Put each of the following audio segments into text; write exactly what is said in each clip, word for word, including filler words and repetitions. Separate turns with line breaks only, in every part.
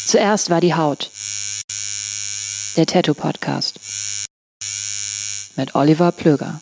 Zuerst war die Haut. Der Tattoo-Podcast. Mit Oliver Plöger.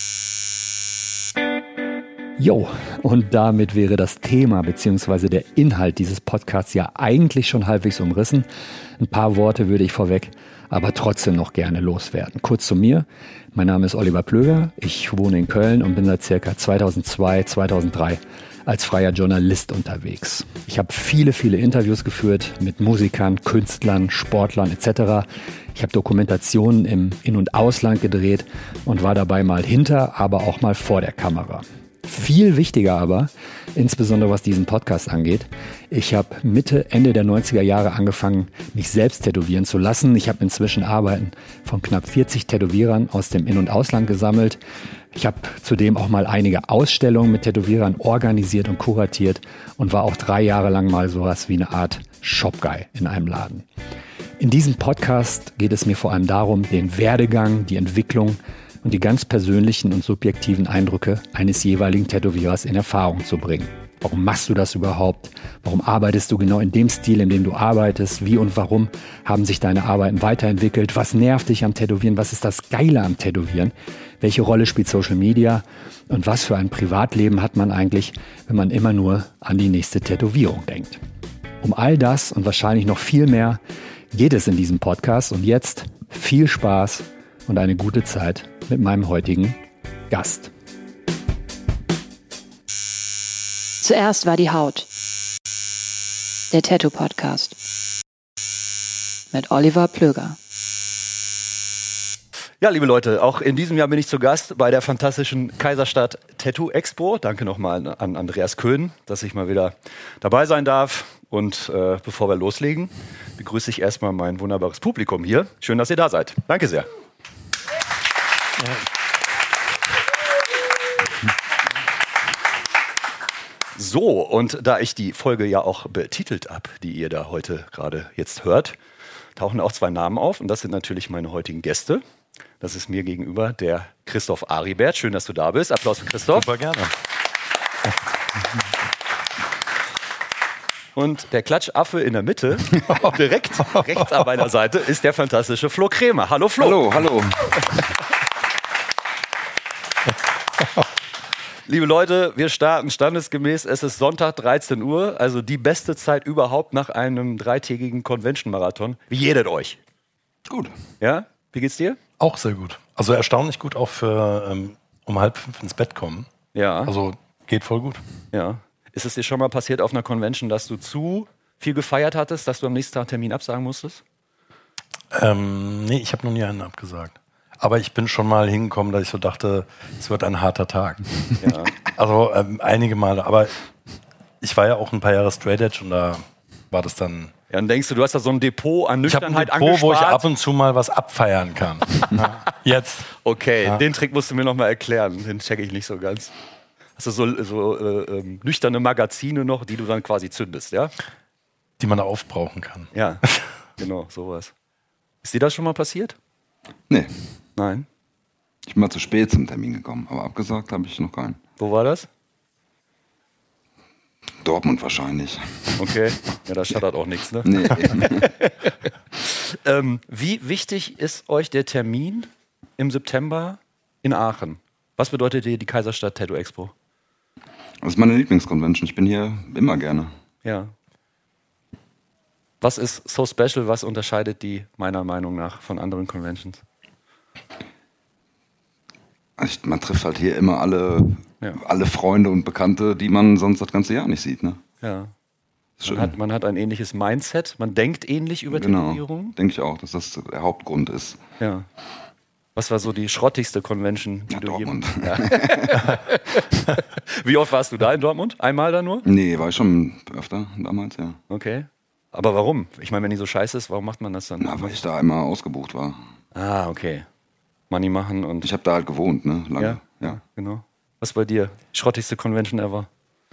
Jo, und damit wäre das Thema bzw. der Inhalt dieses Podcasts ja eigentlich schon halbwegs umrissen. Ein paar Worte würde ich vorweg, aber trotzdem noch gerne loswerden. Kurz zu mir. Mein Name ist Oliver Plöger. Ich wohne in Köln und bin seit circa zweitausendzwei, zweitausenddrei als freier Journalist unterwegs. Ich habe viele, viele Interviews geführt mit Musikern, Künstlern, Sportlern et cetera. Ich habe Dokumentationen im In- und Ausland gedreht und war dabei mal hinter, aber auch mal vor der Kamera. Viel wichtiger aber, insbesondere was diesen Podcast angeht, ich habe Mitte, Ende der neunziger Jahre angefangen, mich selbst tätowieren zu lassen. Ich habe inzwischen Arbeiten von knapp vierzig Tätowierern aus dem In- und Ausland gesammelt. Ich habe zudem auch mal einige Ausstellungen mit Tätowierern organisiert und kuratiert und war auch drei Jahre lang mal sowas wie eine Art Shop-Guy in einem Laden. In diesem Podcast geht es mir vor allem darum, den Werdegang, die Entwicklung und die ganz persönlichen und subjektiven Eindrücke eines jeweiligen Tätowierers in Erfahrung zu bringen. Warum machst du das überhaupt? Warum arbeitest du genau in dem Stil, in dem du arbeitest? Wie und warum haben sich deine Arbeiten weiterentwickelt? Was nervt dich am Tätowieren? Was ist das Geile am Tätowieren? Welche Rolle spielt Social Media? Und was für ein Privatleben hat man eigentlich, wenn man immer nur an die nächste Tätowierung denkt? Um all das und wahrscheinlich noch viel mehr geht es in diesem Podcast. Und jetzt viel Spaß und eine gute Zeit mit meinem heutigen Gast.
Zuerst war die Haut. Der Tattoo-Podcast. Mit Oliver Plöger.
Ja, liebe Leute, auch in diesem Jahr bin ich zu Gast bei der fantastischen Kaiserstadt Tattoo Expo. Danke nochmal an Andreas Köhn, dass ich mal wieder dabei sein darf. Und äh, bevor wir loslegen, begrüße ich erstmal mein wunderbares Publikum hier. Schön, dass ihr da seid. Danke sehr. Ja. So, und da ich die Folge ja auch betitelt habe, die ihr da heute gerade jetzt hört, tauchen auch zwei Namen auf. Und das sind natürlich meine heutigen Gäste. Das ist mir gegenüber der Christoph Aribert. Schön, dass du da bist. Applaus für Christoph.
Super gerne.
Und der Klatschaffe in der Mitte, direkt rechts an meiner Seite, ist der fantastische Flo Krämer. Hallo Flo.
Hallo, hallo.
Liebe Leute, wir starten standesgemäß. Es ist Sonntag, dreizehn Uhr, also die beste Zeit überhaupt nach einem dreitägigen Convention-Marathon. Wie jedet euch?
Gut.
Ja? Wie geht's dir?
Auch sehr gut. Also erstaunlich gut auch für ähm, um halb fünf ins Bett kommen.
Ja.
Also geht voll gut.
Ja. Ist es dir schon mal passiert auf einer Convention, dass du zu viel gefeiert hattest, dass du am nächsten Tag Termin absagen musstest?
Ähm, nee, ich habe noch nie einen abgesagt. Aber ich bin schon mal hingekommen, dass ich so dachte, es wird ein harter Tag.
Ja.
Also ähm, einige Male. Aber ich war ja auch ein paar Jahre Straight Edge und da war das dann...
Ja, dann denkst du, du hast da so ein Depot an
Ich habe ein
Nüchternheit
Depot,
angespart.
wo ich ab und zu mal was abfeiern kann. Ja. Jetzt.
Okay,
Ja.
den Trick musst du mir noch mal erklären. Den checke ich nicht so ganz. Hast du so, so äh, ähm, nüchterne Magazine noch, die du dann quasi zündest, ja?
Die man aufbrauchen kann.
Ja, genau, sowas. Ist dir das schon mal passiert?
Nee,
Nein.
ich bin mal zu spät zum Termin gekommen, aber abgesagt habe ich noch keinen.
Wo war das?
Dortmund wahrscheinlich.
Okay, ja, da schattert auch nichts, ne?
Nee.
ähm, wie wichtig ist euch der Termin im September in Aachen? Was bedeutet dir die Kaiserstadt Tattoo Expo?
Das ist meine Lieblingsconvention. Ich bin hier immer gerne.
Ja. Was ist so special, was unterscheidet die meiner Meinung nach von anderen Conventions?
Ich, man trifft halt hier immer alle,
Ja.
alle Freunde und Bekannte, die man sonst das ganze Jahr nicht sieht. Ne?
Ja.
Ist schön.
Man hat, man hat ein ähnliches Mindset, man denkt ähnlich über
Genau,
Tätowierungen.
denke ich auch, dass das der Hauptgrund ist.
Ja. Was war so die schrottigste Convention, die
Ja,
du
Dortmund.
je... Ja. Wie oft warst du da in Dortmund? Einmal da nur?
Nee, war ich schon öfter damals, ja.
Okay. Aber warum? Ich meine, wenn die so scheiße ist, warum macht man das dann?
Na, weil ich da einmal ausgebucht war.
Ah, okay. Money machen und...
Ich habe da halt gewohnt, ne? Lange.
ja, ja, genau. Was bei dir? Schrottigste Convention ever?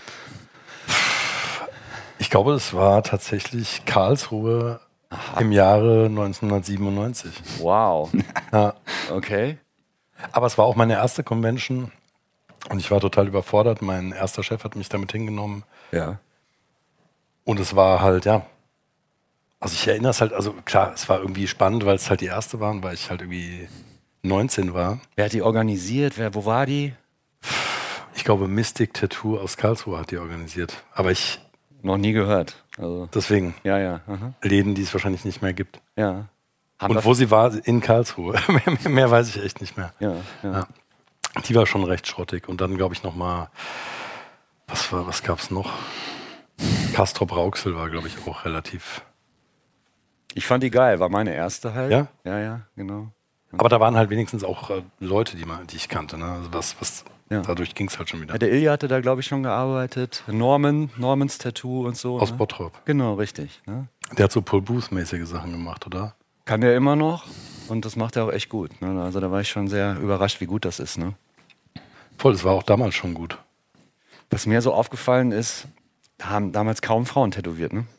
Ich glaube, es war tatsächlich Karlsruhe Aha. im Jahre neunzehnhundertsiebenundneunzig.
Wow.
Ja.
Okay.
Aber es war auch meine erste Convention und ich war total überfordert. Mein erster Chef hat mich damit hingenommen.
Ja.
Und es war halt, ja, Also ich erinnere es halt, also klar, es war irgendwie spannend, weil es halt die erste waren, weil ich halt irgendwie neunzehn war.
Wer hat die organisiert? Wer, wo war die?
Ich glaube, Mystic Tattoo aus Karlsruhe hat die organisiert. Aber ich...
Noch nie gehört. Also,
deswegen.
Ja, ja. Aha.
Läden, die es wahrscheinlich nicht mehr gibt.
Ja. Haben
Und wo sie war, in Karlsruhe. mehr, mehr, mehr weiß ich echt nicht mehr.
Ja, ja.
Ja. Die war schon recht schrottig. Und dann, glaube ich, nochmal... Was war, was gab's noch? Castrop Rauxel war, glaube ich, auch relativ...
Ich fand die geil, war meine erste halt.
Ja?
Ja, ja, genau.
Aber da waren halt wenigstens auch äh, Leute, die, man, die ich kannte. Ne? Also was, was,
Ja.
Dadurch ging es halt schon wieder.
Ja, der Ilja hatte da, glaube ich, schon gearbeitet. Norman, Normans Tattoo und so.
Aus
ne?
Bottrop.
Genau, richtig. Ne?
Der hat so Paul Booth-mäßige Sachen gemacht, oder?
Kann der immer noch und das macht er auch echt gut. Ne? Also da war ich schon sehr überrascht, wie gut das ist. Ne?
Voll, das war auch damals schon gut.
Was mir so aufgefallen ist, da haben damals kaum Frauen tätowiert, ne?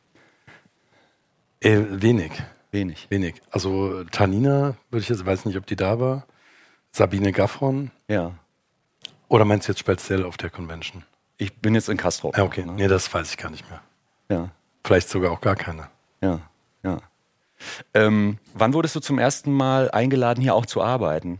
Äh, wenig.
Wenig.
Wenig. Also Tanina, würde ich jetzt, weiß nicht, ob die da war. Sabine Gaffron.
Ja.
Oder meinst du jetzt speziell auf der Convention?
Ich bin jetzt in Castrop.
Ja, okay.
Ne?
Nee, das weiß ich gar nicht mehr.
Ja,
Vielleicht sogar auch gar keine.
ja, ja. Ähm, wann wurdest du zum ersten Mal eingeladen, hier auch zu arbeiten?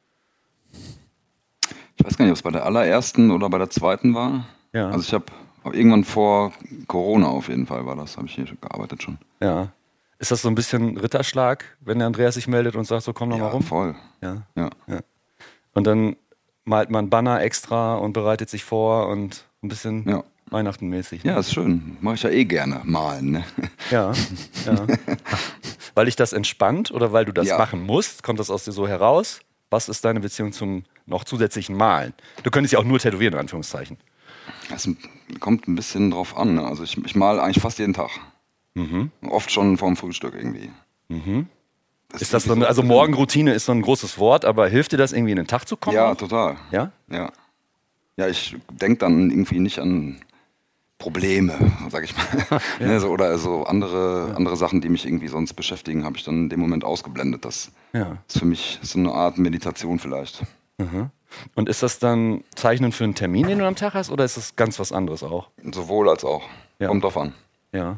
Ich weiß gar nicht, ob es bei der allerersten oder bei der zweiten war.
Ja.
Also ich habe irgendwann vor Corona auf jeden Fall war das, habe ich hier gearbeitet schon.
Ja. Ist das so ein bisschen Ritterschlag, wenn der Andreas sich meldet und sagt, so komm doch mal
Ja,
rum?
voll.
Ja.
Ja.
Und dann malt man Banner extra und bereitet sich vor und ein bisschen
Ja.
Weihnachtenmäßig.
Ja, ist schön. Mache ich ja eh gerne, malen. Ne?
Ja, ja. Weil dich das entspannt oder weil du das
Ja.
machen musst? Kommt das aus dir so heraus? Was ist deine Beziehung zum noch zusätzlichen Malen? Du könntest ja auch nur tätowieren, in Anführungszeichen.
Es kommt ein bisschen drauf an. Ne? Also ich, ich male eigentlich fast jeden Tag.
Mhm.
Oft schon vorm Frühstück irgendwie.
Mhm.
Das
Ist das so
irgendwie
eine, also
drin.
Morgenroutine ist so ein großes Wort, aber hilft dir das irgendwie in den Tag zu kommen?
Ja,
auch?
total.
Ja?
Ja, ja ich denke dann irgendwie nicht an Probleme, sag ich mal. ne, so, oder so andere, ja. andere Sachen, die mich irgendwie sonst beschäftigen, habe ich dann in dem Moment ausgeblendet. Das
Ja.
ist für mich so eine Art Meditation vielleicht.
Mhm. Und ist das dann Zeichnen für einen Termin, den du am Tag hast, oder ist das ganz was anderes auch?
Sowohl als auch.
Ja.
Kommt drauf an.
Ja.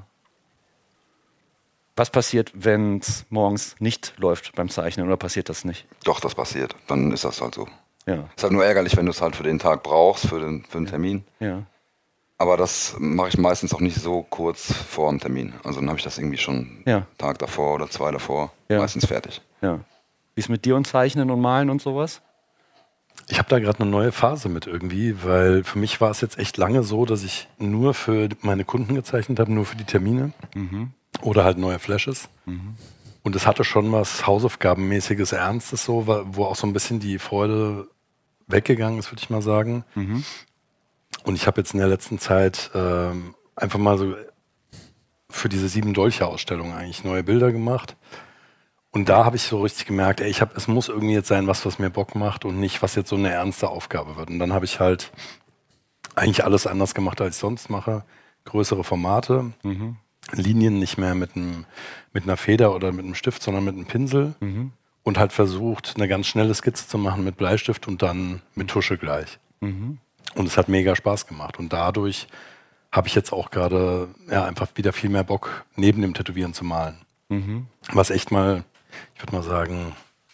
Was passiert, wenn es morgens nicht läuft beim Zeichnen, oder passiert das nicht?
Doch, das passiert. Dann ist das halt so.
Ja.
Ist halt nur ärgerlich, wenn du es halt für den Tag brauchst, für den, für den Termin.
Ja.
Aber das mache ich meistens auch nicht so kurz vor dem Termin. Also dann habe ich das irgendwie schon
Ja.
Tag davor oder zwei davor
Ja.
meistens fertig.
Ja. Wie ist mit dir und Zeichnen und Malen und sowas?
Ich habe da gerade eine neue Phase mit irgendwie, weil für mich war es jetzt echt lange so, dass ich nur für meine Kunden gezeichnet habe, nur für die Termine
Mhm.
oder halt neue Flashes.
Mhm.
Und es hatte schon was Hausaufgabenmäßiges, Ernstes so, wo auch so ein bisschen die Freude weggegangen ist, würde ich mal sagen.
Mhm.
Und ich habe jetzt in der letzten Zeit ähm, einfach mal so für diese Sieben-Dolche-Ausstellung eigentlich neue Bilder gemacht. Und da habe ich so richtig gemerkt, ey, ich hab, es muss irgendwie jetzt sein, was, was mir Bock macht und nicht, was jetzt so eine ernste Aufgabe wird. Und dann habe ich halt eigentlich alles anders gemacht, als ich sonst mache. Größere Formate,
Mhm.
Linien nicht mehr mit, einem, mit einer Feder oder mit einem Stift, sondern mit einem Pinsel.
Mhm.
Und halt versucht, eine ganz schnelle Skizze zu machen mit Bleistift und dann mit Tusche gleich.
Mhm.
Und es hat mega Spaß gemacht. Und dadurch habe ich jetzt auch gerade ja, einfach wieder viel mehr Bock, neben dem Tätowieren zu malen.
Mhm.
Was echt mal, ich würde mal sagen,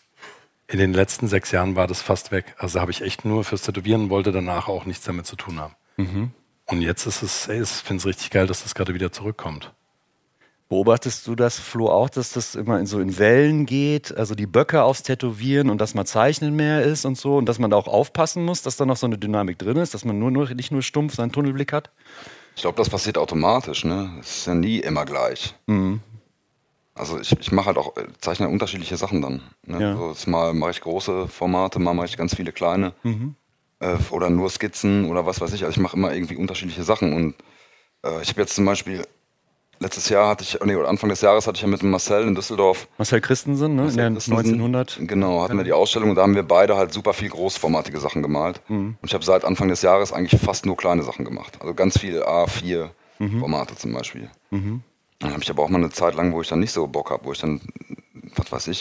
in den letzten sechs Jahren war das fast weg. Also habe ich echt nur fürs Tätowieren, wollte danach auch nichts damit zu tun haben.
Mhm.
Und jetzt ist es, ey, ich finde es richtig geil, dass das gerade wieder zurückkommt.
Beobachtest du das, Flo, auch, dass das immer in so in Wellen geht, also die Böcke aufs Tätowieren und dass mal Zeichnen mehr ist und so und dass man da auch aufpassen muss, dass da noch so eine Dynamik drin ist, dass man nur, nur nicht nur stumpf seinen Tunnelblick hat?
Ich glaube, das passiert automatisch. Ne? Das ist ja nie immer gleich.
Mhm.
Also ich, ich mache halt auch, äh, zeichne unterschiedliche Sachen dann. Ne?
Ja.
Also jetzt mal mache ich große Formate, mal mache ich ganz viele kleine.
Mhm.
Äh, oder nur Skizzen oder was weiß ich. Also ich mache immer irgendwie unterschiedliche Sachen. Und äh, ich habe jetzt zum Beispiel, letztes Jahr hatte ich, nee, oder Anfang des Jahres hatte ich ja mit dem Marcel in Düsseldorf,
Marcel Christensen, ne?
Marcel
in der
Christensen,
neunzehnhundert.
Genau, hatten wir die Ausstellung und da haben wir beide halt super viel großformatige Sachen gemalt.
Mhm.
Und ich habe seit Anfang des Jahres eigentlich fast nur kleine Sachen gemacht. Also ganz viel A vier Formate zum Beispiel.
Mhm.
Dann habe ich aber auch mal eine Zeit lang, wo ich dann nicht so Bock habe, wo ich dann, was weiß ich, eher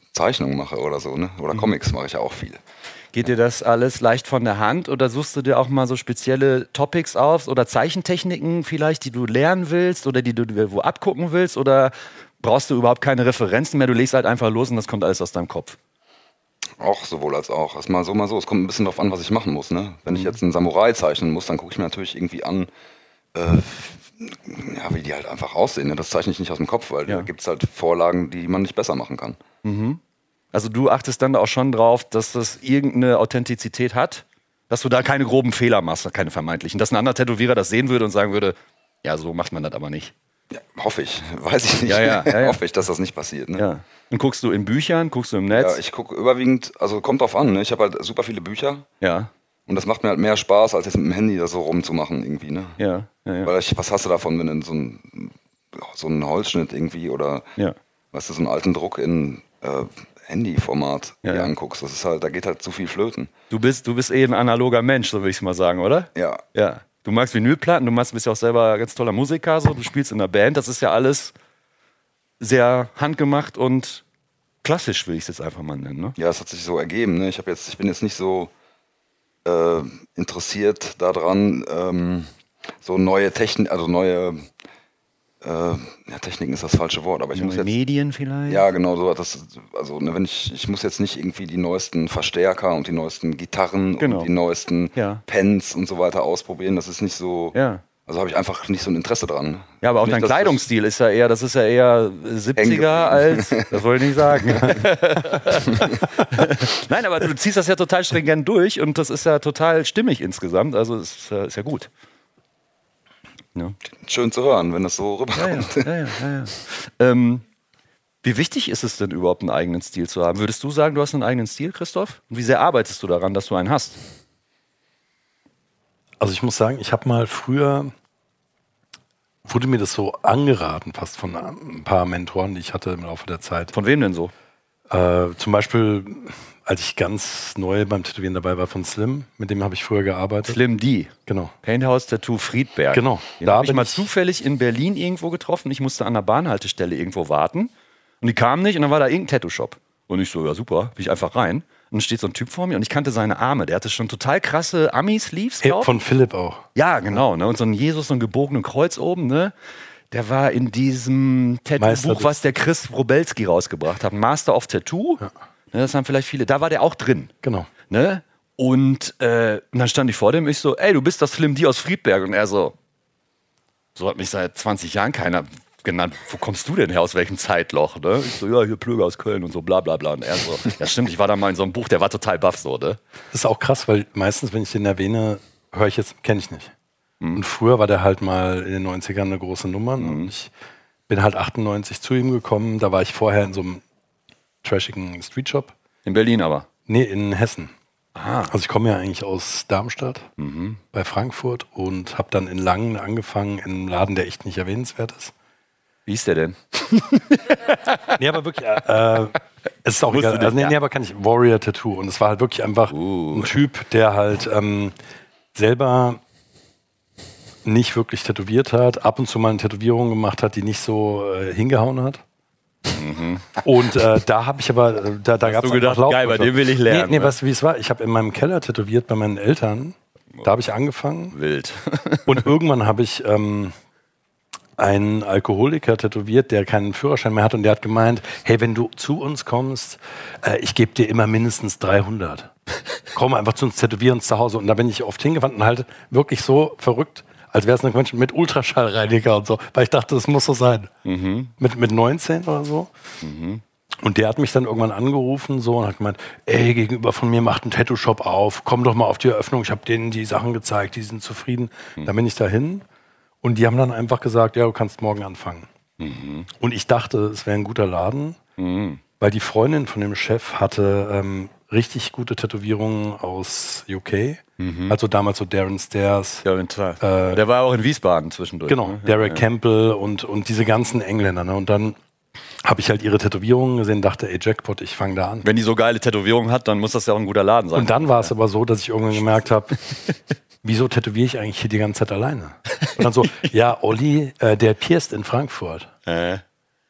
Zeichnungen mache oder so, ne? Oder mhm. Comics mache ich ja auch viel.
Geht dir das alles leicht von der Hand oder suchst du dir auch mal so spezielle Topics auf oder Zeichentechniken vielleicht, die du lernen willst oder die du dir wo abgucken willst oder brauchst du überhaupt keine Referenzen mehr, du legst halt einfach los und das kommt alles aus deinem Kopf?
Auch sowohl als auch. Es ist mal so, mal so. Es kommt ein bisschen darauf an, was ich machen muss, ne? Wenn ich jetzt einen Samurai zeichnen muss, dann gucke ich mir natürlich irgendwie an, äh, ja, wie die halt einfach aussehen. Ne? Das zeichne ich nicht aus dem Kopf, weil ja. da gibt es halt Vorlagen, die man nicht besser machen kann.
Mhm. Also du achtest dann auch schon drauf, dass das irgendeine Authentizität hat, dass du da keine groben Fehler machst, keine vermeintlichen. Dass ein anderer Tätowierer das sehen würde und sagen würde, ja, so macht man das aber nicht.
Ja, hoffe ich, weiß ich nicht.
Ja, ja, ja, ja.
Hoffe ich, dass das nicht passiert. Ne?
Ja. Und guckst du in Büchern, guckst du im Netz?
Ja, ich gucke überwiegend, also kommt drauf an, ne? Ich habe halt super viele Bücher.
Ja.
Und das macht mir halt mehr Spaß, als jetzt mit dem Handy da so rumzumachen irgendwie, ne?
Ja, ja, ja.
Weil ich, was hast du davon, wenn du so einen so einen Holzschnitt irgendwie oder
ja.
weißt du, so einen alten Druck in äh, Handyformat
ja,
dir
ja.
anguckst. Das ist halt, da geht halt zu viel flöten.
Du bist, du bist eh ein analoger Mensch, so würde ich mal sagen, oder?
Ja.
Ja. Du magst Vinylplatten, du machst, bist ja auch selber ganz toller Musiker, so. Du spielst in einer Band, das ist ja alles sehr handgemacht und klassisch, will ich es jetzt einfach mal nennen. Ne?
Ja, es hat sich so ergeben. Ne? Ich, hab jetzt, ich bin jetzt nicht so äh, interessiert daran, ähm, so neue Technik, also neue Äh, ja, Techniken ist das falsche Wort, aber ich muss jetzt...
Medien vielleicht?
Ja, genau so. Das, also, ne, wenn ich, ich muss jetzt nicht irgendwie die neuesten Verstärker und die neuesten Gitarren
genau.
und die neuesten
ja.
Pens und so weiter ausprobieren. Das ist nicht so...
Ja.
Also habe ich einfach nicht so ein Interesse dran.
Ja, aber auch
nicht,
dein Kleidungsstil ist ja eher, das ist ja eher siebziger als... Das wollte ich nicht sagen. Nein, aber du ziehst das ja total stringent durch und das ist ja total stimmig insgesamt. Also ist, ist ja gut. Ja.
Schön zu hören, wenn das so rüberkommt.
Ja, ja, ja, ja, ja. Ähm, wie wichtig ist es denn überhaupt, einen eigenen Stil zu haben? Würdest du sagen, du hast einen eigenen Stil, Christoph? Und wie sehr arbeitest du daran, dass du einen hast?
Also ich muss sagen, ich habe mal früher, wurde mir das so angeraten, fast von ein paar Mentoren, die ich hatte im Laufe der Zeit.
Von wem denn so?
Äh, zum Beispiel, als ich ganz neu beim Tätowieren dabei war, von Slim, mit dem habe ich früher gearbeitet.
Slim D.
Genau.
Painthouse Tattoo Friedberg.
Genau.
Den
Da
habe ich
bin
mal
ich
zufällig in Berlin irgendwo getroffen. Ich musste an der Bahnhaltestelle irgendwo warten. Und die kamen nicht und dann war da irgendein Tattoo-Shop. Und ich so, ja super, bin ich einfach rein. Und dann steht so ein Typ vor mir und ich kannte seine Arme. Der hatte schon total krasse Ami-Sleeves
hey,
drauf.
von Philipp auch.
Ja, genau. Ne? Und so ein Jesus, so ein gebogenen Kreuz oben, ne? Der war in diesem Tattoo-Buch, was der Chris Wrobelski rausgebracht hat. Master of Tattoo. Ja. Ne, das haben vielleicht viele. Da war der auch drin.
Genau.
Ne? Und, äh, und dann stand ich vor dem, ich so, ey, du bist das Slim D aus Friedberg. Und er so, so hat mich seit zwanzig Jahren keiner genannt. Wo kommst du denn her, aus welchem Zeitloch? Ne? Ich so, ja, hier Plöger aus Köln und so, bla bla bla. Und er so, ja stimmt, ich war da mal in so einem Buch, der war total baff so, ne?
Das ist auch krass, weil meistens, wenn ich den erwähne, höre ich jetzt, kenne ich nicht. Mhm. Und früher war der halt mal in den neunzigern eine große Nummer. Mhm. Und ich bin halt achtundneunzig zu ihm gekommen. Da war ich vorher in so einem trashigen Streetshop.
In Berlin aber?
Nee, in Hessen.
Ah.
Also ich komme ja eigentlich aus Darmstadt,
mhm.
bei Frankfurt und habe dann in Langen angefangen, in einem Laden, der echt nicht erwähnenswert ist.
Wie ist der denn?
Nee, aber wirklich, äh, es ist auch egal. Also, nee, nee, aber kann ich, Warrior Tattoo. Und es war halt wirklich einfach
uh.
ein Typ, der halt ähm, selber nicht wirklich tätowiert hat, ab und zu mal eine Tätowierung gemacht hat, die nicht so äh, hingehauen hat.
Mhm.
Und äh, da habe ich aber, äh, da, da gab es
gedacht, geil, bei dem will ich lernen.
Nee, nee,
ne?
weißt du, wie es war? Ich habe in meinem Keller tätowiert bei meinen Eltern. Da habe ich angefangen.
Wild.
Und irgendwann habe ich ähm, einen Alkoholiker tätowiert, der keinen Führerschein mehr hat. Und der hat gemeint, hey, wenn du zu uns kommst, äh, ich gebe dir immer mindestens dreihundert. Komm einfach zu uns, tätowieren uns zu Hause. Und da bin ich oft hingewandt und halt wirklich so verrückt, als wäre es eine Mensch mit Ultraschallreiniger und so. Weil ich dachte, das muss so sein.
Mhm.
Mit, mit neunzehn oder so.
Mhm.
Und der hat mich dann irgendwann angerufen so und hat gemeint, ey, gegenüber von mir macht ein Tattoo-Shop auf, komm doch mal auf die Eröffnung, ich habe denen die Sachen gezeigt, die sind zufrieden. Mhm. Dann bin ich dahin und die haben dann einfach gesagt, ja, du kannst morgen anfangen.
Mhm.
Und ich dachte, es wäre ein guter Laden,
mhm.
weil die Freundin von dem Chef hatte ähm, richtig gute Tätowierungen aus U K. Mhm. Also damals so Darren Stairs.
Ja, äh, der war auch in Wiesbaden zwischendurch.
Genau,
ne?
Derek
ja, ja.
Campbell und, und diese ganzen Engländer. Ne? Und dann habe ich halt ihre Tätowierungen gesehen, dachte, ey, Jackpot, ich fange da an.
Wenn die so geile Tätowierungen hat, dann muss das ja auch ein guter Laden sein.
Und dann war es aber so, dass ich irgendwann gemerkt habe, wieso tätowiere ich eigentlich hier die ganze Zeit alleine? Und dann so, ja, Olli, äh, der pierst in Frankfurt.
Äh.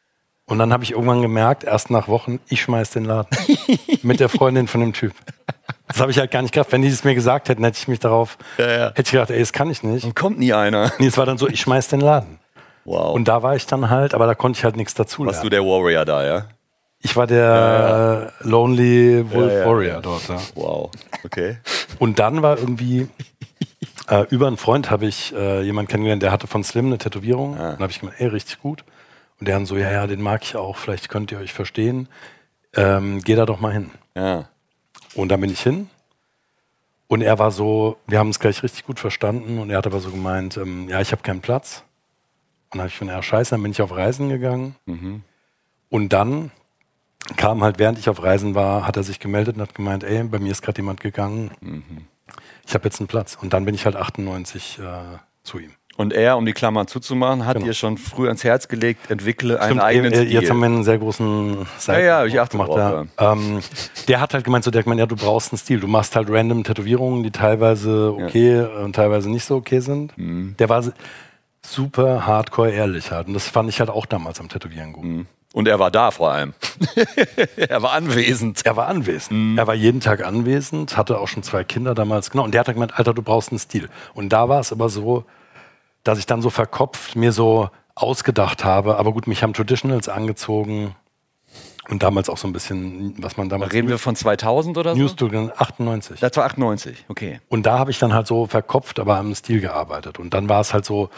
Und dann habe ich irgendwann gemerkt, erst nach Wochen, ich schmeiß den Laden. Mit der Freundin von dem Typ. Das habe ich halt gar nicht gedacht. Wenn die es mir gesagt hätten, hätte ich mich darauf,
Ja, ja.
hätte ich gedacht, ey, das kann ich nicht.
Und kommt nie einer.
Nee, es war dann so, ich schmeiß den Laden.
Wow.
Und da war ich dann halt, aber da konnte ich halt nichts dazu
warst du
lernen.
der Warrior da, ja?
Ich war der äh, Lonely Wolf
Ja, ja,
Warrior
ja.
dort. Ja.
Wow. Okay.
Und dann war irgendwie, äh, über einen Freund habe ich äh, jemanden kennengelernt, der hatte von Slim eine Tätowierung.
Ah.
Und da habe ich gemeint, ey, richtig gut. Und der dann so, ja, ja, den mag ich auch, vielleicht könnt ihr euch verstehen. Ähm, geh da doch mal hin.
Ja.
Und dann bin ich hin. Und er war so, wir haben uns gleich richtig gut verstanden. Und er hat aber so gemeint, ähm, ja, ich habe keinen Platz. Und dann habe ich von, ja, scheiße, dann bin ich auf Reisen gegangen.
Mhm.
Und dann kam halt, während ich auf Reisen war, hat er sich gemeldet und hat gemeint, ey, bei mir ist gerade jemand gegangen.
Mhm.
Ich habe jetzt einen Platz. Und dann bin ich halt achtundneunzig äh, zu ihm.
Und er, um die Klammern zuzumachen, hat
Genau.
dir schon früh ans Herz gelegt, entwickle einen
Stimmt,
eigenen
äh,
Stil.
Jetzt haben wir einen sehr großen Seiten
Ja, ja, ich achte
gemacht.
drauf,
Ja. Ähm, der hat halt gemeint, so, der hat gemeint, ja, du brauchst einen Stil. Du machst halt random Tätowierungen, die teilweise okay und teilweise nicht so okay sind.
Mhm.
Der war super hardcore ehrlich halt. Und das fand ich halt auch damals am Tätowieren gut.
Mhm. Und er war da vor allem. Er war anwesend.
Er war anwesend.
Mhm.
Er war jeden Tag anwesend, hatte auch schon zwei Kinder damals. Genau. Und der hat halt gemeint, Alter, du brauchst einen Stil. Und da war es aber so, dass ich dann so verkopft mir so ausgedacht habe. Aber gut, mich haben Traditionals angezogen. Und damals auch so ein bisschen, was man damals...
Reden wir von zweitausend oder so?
New School achtundneunzig.
Das war achtundneunzig, okay.
Und da habe ich dann halt so verkopft, aber am Stil gearbeitet. Und dann war es halt so,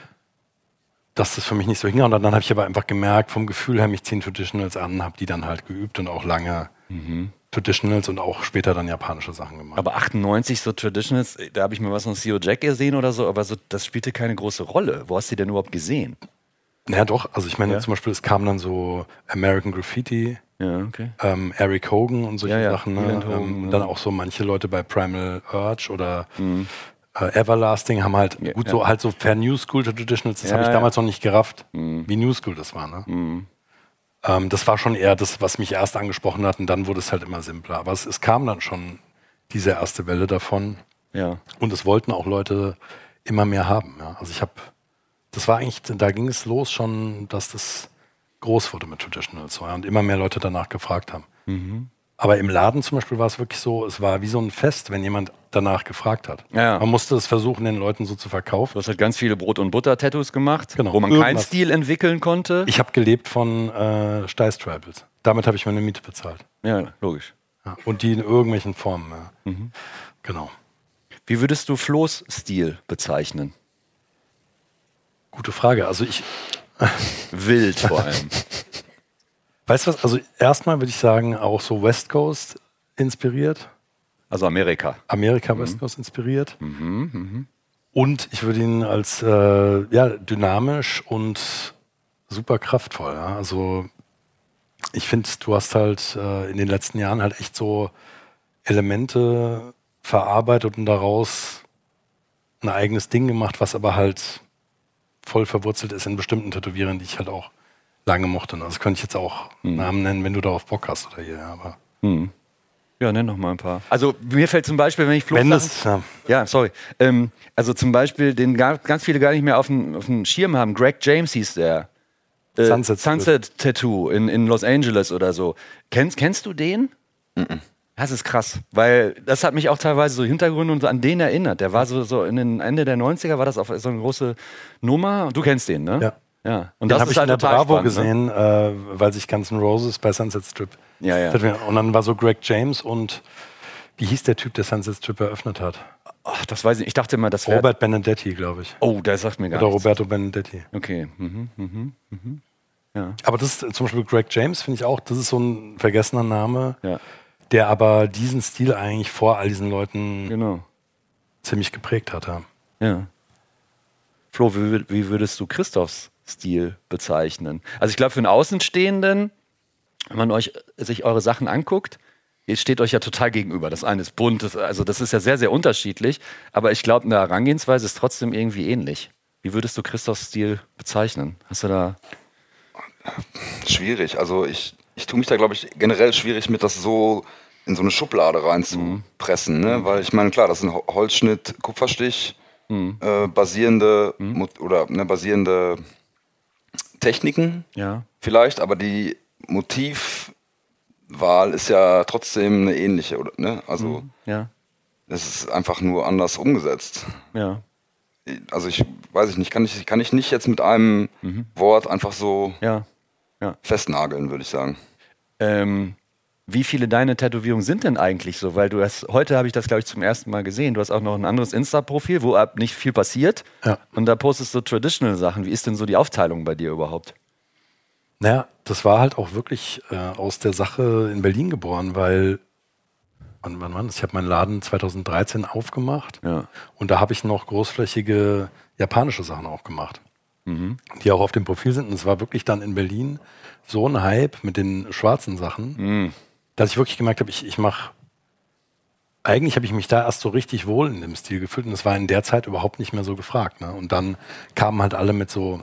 dass das für mich nicht so hing. Und dann habe ich aber einfach gemerkt, vom Gefühl her, mich ziehen Traditionals an, habe die dann halt geübt und auch lange
Mhm.
Traditionals und auch später dann japanische Sachen gemacht.
Aber achtundneunzig so Traditionals, da habe ich mir was von C O Jack gesehen oder so, aber so, das spielte keine große Rolle. Wo hast du die denn überhaupt gesehen?
Naja, doch. Also ich meine
Ja.
zum Beispiel, es kam dann so American Graffiti,
Ja, okay.
ähm, Eric Hogan und solche
Ja, ja,
Sachen. Ne?
Leland Hogan,
ähm,
ja.
Dann auch so manche Leute bei Primal Urge oder äh, Everlasting haben halt
Ja,
gut
ja.
so halt so fair New School Traditionals. Das
Ja,
habe ich
ja.
damals noch nicht gerafft,
Mhm.
wie New School das war. Ne?
Mhm.
Ähm, das war schon eher das, was mich erst angesprochen hat und dann wurde es halt immer simpler. Aber es, es kam dann schon diese erste Welle davon
Ja.
und es wollten auch Leute immer mehr haben. Ja? Also ich habe, das war eigentlich, da ging es los schon, dass das groß wurde mit Traditionals ja? Und immer mehr Leute danach gefragt haben.
Mhm.
Aber im Laden zum Beispiel war es wirklich so, es war wie so ein Fest, wenn jemand danach gefragt hat.
Ja.
Man musste es versuchen, den Leuten so zu verkaufen.
Du hast halt ganz viele Brot- und Butter-Tattoos gemacht,
Genau.
wo man keinen
Irgendwas.
Stil entwickeln konnte.
Ich habe gelebt von äh, Steiß Tribals. Damit habe ich meine Miete bezahlt.
Ja, logisch.
Ja, und die in irgendwelchen Formen. Ja.
Mhm.
Genau.
Wie würdest du Flo's Stil bezeichnen?
Gute Frage. Also ich,
Wild vor allem.
weißt du was? Also erstmal würde ich sagen, auch so West Coast inspiriert.
Also Amerika.
Amerika West Coast inspiriert. Und ich würde ihn als äh, ja, dynamisch und super kraftvoll. Ja? Also ich finde, du hast halt äh, in den letzten Jahren halt echt so Elemente verarbeitet und daraus ein eigenes Ding gemacht, was aber halt voll verwurzelt ist in bestimmten Tätowierern, die ich halt auch lange mochte. Also das könnte ich jetzt auch Namen nennen, wenn du darauf Bock hast oder hier. Aber
Mhm. Ja, nenn noch mal ein paar. Also mir fällt zum Beispiel, wenn ich Flo
wenn
Sachen-
das, ja,
Ja, sorry. Ähm, also zum Beispiel, den gar, ganz viele gar nicht mehr auf dem, auf dem Schirm haben. Greg James hieß der. Äh,
Sunset-
Sunset Tattoo in, in Los Angeles oder so. Kennst, kennst du den? Das ist krass, weil das hat mich auch teilweise so Hintergründe und so an den erinnert. Der war so, so in den Ende der neunziger, war das auf so eine große Nummer. Du kennst den, ne?
Ja.
Ja. Und
den
das
habe
ist
ich
halt
in der
total
Bravo
spannend, ne?
gesehen, äh, weil sich Guns N' Roses bei Sunset Strip.
Ja, ja.
Und dann war so Greg James und wie hieß der Typ, der Sunset Strip eröffnet hat?
Ach, das weiß ich. Ich dachte immer, das wäre.
Robert Benedetti, glaube ich.
Oh, der sagt mir gar
Oder
nichts.
Roberto Benedetti.
Okay. Mhm, mhm, mhm. Ja.
Aber das ist zum Beispiel Greg James, finde ich auch, das ist so ein vergessener Name,
Ja.
der aber diesen Stil eigentlich vor all diesen Leuten
Genau.
ziemlich geprägt hat. Ja.
Ja. Flo, wie, wie würdest du Christophs Stil bezeichnen? Also ich glaube, für einen Außenstehenden, wenn man euch, sich eure Sachen anguckt, ihr steht euch ja total gegenüber. Das eine ist bunt, das, also das ist ja sehr, sehr unterschiedlich. Aber ich glaube, eine Herangehensweise ist trotzdem irgendwie ähnlich. Wie würdest du Christophs Stil bezeichnen? Hast du da...
Schwierig. Also ich, ich tue mich da, glaube ich, generell schwierig mit, das so in so eine Schublade reinzupressen. Ne? Weil ich meine, klar, das sind Ho- Holzschnitt, Kupferstich, äh, basierende Mut- oder ne, basierende Techniken
Ja.
vielleicht, aber die Motivwahl ist ja trotzdem eine ähnliche, oder, ne? Also
Ja.
es ist einfach nur anders umgesetzt.
Ja.
Also ich weiß ich nicht, kann ich, kann ich nicht jetzt mit einem
Mhm.
Wort einfach so
Ja. Ja.
festnageln, würde ich sagen.
Ähm, wie viele deine Tätowierungen sind denn eigentlich so? Weil du hast, heute habe ich das, glaube ich, zum ersten Mal gesehen. Du hast auch noch ein anderes Insta-Profil, wo ab nicht viel passiert.
Ja.
Und da postest du traditional Sachen. Wie ist denn so die Aufteilung bei dir überhaupt?
Naja, das war halt auch wirklich äh, aus der Sache in Berlin geboren, weil wann, wann, wann? Ich habe meinen Laden zweitausenddreizehn aufgemacht
Ja.
und da habe ich noch großflächige japanische Sachen auch gemacht, die auch auf dem Profil sind. Und es war wirklich dann in Berlin so ein Hype mit den schwarzen Sachen, dass ich wirklich gemerkt habe, ich, ich mache, eigentlich habe ich mich da erst so richtig wohl in dem Stil gefühlt und das war in der Zeit überhaupt nicht mehr so gefragt. Ne? Und dann kamen halt alle mit so,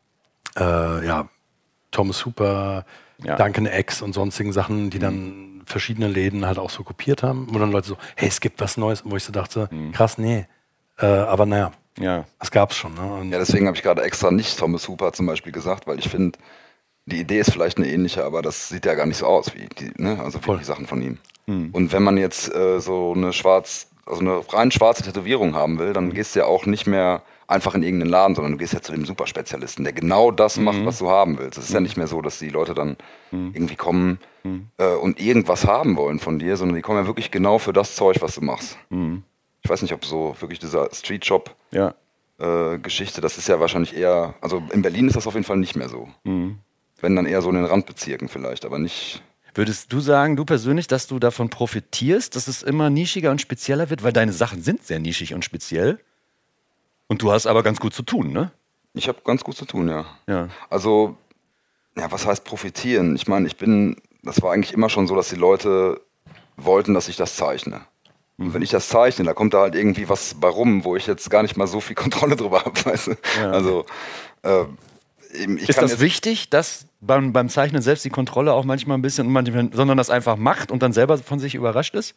äh, ja, Thomas Hooper,
Ja.
Duncan X und sonstigen Sachen, die dann verschiedene Läden halt auch so kopiert haben. Und dann Leute so, hey, es gibt was Neues. Und wo ich so dachte, krass, nee. Äh, aber naja,
Ja.
das gab's schon. Ne? Und
Ja, deswegen habe ich gerade extra nicht Thomas Hooper zum Beispiel gesagt, weil ich finde, die Idee ist vielleicht eine ähnliche, aber das sieht ja gar nicht so aus wie die, ne? Also wie
Voll.
die Sachen von ihm. Und wenn man jetzt äh, so eine schwarz, also eine rein schwarze Tätowierung haben will, dann gehst du ja auch nicht mehr einfach in irgendeinen Laden, sondern du gehst ja zu dem Superspezialisten, der genau das macht, was du haben willst. Es ist ja nicht mehr so, dass die Leute dann irgendwie kommen äh, und irgendwas haben wollen von dir, sondern die kommen ja wirklich genau für das Zeug, was du machst. Ich weiß nicht, ob so wirklich dieser Street Shop
Ja.
äh, Geschichte, das ist ja wahrscheinlich eher, also in Berlin ist das auf jeden Fall nicht mehr so. Wenn dann eher so in den Randbezirken vielleicht, aber nicht.
Würdest du sagen, du persönlich, dass du davon profitierst, dass es immer nischiger und spezieller wird? Weil deine Sachen sind sehr nischig und speziell. Und du hast aber ganz gut zu tun, ne?
Ich habe ganz gut zu tun, ja.
Ja.
Also, ja, was heißt profitieren? Ich meine, ich bin, das war eigentlich immer schon so, dass die Leute wollten, dass ich das zeichne. Und wenn ich das zeichne, da kommt da halt irgendwie was bei rum, wo ich jetzt gar nicht mal so viel Kontrolle drüber habe, weißt du?
Ja.
Also, äh, eben, ich
Ist
kann
das
jetzt,
wichtig, dass beim, beim Zeichnen selbst die Kontrolle auch manchmal ein bisschen, manchmal, sondern das einfach macht und dann selber von sich überrascht ist?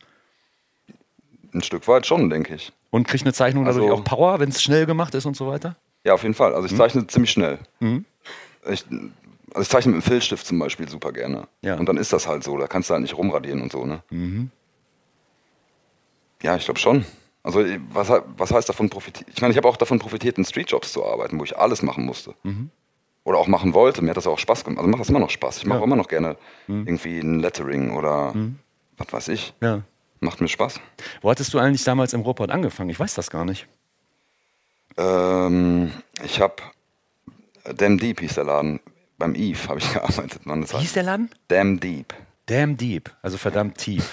ein Stück weit schon, denke ich.
Und kriegt eine Zeichnung dadurch
Also-
auch Power, wenn es schnell gemacht ist und so weiter?
Ja, auf jeden Fall. Also ich zeichne ziemlich schnell. Ich, also ich zeichne mit einem Filzstift zum Beispiel super gerne.
Ja.
Und dann ist das halt so. Da kannst du halt nicht rumradieren und so, ne? Ja, ich glaube schon. Also was, he- was heißt davon profitiert? Ich meine, ich habe auch davon profitiert, in Streetjobs zu arbeiten, wo ich alles machen musste. Oder auch machen wollte. Mir hat das auch Spaß gemacht. Also macht das immer noch Spaß. Ich mache
Ja.
immer noch gerne irgendwie ein Lettering oder was weiß ich.
Ja.
Macht mir Spaß.
Wo hattest du eigentlich damals im Ruhrpott angefangen? Ich weiß das gar nicht.
Ähm, ich habe Damn Deep hieß der Laden. Beim Eve habe ich gearbeitet. Mann, das
Wie hieß der Laden?
Damn Deep.
Damn Deep, also verdammt tief.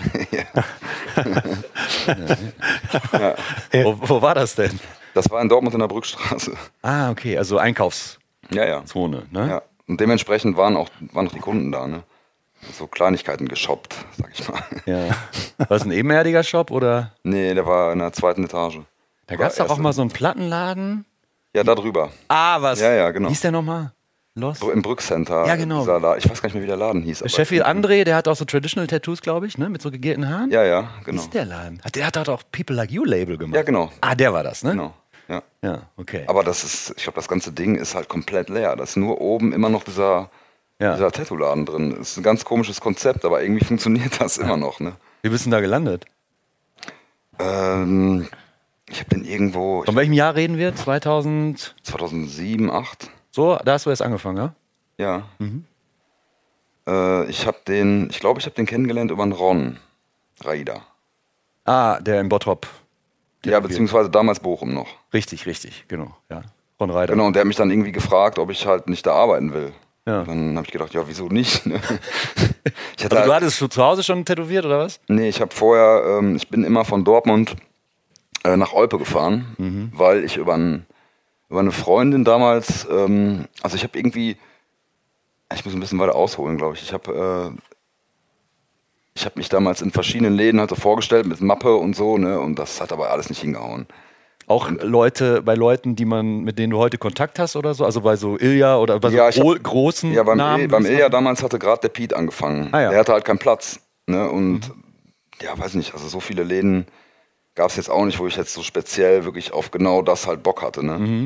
ja.
Wo, wo war das denn?
Das war in Dortmund in der Brückstraße.
Ah, okay, also Einkaufszone,
Ja, ja.
ne?
ja. Und dementsprechend waren auch, waren auch die Kunden da, ne? So Kleinigkeiten geshoppt, sag ich mal.
Ja. War das ein ebenerdiger Shop oder?
Nee, der war in der zweiten Etage.
Da gab es doch auch mal so einen Plattenladen.
Ja, da drüber.
Ah, was?
Ja, ja, genau.
Wie hieß der nochmal? Los?
Im Brückcenter.
Ja, genau.
dieser La- Ich weiß gar nicht mehr, wie der Laden hieß. aber-
Sheffield André, der hat auch so Traditional Tattoos, glaube ich, ne? Mit so gegelten Haaren.
Ja, ja,
Wie
genau.
ist der Laden? Hat- Der hat doch auch People Like You Label gemacht.
Ja, genau.
Ah, der war das, ne?
Genau. Ja.
Ja, okay.
Aber das ist, ich glaube, das ganze Ding ist halt komplett leer. Da ist nur oben immer noch dieser,
ja.
dieser Tattoo-Laden drin. Ist ein ganz komisches Konzept, aber irgendwie funktioniert das immer noch, ne?
Wie bist du denn da gelandet?
Ähm, ich habe den irgendwo
Von welchem Jahr reden wir? zweitausend?
zweitausendsieben, zweitausendacht.
So, da hast du erst angefangen, ja?
Ja. Äh, ich habe den, ich glaube, ich habe den kennengelernt über einen Ron Raida.
Ah, der in Bottrop.
Ja, beziehungsweise damals Bochum noch.
Richtig, richtig, genau. Ja. Ron Reiter.
Genau, und der hat mich dann irgendwie gefragt, ob ich halt nicht da arbeiten will.
Ja.
Dann habe ich gedacht, ja, wieso nicht? ne? ich hatte
Also du
halt,
hattest schon zu Hause schon tätowiert, oder was?
nee, ich habe vorher, ähm, ich bin immer von Dortmund äh, nach Olpe gefahren,
Mhm.
weil ich über, ein, über eine Freundin damals, ähm, also ich habe irgendwie, ich muss ein bisschen weiter ausholen, glaube ich. Ich habe äh, ich habe mich damals in verschiedenen Läden halt so vorgestellt mit Mappe und so, ne, und das hat aber alles nicht hingehauen.
Auch Leute, bei Leuten, die man, mit denen du heute Kontakt hast oder so? Also bei so Ilja oder bei
Ja, ich
so
hab-
gro- großen
Ja, beim,
Namen?
Il, beim
würdest du
Ilja
sagen?
damals hatte gerade der Pete angefangen.
Ah, ja.
Der hatte halt keinen Platz. Ne? Und ja, weiß nicht, also so viele Läden gab es jetzt auch nicht, wo ich jetzt so speziell wirklich auf genau das halt Bock hatte. Ne?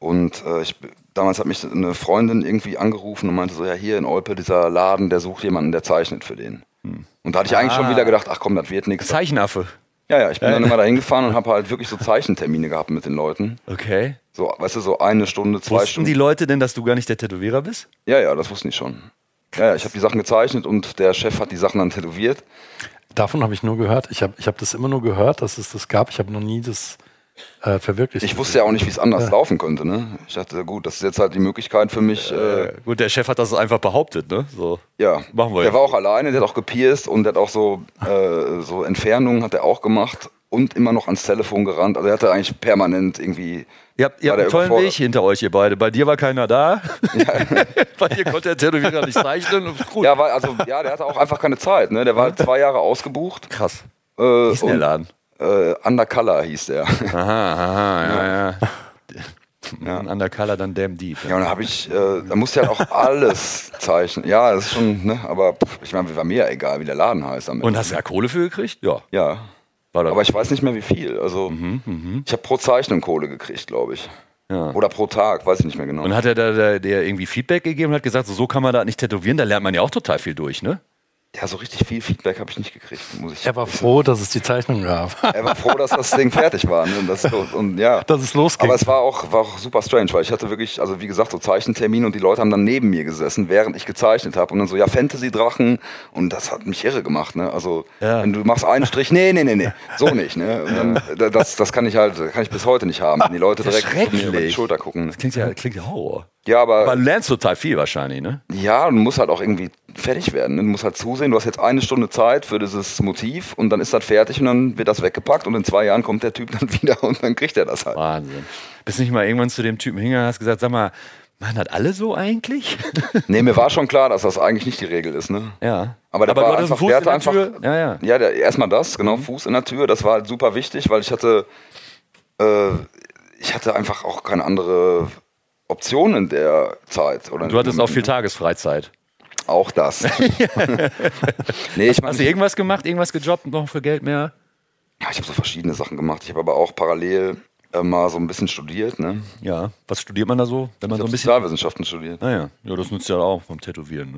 Und äh, ich, damals hat mich eine Freundin irgendwie angerufen und meinte so, ja, hier in Olpe, dieser Laden, der sucht jemanden, der zeichnet für den. Hm. Und da hatte ich eigentlich ah. schon wieder gedacht, ach komm, das wird nichts.
Zeichenaffe.
Ja, ja, ich bin ja. dann immer da hingefahren und habe halt wirklich so Zeichentermine gehabt mit den Leuten.
Okay.
So, weißt du, so eine Stunde, zwei
Wussten
Stunden.
die Leute denn, dass du gar nicht der Tätowierer bist?
Ja, ja, das wussten die schon. Ja, ja, ich habe die Sachen gezeichnet und der Chef hat die Sachen dann tätowiert.
Davon habe ich nur gehört. Ich habe ich hab das immer nur gehört, dass es das gab. Ich habe noch nie das äh, verwirklicht.
Ich wusste ja auch nicht, wie es anders ja. laufen könnte. Ne? Ich dachte, gut, das ist jetzt halt die Möglichkeit für mich. Äh,
äh, gut, der Chef hat das einfach behauptet, ne? So.
Ja,
machen wir
der war auch alleine, der hat auch gepierst und der hat auch so, äh, so Entfernungen hat er auch gemacht und immer noch ans Telefon gerannt. Also er hatte eigentlich permanent irgendwie...
Ihr habt, ihr habt einen tollen Weg hinter euch, ihr beide. Bei dir war keiner da. Ja. Bei dir konnte der Tätowierer nicht zeichnen. Gut.
Ja, weil, also, ja, der hatte auch einfach keine Zeit. Ne? Der war halt zwei Jahre ausgebucht.
Krass.
Äh,
Wie hieß der Laden?
Äh, Undercolor hieß der.
Aha, aha, ja, ja. ja. Undercolor, dann Damn Deep.
Ja, und da habe ich, äh, da musste ich halt auch alles zeichnen. Ja, das ist schon, ne, aber pff, ich meine, war mir ja egal, wie der Laden heißt.
Und hast du da Kohle für gekriegt? Ja.
Ja. Aber ich weiß nicht mehr, wie viel. Also, mhm, mh. ich habe pro Zeichnung Kohle gekriegt, glaube ich. Ja. Oder pro Tag, weiß ich nicht mehr genau.
Und hat er da, da der irgendwie Feedback gegeben und hat gesagt, so, so kann man da nicht tätowieren? Da lernt man ja auch total viel durch, ne?
Ja, so richtig viel Feedback habe ich nicht gekriegt, muss ich
Er war froh, dass es die Zeichnung gab.
Er war froh, dass das Ding fertig war. Ne? Und, das, und, ja.
Dass es losging.
Aber es war auch, war auch super strange, weil ich hatte wirklich, also wie gesagt, so Zeichentermine und die Leute haben dann neben mir gesessen, während ich gezeichnet habe. Und dann so, ja, Fantasy-Drachen. Und das hat mich irre gemacht. Ne? Also, ja. wenn du machst einen Strich, nee, nee, nee, nee, so nicht. Ne? Und dann, das, das kann ich halt, kann ich bis heute nicht haben, wenn die Leute direkt von mir über die Schulter gucken.
Das klingt ja, klingt ja Horror.
Ja, aber,
aber du lernst total viel wahrscheinlich, ne?
Ja, du musst halt auch irgendwie fertig werden. Ne? Du musst halt zusehen, du hast jetzt eine Stunde Zeit für dieses Motiv und dann ist das fertig und dann wird das weggepackt und in zwei Jahren kommt der Typ dann wieder und dann kriegt er das halt.
Wahnsinn. Bist nicht mal irgendwann zu dem Typen hingegangen und hast gesagt, sag mal, machen das alle so eigentlich?
Nee, mir war schon klar, dass das eigentlich nicht die Regel ist, ne?
Ja.
Aber der
aber
war einfach, der hatte einfach,
ja, ja.
ja, der, erstmal das, genau, mhm. Fuß in der Tür, das war halt super wichtig, weil ich hatte, äh, ich hatte einfach auch keine andere Option in der Zeit. Oder
du hattest auch viel Tagesfreizeit.
Auch das. Nee, ich mein,
hast du irgendwas gemacht, irgendwas gejobbt, noch für Geld mehr?
Ja, ich habe so verschiedene Sachen gemacht. Ich habe aber auch parallel äh, mal so ein bisschen studiert. Ne?
Ja, was studiert man da so? Wenn man
ich
so ein bisschen
Sozialwissenschaften studiert.
Ah ja. Ja, das nutzt ja auch vom Tätowieren. Ne?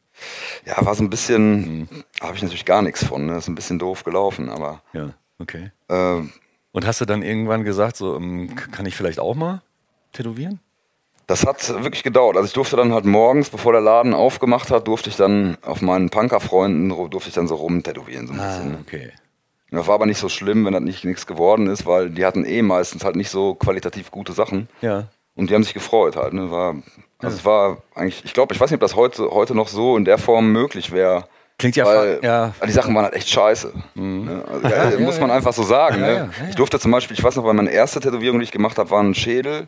Ja, war so ein bisschen, mhm. habe ich natürlich gar nichts von. Ne? Ist ein bisschen doof gelaufen, aber.
Ja, okay.
Äh,
Und hast du dann irgendwann gesagt, so, kann ich vielleicht auch mal tätowieren?
Das hat wirklich gedauert. Also ich durfte dann halt morgens, bevor der Laden aufgemacht hat, durfte ich dann auf meinen Punker-Freunden, durfte ich dann so rumtätowieren. So ein
ah,
bisschen.
Okay.
Das war aber nicht so schlimm, wenn das nicht nichts geworden ist, weil die hatten eh meistens halt nicht so qualitativ gute Sachen.
Ja.
Und die haben sich gefreut halt. Ne? War, also ja. es war eigentlich, ich glaube, ich weiß nicht, ob das heute, heute noch so in der Form möglich wäre.
Klingt ja,
weil
ja.
Die Sachen waren halt echt scheiße. Mhm. Ne? Also, ja, ja, muss man ja. einfach so sagen.
Ja,
ne?
ja, ja, ja.
Ich durfte zum Beispiel, ich weiß noch, weil meine erste Tätowierung, die ich gemacht habe, war ein Schädel.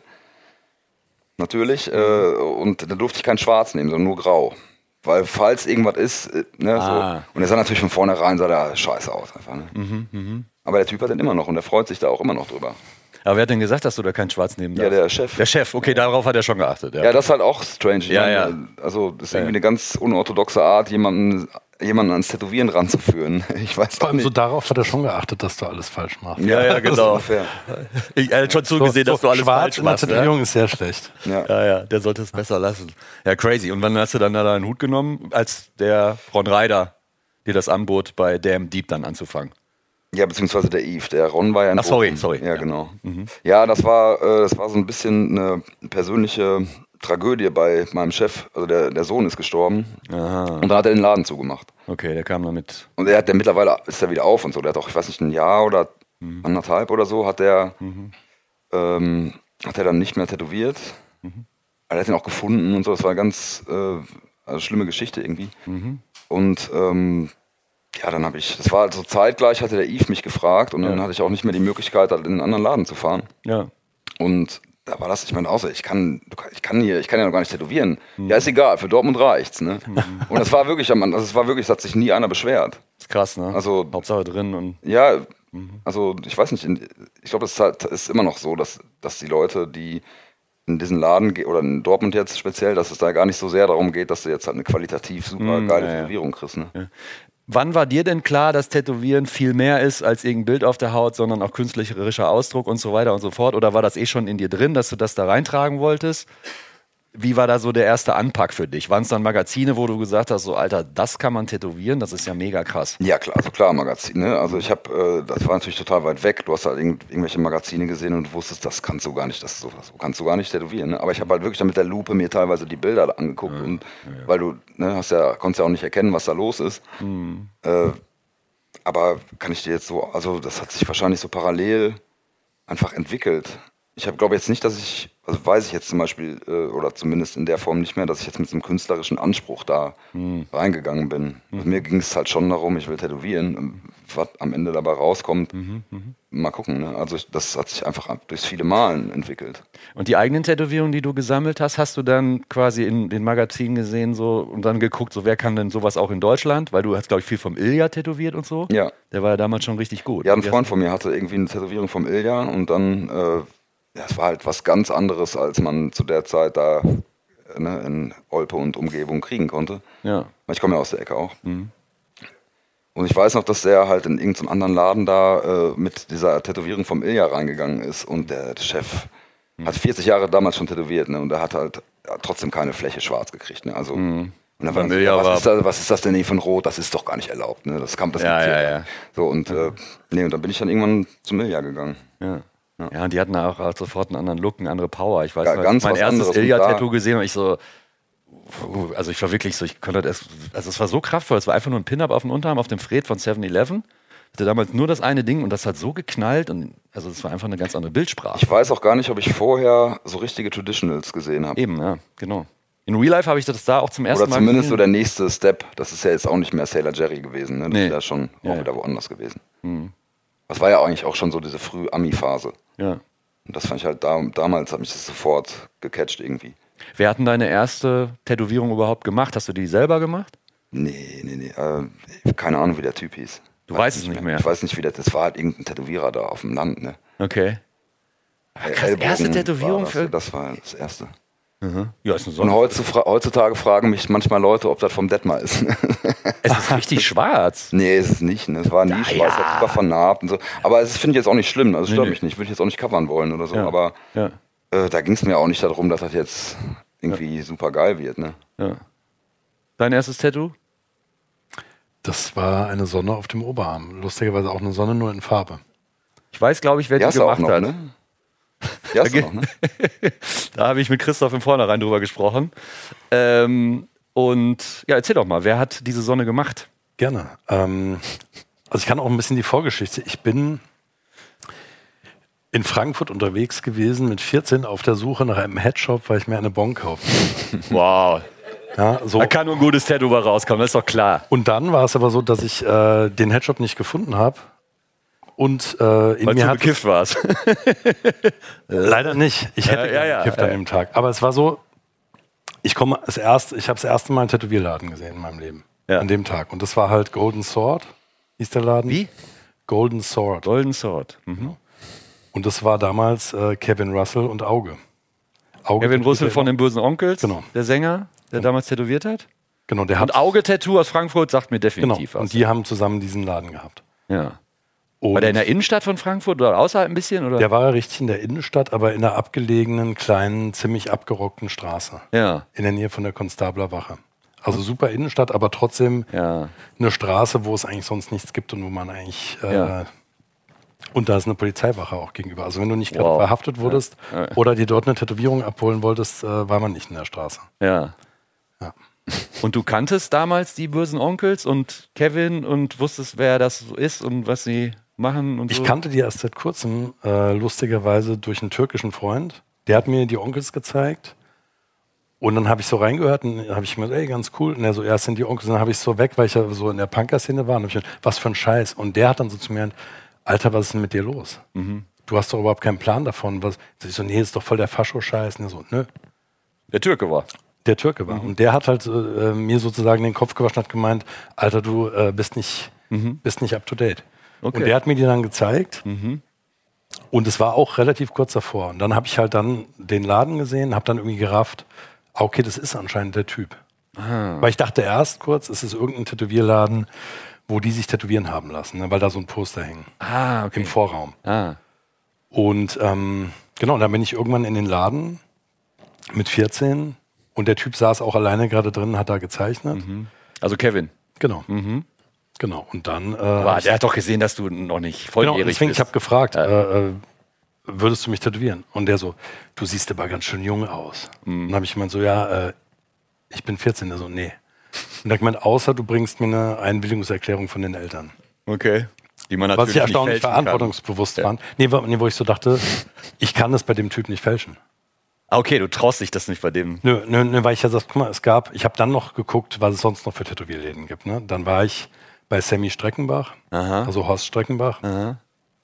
Natürlich. Mhm. Äh, und da durfte ich kein Schwarz nehmen, sondern nur Grau. Weil falls irgendwas ist, ne,
ah.
so. Und er sah natürlich von vornherein, sah der scheiße aus einfach. Ne?
Mhm, mh.
Aber der Typ hat den immer noch und der freut sich da auch immer noch drüber.
Aber wer hat denn gesagt, dass du da kein Schwarz nehmen darfst?
Ja, der Chef.
Der Chef, okay, darauf hat er schon geachtet. Ja,
ja das ist halt auch strange.
Ja, meine, ja.
Also das ist
ja,
irgendwie
ja.
eine ganz unorthodoxe Art, jemanden, jemanden ans Tätowieren ranzuführen. Ich weiß
Vor allem
nicht.
so darauf hat er schon geachtet, dass du alles falsch machst.
Ja, ja, genau.
Fair.
Ich hätte schon zugesehen, so, dass du alles
Schwarz
falsch
in der
machst.
Tätowierung
Ne?
ist sehr schlecht.
Ja.
ja, ja, der sollte es besser lassen. Ja, crazy. Und wann hast du dann da deinen Hut genommen, als der Ron Reider dir das anbot, bei Damn Deep dann anzufangen?
Ja, beziehungsweise der Yves. Der Ron war ja in
Ach, sorry,
Bochum.
sorry.
Ja,
Ja.
genau.
Mhm.
Ja, das war, äh, das war so ein bisschen eine persönliche Tragödie bei meinem Chef. Also der, der Sohn ist gestorben.
Aha.
Und dann hat er den Laden zugemacht.
Okay, der kam damit.
Und er hat, der mittlerweile ist er wieder auf und so. Der hat auch, ich weiß nicht, ein Jahr oder mhm. anderthalb oder so, hat der,
Mhm.
ähm, hat er dann nicht mehr tätowiert.
Mhm.
Er hat ihn auch gefunden und so. Das war eine ganz äh, also schlimme Geschichte irgendwie.
Mhm.
Und ähm, ja, dann habe ich, das war also zeitgleich, hatte der Yves mich gefragt und dann
Ja.
hatte ich auch nicht mehr die Möglichkeit, halt in einen anderen Laden zu fahren.
Ja.
Und da war das, ich meine, außer ich kann, ich kann hier, ich kann ja noch gar nicht tätowieren. Mhm. Ja, ist egal, für Dortmund reicht's, ne? Mhm. Und das war wirklich, also es war wirklich, es hat sich nie einer beschwert.
Ist krass, ne?
Also,
Hauptsache drin und.
ja, also ich weiß nicht, ich glaube, es ist, halt, ist immer noch so, dass, dass die Leute, die in diesen Laden gehen, oder in Dortmund jetzt speziell, dass es da gar nicht so sehr darum geht, dass du jetzt halt eine qualitativ super
Mhm,
geile
ja, ja.
Tätowierung kriegst, ne?
Ja. Wann war dir denn klar, dass Tätowieren viel mehr ist als irgendein Bild auf der Haut, sondern auch künstlerischer Ausdruck und so weiter und so fort? Oder war das eh schon in dir drin, dass du das da reintragen wolltest? Wie war da so der erste Anpack für dich? Waren es dann Magazine, wo du gesagt hast, so Alter, das kann man tätowieren, das ist ja mega krass?
Ja klar, also klar Magazine. Also ich habe, äh, das war natürlich total weit weg. Du hast halt irgend, irgendwelche Magazine gesehen und du wusstest, das kannst du gar nicht, das so, so kannst du gar nicht tätowieren. Ne? Aber ich habe halt wirklich dann mit der Lupe mir teilweise die Bilder angeguckt ja, und ja. weil du, ne, hast ja, konntest ja auch nicht erkennen, was da los ist. Mhm. Äh, aber kann ich dir jetzt so, also das hat sich wahrscheinlich so parallel einfach entwickelt. Ich habe, glaube jetzt nicht, dass ich, also weiß ich jetzt zum Beispiel, äh, oder zumindest in der Form nicht mehr, dass ich jetzt mit so einem künstlerischen Anspruch da hm. reingegangen bin. Mhm. Also mir ging es halt schon darum, ich will tätowieren. Was am Ende dabei rauskommt, mhm, mhm. mal gucken. Ne? Also ich, das hat sich einfach durchs viele Malen entwickelt.
Und die eigenen Tätowierungen, die du gesammelt hast, hast du dann quasi in den Magazinen gesehen so und dann geguckt, so wer kann denn sowas auch in Deutschland? Weil du hast, glaube ich, viel vom Ilja tätowiert und so.
Ja.
Der war ja damals schon richtig gut.
Ja, ein Freund von mir hatte irgendwie eine Tätowierung vom Ilja und dann... Äh, Ja, es war halt was ganz anderes, als man zu der Zeit da ne, in Olpe und Umgebung kriegen konnte.
Ja.
Ich komme ja aus der Ecke auch. Mhm. Und ich weiß noch, dass der halt in irgendeinem anderen Laden da äh, mit dieser Tätowierung vom Ilja reingegangen ist und der, der Chef mhm. hat vierzig Jahre damals schon tätowiert, ne, und er hat halt ja, trotzdem keine Fläche schwarz gekriegt. Ne, also, mhm. Und dann war so, ja, was, ist das, was ist das denn hier von Rot? Das ist doch gar nicht erlaubt. Ne? Das kam das
ja, ja, ja.
So, und, äh, nee, und dann bin ich dann irgendwann zum Ilja gegangen.
Ja. Ja. ja, und die hatten auch halt sofort einen anderen Look, eine andere Power. Ich weiß
ja,
noch,
ganz
mein erstes Ilja-Tattoo
da.
gesehen und ich so, also ich war wirklich so, ich konnte das, also es war so kraftvoll, es war einfach nur ein Pin-Up auf dem Unterarm, auf dem Fred von seven eleven. Hatte damals nur das eine Ding und das hat so geknallt und also es war einfach eine ganz andere Bildsprache.
Ich weiß auch gar nicht, ob ich vorher so richtige Traditionals gesehen habe.
Eben, ja, genau. In Real Life habe ich das da auch zum ersten Mal
Oder zumindest
gesehen.
so der nächste Step. Das ist ja jetzt auch nicht mehr Sailor Jerry gewesen. Ne? Das
nee.
ist ja schon
ja,
auch
ja.
wieder woanders gewesen.
Mhm.
Das war ja eigentlich auch schon so diese Früh-Ami-Phase.
Ja.
Und das fand ich halt da, damals, hat mich das sofort gecatcht irgendwie.
Wer hat denn deine erste Tätowierung überhaupt gemacht? Hast du die selber gemacht?
Nee, nee, nee. Äh, keine Ahnung, wie der Typ hieß.
Du weißt es nicht mehr. mehr.
Ich weiß nicht, wie der, das war halt irgendein Tätowierer da auf dem Land, ne?
Okay. Krass, erste Tätowierung
das,
für...
Das war das erste.
Mhm. Ja, ist eine Sonne.
Und heutzutage, heutzutage fragen mich manchmal Leute, ob das vom Detmar ist.
Es ist richtig schwarz.
Nee, es ist nicht. Ne? Es war nie
ja,
schwarz,
ja.
es war super vernarbt und so. Aber es finde ich jetzt auch nicht schlimm. Also es
nee,
stört
nee.
mich nicht. Würde ich jetzt auch nicht covern wollen oder so.
Ja.
Aber
ja.
äh, da ging es mir auch nicht darum, dass das jetzt irgendwie ja. super geil wird. Ne?
Ja. Dein erstes Tattoo?
Das war eine Sonne auf dem Oberarm. Lustigerweise auch eine Sonne, nur in Farbe.
Ich weiß, glaube ich, wer die, die gemacht
noch,
hat.
Ne? Die hast du noch, ne?
Da habe ich mit Christoph im Vornherein drüber gesprochen. Ähm, und ja, erzähl doch mal, wer hat diese Sonne gemacht?
Gerne. Ähm, also ich kann auch ein bisschen die Vorgeschichte. Ich bin in Frankfurt unterwegs gewesen mit vierzehn auf der Suche nach einem Headshop, weil ich mir eine Bon kaufen wollte.
Wow.
Ja, so.
Da kann nur ein gutes Tattoo bei rauskommen, das ist doch klar.
Und dann war es aber so, dass ich äh, den Headshop nicht gefunden habe. Und äh, in
Weil
mir
du
hat
bekifft warst.
Leider nicht. Ich hätte
ja, ja, ja,
gekifft
ja.
an dem Tag. Aber es war so, ich komme das erste, ich habe das erste Mal einen Tätowierladen gesehen in meinem Leben.
Ja.
An dem Tag. Und das war halt Golden Sword, hieß der Laden.
Wie?
Golden Sword.
Golden Sword. Mhm.
Und das war damals äh, Kevin Russell und Auge. Auge
Kevin Russell von den Bösen Onkels,
genau.
der Sänger, der damals tätowiert hat.
Genau, der hat
und Auge-Tattoo aus Frankfurt sagt mir definitiv
genau.
was.
Und die haben zusammen diesen Laden gehabt.
Ja.
Und
war der in der Innenstadt von Frankfurt oder außerhalb ein bisschen? Oder?
Der war richtig in der Innenstadt, aber in einer abgelegenen, kleinen, ziemlich abgerockten Straße.
Ja.
In der Nähe von der Konstablerwache. Also super Innenstadt, aber trotzdem
ja.
eine Straße, wo es eigentlich sonst nichts gibt und wo man eigentlich... Äh,
ja.
Und da ist eine Polizeiwache auch gegenüber. Also wenn du nicht gerade
wow.
verhaftet wurdest
ja. Ja.
oder dir dort eine Tätowierung abholen wolltest, äh, war man nicht in der Straße.
Ja.
ja.
Und du kanntest damals die Bösen Onkels und Kevin und wusstest, wer das ist und was sie... machen und
ich
so.
kannte die erst seit kurzem, äh, lustigerweise durch einen türkischen Freund. Der hat mir die Onkels gezeigt. Und dann habe ich so reingehört und habe ich mir gedacht, ey, ganz cool. Und er so, erst sind die Onkels. Und dann habe ich so weg, weil ich ja so in der Punker-Szene war. Und hab ich gedacht, was für ein Scheiß. Und der hat dann so zu mir gesagt, Alter, was ist denn mit dir los? Mhm. Du hast doch überhaupt keinen Plan davon. Was? Ich so, nee, ist doch voll der Fascho-Scheiß. Und er so, nö.
Der Türke war.
Der Türke war. Mhm. Und der hat halt äh, mir sozusagen den Kopf gewaschen und hat gemeint, Alter, du äh, bist nicht, mhm. bist nicht up to date. Okay. Und der hat mir die dann gezeigt. Mhm. Und es war auch relativ kurz davor. Und dann habe ich halt dann den Laden gesehen, habe dann irgendwie gerafft, okay, das ist anscheinend der Typ. Ah. Weil ich dachte erst kurz, es ist irgendein Tätowierladen, wo die sich tätowieren haben lassen, ne, weil da so ein Poster hing.
Ah, okay.
Im Vorraum.
Ah.
Und ähm, genau, dann bin ich irgendwann in den Laden mit vierzehn und der Typ saß auch alleine gerade drin, hat da gezeichnet.
Mhm. Also Kevin.
Genau.
Mhm.
Genau. Und dann. Äh,
Aber der hat doch gesehen, dass du noch nicht volljährig
genau, deswegen,
bist.
ich habe gefragt,
Ja.
äh, äh, würdest du mich tätowieren? Und der so, du siehst aber ganz schön jung aus.
Mhm.
Und dann habe ich gemeint so, ja, äh, ich bin vierzehn. Der so, nee. Und dann gemeint, außer du bringst mir eine Einwilligungserklärung von den Eltern.
Okay. Die man
Was
natürlich
ich erstaunlich
nicht fälschen
verantwortungsbewusst
kann.
fand. Nee, wo, nee, wo ich so dachte, ich kann das bei dem Typ nicht fälschen.
Ah, okay, du traust dich das nicht bei dem.
Nö, nö, nö, weil ich ja sag, guck mal, es gab, ich habe dann noch geguckt, was es sonst noch für Tätowierläden gibt. Ne? Dann war ich bei Sammy Streckenbach,
Aha.
also Horst Streckenbach.
Aha.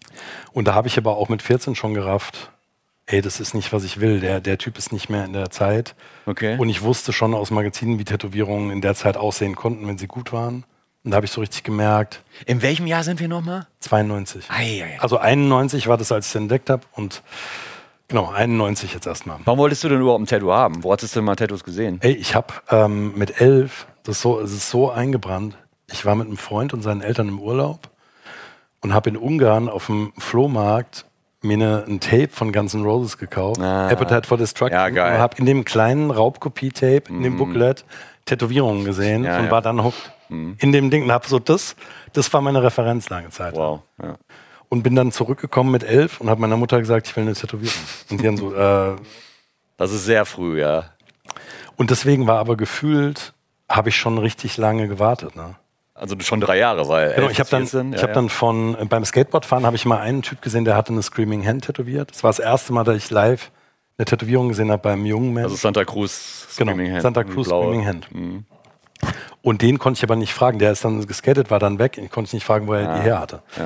Und da habe ich aber auch mit vierzehn schon gerafft, ey, das ist nicht, was ich will. Der, der Typ ist nicht mehr in der Zeit.
Okay.
Und ich wusste schon aus Magazinen, wie Tätowierungen in der Zeit aussehen konnten, wenn sie gut waren. Und da habe ich so richtig gemerkt,
In welchem Jahr sind wir nochmal?
zweiundneunzig.
Ei, ei, ei.
Also einundneunzig war das, als ich es entdeckt habe. Und genau, einundneunzig jetzt erstmal.
Warum wolltest du denn überhaupt ein Tattoo haben? Wo hattest du denn mal Tattoos gesehen?
Ey, ich habe ähm, mit elf, das ist, so, es ist so eingebrannt, ich war mit einem Freund und seinen Eltern im Urlaub und habe in Ungarn auf dem Flohmarkt mir eine, ein Tape von Guns N' Roses gekauft,
Ah.
Appetite for Destruction,
Ja, geil.
und habe in dem kleinen Raubkopie-Tape, in dem Booklet, Tätowierungen gesehen
Ja,
und
ja.
war dann hooked in dem Ding und habe so das, das war meine Referenz lange Zeit.
Wow. Ja.
Und bin dann zurückgekommen mit elf und habe meiner Mutter gesagt, ich will eine Tätowierung. Und die dann so, äh,
Das ist sehr früh, ja.
und deswegen war aber gefühlt, habe ich schon richtig lange gewartet, ne?
Also schon drei Jahre, weil.
Genau,
elf
ich habe
bis
dann,
vierzehn,
ich
ja,
hab dann von, äh, beim Skateboardfahren habe ich mal einen Typ gesehen, der hatte eine Screaming Hand tätowiert. Das war das erste Mal, dass ich live eine Tätowierung gesehen habe beim jungen
ja.
Mensch.
Also Santa Cruz
Genau,
Screaming Hand.
Santa
die
Cruz
blaue.
Screaming Hand.
Mhm.
Und den konnte ich aber nicht fragen. Der ist dann geskatet, war dann weg. Ich konnte nicht fragen, wo er
Ah,
die her hatte.
ja.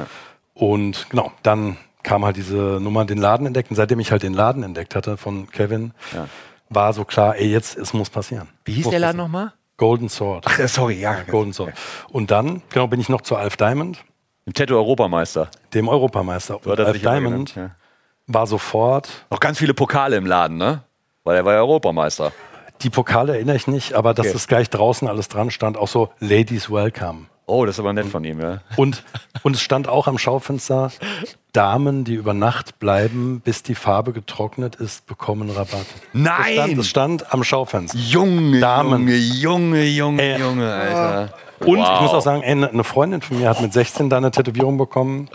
Und genau, dann kam halt diese Nummer, den Laden entdeckt. Und seitdem ich halt den Laden entdeckt hatte von Kevin,
Ja.
war so klar, ey, jetzt, es muss passieren.
Wie hieß
muss
der Laden
passieren.
nochmal?
Golden Sword.
Ach, sorry, ja.
Golden Sword. Und dann, genau, bin ich noch zu Alf Diamond,
Im Tattoo-Europameister.
dem Europameister.
So
Und
hat er
Alf
sich immer
Diamond
genannt,
war sofort,
ja. Noch ganz viele Pokale im Laden, ne? Weil er war ja Europameister.
die Pokale erinnere ich nicht, aber dass
Okay.
das gleich draußen alles dran stand, auch so Ladies Welcome.
Oh, das ist aber nett von ihm, ja.
Und, und es stand auch am Schaufenster, Damen, die über Nacht bleiben, bis die Farbe getrocknet ist, bekommen Rabatt. Das stand, das stand am Schaufenster.
Junge,
Damen.
Junge, Junge, Junge,
Äh,
Junge, Alter.
Und
Wow.
ich muss auch sagen, ey, eine Freundin von mir hat mit sechzehn da eine Tätowierung bekommen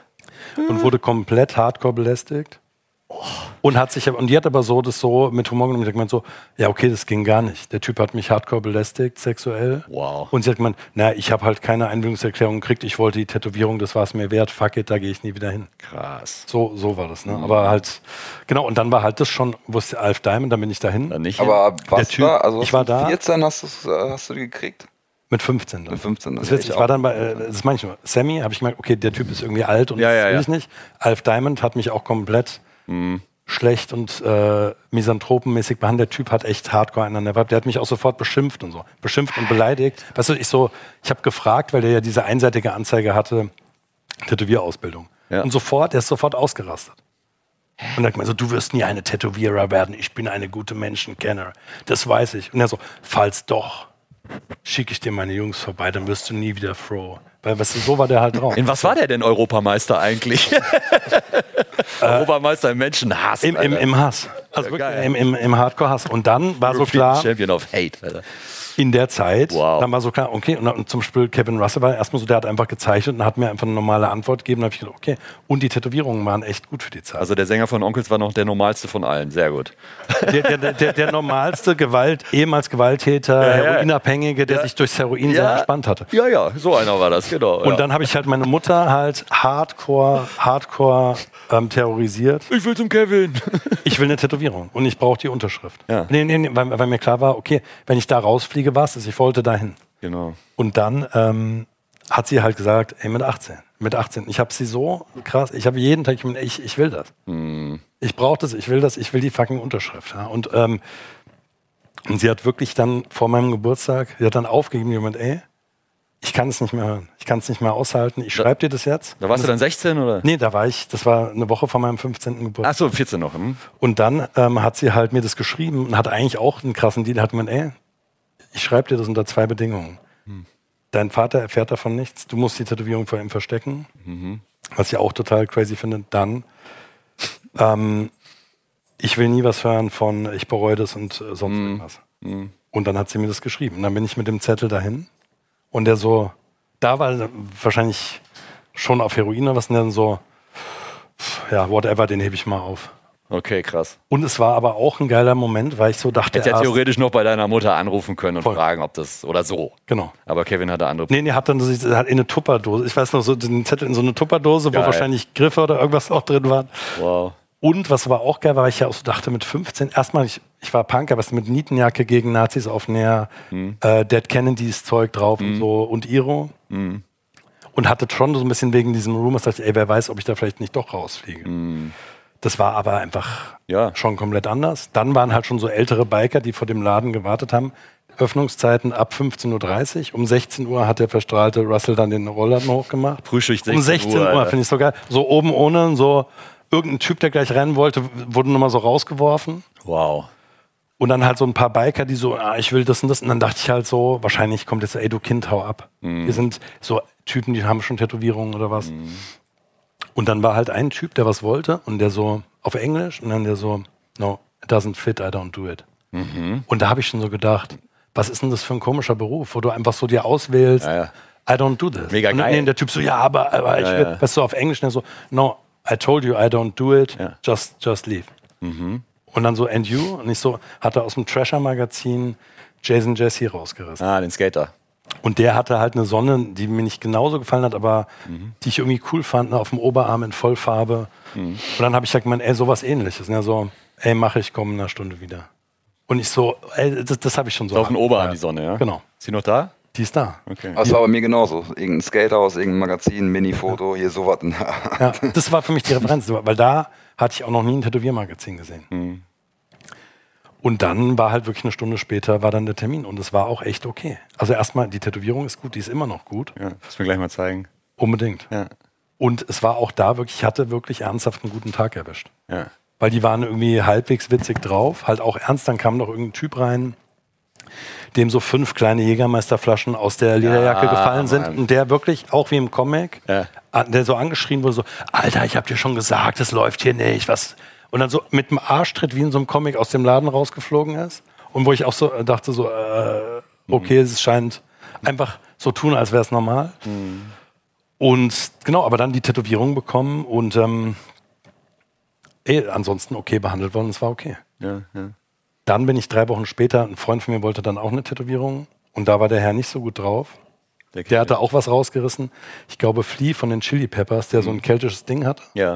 und wurde komplett hardcore belästigt. Und hat sich, und die hat aber so das so mit Humor genommen, die hat gemeint so, ja okay, das ging gar nicht. Der Typ hat mich hardcore belästigt, sexuell.
Wow.
Und sie hat gemeint, na, ich habe halt keine Einwilligungserklärung gekriegt, ich wollte die Tätowierung, das war es mir wert, fuck it, da gehe ich nie wieder hin.
Krass.
So, so war das, ne? Aber halt, genau, und dann war halt das schon, wusste Alf Diamond, dann bin ich dahin.
Dann nicht.
Aber was
Typ,
war, also
ich war da.
vierzehn hast, du's, äh, hast du die gekriegt?
Mit fünfzehn dann.
Mit fünfzehn,
Das
dann
ist witzig,
ich
ich war
auch.
dann bei, äh, das meine ich nur, Sammy, habe ich gemerkt, okay, der Typ ist irgendwie alt und
Ja,
das
ja,
will
ja.
ich nicht. Alf Diamond hat mich auch komplett schlecht und äh, misanthropenmäßig behandelt. Der Typ hat echt hardcore einen an der Vibe. Der hat mich auch sofort beschimpft und so. Beschimpft und beleidigt. Weißt du, ich so, ich habe gefragt, weil der ja diese einseitige Anzeige hatte, Tätowierausbildung.
Ja.
Und sofort, der ist sofort ausgerastet. Und er hat gemeint so, du wirst nie eine Tätowierer werden. Ich bin eine gute Menschenkenner. Das weiß ich. Und er so, falls doch, schicke ich dir meine Jungs vorbei, dann wirst du nie wieder froh. Weil, weißt du, so war der halt drauf.
In was war der denn Europameister eigentlich? Europameister im Menschenhass.
Im, im,
Alter.
Im Hass. Also
Ja,
wirklich
geil.
im, im, im Hardcore-Hass. Und dann war so
European
klar,
Champion of Hate, Alter.
in der Zeit,
Wow.
dann war so klar, okay, und, dann, und zum Beispiel Kevin Russell war erstmal so, der hat einfach gezeichnet und hat mir einfach eine normale Antwort gegeben. Da habe ich gedacht, okay. Und die Tätowierungen waren echt gut für die Zeit.
Also der Sänger von Onkels war noch der normalste von allen. Sehr gut.
der, der, der, der normalste Gewalt, ehemals Gewalttäter,
Ja, ja.
Heroinabhängige, der
Ja.
sich durchs Heroin sehr entspannt hatte.
Ja, ja, so einer war das, genau.
Und
ja.
dann habe ich halt meine Mutter halt hardcore, hardcore ähm, terrorisiert.
Ich will zum Kevin.
Ich will eine Tätowierung und ich brauche die Unterschrift.
Ja.
Nee, nee, nee, weil, weil mir klar war, okay, wenn ich da rausfliege, was ist, ich wollte dahin.
Genau.
Und dann ähm, hat sie halt gesagt, ey, mit achtzehn. Mit achtzehn. Ich habe sie so krass, ich habe jeden Tag, ich, ich will das.
Hm.
Ich brauche das, ich will das, ich will die fucking Unterschrift. Ja. Und, ähm, und sie hat wirklich dann vor meinem Geburtstag, sie hat dann aufgegeben, jemand, ey, ich kann es nicht mehr hören. Ich kann es nicht mehr aushalten. Ich schreibe dir das jetzt.
Da warst du dann sechzehn, oder?
Nee, da war ich, das war eine Woche vor meinem fünfzehnten Geburtstag.
Ach so, vierzehn noch. Hm?
Und dann ähm, hat sie halt mir das geschrieben und hat eigentlich auch einen krassen Deal. Hat gemeint, ey, ich schreibe dir das unter zwei Bedingungen. dein Vater erfährt davon nichts, du musst die Tätowierung vor ihm verstecken, mhm. was ich auch total crazy finde. Dann, ähm, ich will nie was hören von, ich bereue das und äh, sonst mhm. irgendwas. Mhm. Und dann hat sie mir das geschrieben. Und dann bin ich mit dem Zettel dahin und der so, da war er wahrscheinlich schon auf Heroin oder was, und dann so, ja, whatever, den hebe ich mal auf.
Okay, krass.
Und es war aber auch ein geiler Moment, weil ich so dachte,
hätte ja theoretisch noch bei deiner Mutter anrufen können und voll. fragen, ob das, oder so.
Genau.
Aber Kevin hatte andere.
Nee, nee, hat dann hat in eine Tupperdose, ich weiß noch, so den Zettel in so eine Tupperdose, geil. Wo wahrscheinlich Griffe oder irgendwas auch drin waren.
Wow.
Und was aber auch geil war, weil ich ja auch so dachte, mit fünfzehn, erstmal, ich, ich war Punk, aber mit Nietenjacke gegen Nazis auf Näher, hm. äh, Dead Kennedys Zeug drauf hm. und so und Iro. Hm. Und hatte schon so ein bisschen wegen diesem Rumors, dachte ich, ey, wer weiß, ob ich da vielleicht nicht doch rausfliege. Hm. Das war aber einfach ja. schon komplett anders. Dann waren halt schon so ältere Biker, die vor dem Laden gewartet haben. Öffnungszeiten ab fünfzehn Uhr dreißig. Um sechzehn Uhr hat der verstrahlte Russell dann den Rollladen hochgemacht.
Frühstück
um sechzehn Uhr, finde ich so geil. So oben ohne, so irgendein Typ, der gleich rennen wollte, wurde nochmal so rausgeworfen.
Wow.
Und dann halt so ein paar Biker, die so, ah, ich will das und das. Und dann dachte ich halt so, wahrscheinlich kommt jetzt, ey, du Kind, hau ab. Mhm. Wir sind so Typen, die haben schon Tätowierungen oder was. Mhm. Und dann war halt ein Typ, der was wollte und der so auf Englisch und dann der so, no, it doesn't fit, I don't do it. Mhm. Und da habe ich schon so gedacht, was ist denn das für ein komischer Beruf, wo du einfach so dir auswählst, ja, ja. I don't do this.
Mega
und
geil.
dann der Typ so, ja, aber, aber ja, ich will, ja. weißt du, auf Englisch, und der so, no, I told you, I don't do it, ja. just, just leave. Mhm. Und dann so, and you? Und ich so, hatte aus dem Thrasher-Magazin Jason Jesse rausgerissen.
Ah, den Skater.
Und der hatte halt eine Sonne, die mir nicht genauso gefallen hat, aber mhm. die ich irgendwie cool fand, ne, auf dem Oberarm in Vollfarbe. Mhm. Und dann habe ich halt gemeint, ey, sowas ähnliches. Ne, so, ey, mache ich, komm in einer Stunde wieder. Und ich so, ey, das, das habe ich schon so.
Auf dem Oberarm die Sonne, ja?
Genau.
Ist sie noch da?
Die ist da.
Okay. Das war bei mir genauso. Irgendein Skater aus irgendeinem Magazin, Mini-Foto, ja. hier sowas.
Ja, das war für mich die Referenz, weil da hatte ich auch noch nie ein Tätowiermagazin gesehen. Mhm. Und dann war halt wirklich eine Stunde später war dann der Termin und es war auch echt okay. Also erstmal, die Tätowierung ist gut, die ist immer noch gut.
Ja, das mir gleich mal zeigen.
Unbedingt.
Ja.
Und es war auch da wirklich, ich hatte wirklich ernsthaft einen guten Tag erwischt.
Ja.
Weil die waren irgendwie halbwegs witzig drauf, halt auch ernst, dann kam noch irgendein Typ rein, dem so fünf kleine Jägermeisterflaschen aus der Lederjacke ja, gefallen sind Mann. Und der wirklich, auch wie im Comic, ja. der so angeschrien wurde, so, Alter, ich hab dir schon gesagt, es läuft hier nicht, was... Und dann so mit dem Arschtritt wie in so einem Comic aus dem Laden rausgeflogen ist. Und wo ich auch so dachte, so, äh, okay, mhm. es scheint einfach so tun, als wäre es normal. Mhm. Und genau, aber dann die Tätowierung bekommen und ähm, ey, ansonsten okay behandelt worden, es war okay.
Ja, ja.
Dann bin ich drei Wochen später, ein Freund von mir wollte dann auch eine Tätowierung und da war der Herr nicht so gut drauf. Der, der hatte auch was rausgerissen. Ich glaube, Flea von den Chili Peppers, der mhm. so ein keltisches Ding hatte.
Ja.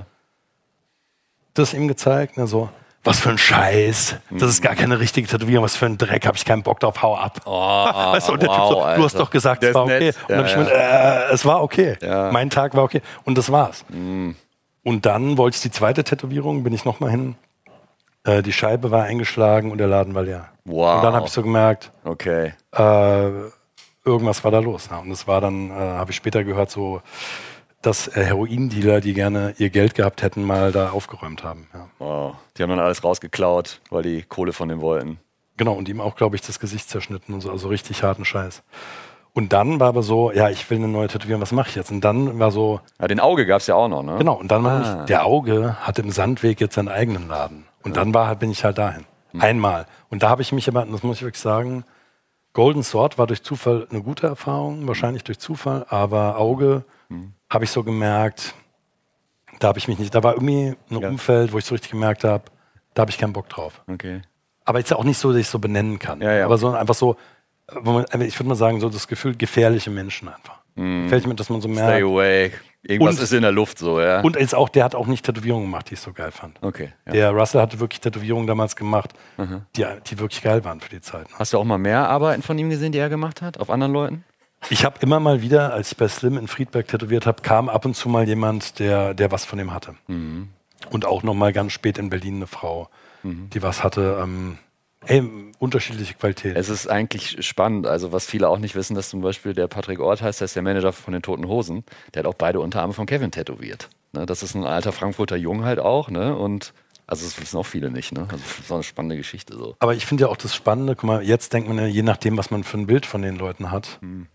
Das ihm gezeigt, ne, so, was für ein Scheiß, das ist gar keine richtige Tätowierung, was für ein Dreck, habe ich keinen Bock drauf, hau ab.
Oh, weißt du, und der
wow,
Typ so,
du hast doch gesagt, es war okay.
Nett.
Und dann
ja,
hab ich ja. Mit, äh, es war okay,
ja.
mein Tag war okay und das war's. Mhm. Und dann wollte ich die zweite Tätowierung, bin ich nochmal hin, äh, die Scheibe war eingeschlagen und der Laden war leer.
Wow.
Und dann habe ich so gemerkt,
okay.
äh, irgendwas war da los. Ja. Und das war dann, äh, habe ich später gehört, so dass äh, Heroindealer, die gerne ihr Geld gehabt hätten, mal da aufgeräumt haben. Ja.
Wow. Die haben dann alles rausgeklaut, weil die Kohle von dem wollten.
Genau, und ihm auch, glaube ich, das Gesicht zerschnitten und so, also richtig harten Scheiß. Und dann war aber so, ja, ich will eine neue Tätowierung, was mache ich jetzt? Und dann war so...
Ja, den Auge gab es ja auch noch, ne?
Genau, und dann war ah. ich, der Auge hat im Sandweg jetzt seinen eigenen Laden. Und ja. dann war, bin ich halt dahin. Hm. Einmal. Und da habe ich mich aber, das muss ich wirklich sagen, Golden Sword war durch Zufall eine gute Erfahrung, wahrscheinlich durch Zufall, aber Auge... Hm. habe ich so gemerkt, da habe ich mich nicht, da war irgendwie ein ja. Umfeld, wo ich so richtig gemerkt habe, da habe ich keinen Bock drauf.
Okay.
Aber jetzt auch nicht so, dass ich so benennen kann.
Ja, ja.
Aber so einfach so, man, ich würde mal sagen, so das Gefühl, gefährliche Menschen einfach. Mm. Gefällt mir, dass man so merkt.
Stay away. Irgendwas und, ist in der Luft so, ja.
Und jetzt auch, der hat auch nicht Tätowierungen gemacht, die ich so geil fand.
Okay. Ja.
Der Russell hatte wirklich Tätowierungen damals gemacht, mhm. die, die wirklich geil waren für die Zeit.
Hast du auch mal mehr Arbeiten von ihm gesehen, die er gemacht hat, auf anderen Leuten?
Ich habe immer mal wieder, als ich bei Slim in Friedberg tätowiert habe, kam ab und zu mal jemand, der, der was von ihm hatte. Mhm. Und auch noch mal ganz spät in Berlin eine Frau, mhm. die was hatte. Ähm, ey, unterschiedliche Qualität.
Es ist eigentlich spannend, also was viele auch nicht wissen, dass zum Beispiel der Patrick Ort heißt, der ist der Manager von den Toten Hosen, der hat auch beide Unterarme von Kevin tätowiert. Ne, das ist ein alter Frankfurter Jung halt auch, ne? Und also das wissen auch viele nicht, ne? Also das ist auch eine spannende Geschichte so.
Aber ich finde ja auch das Spannende, guck mal, jetzt denkt man ja, je nachdem, was man für ein Bild von den Leuten hat, mhm.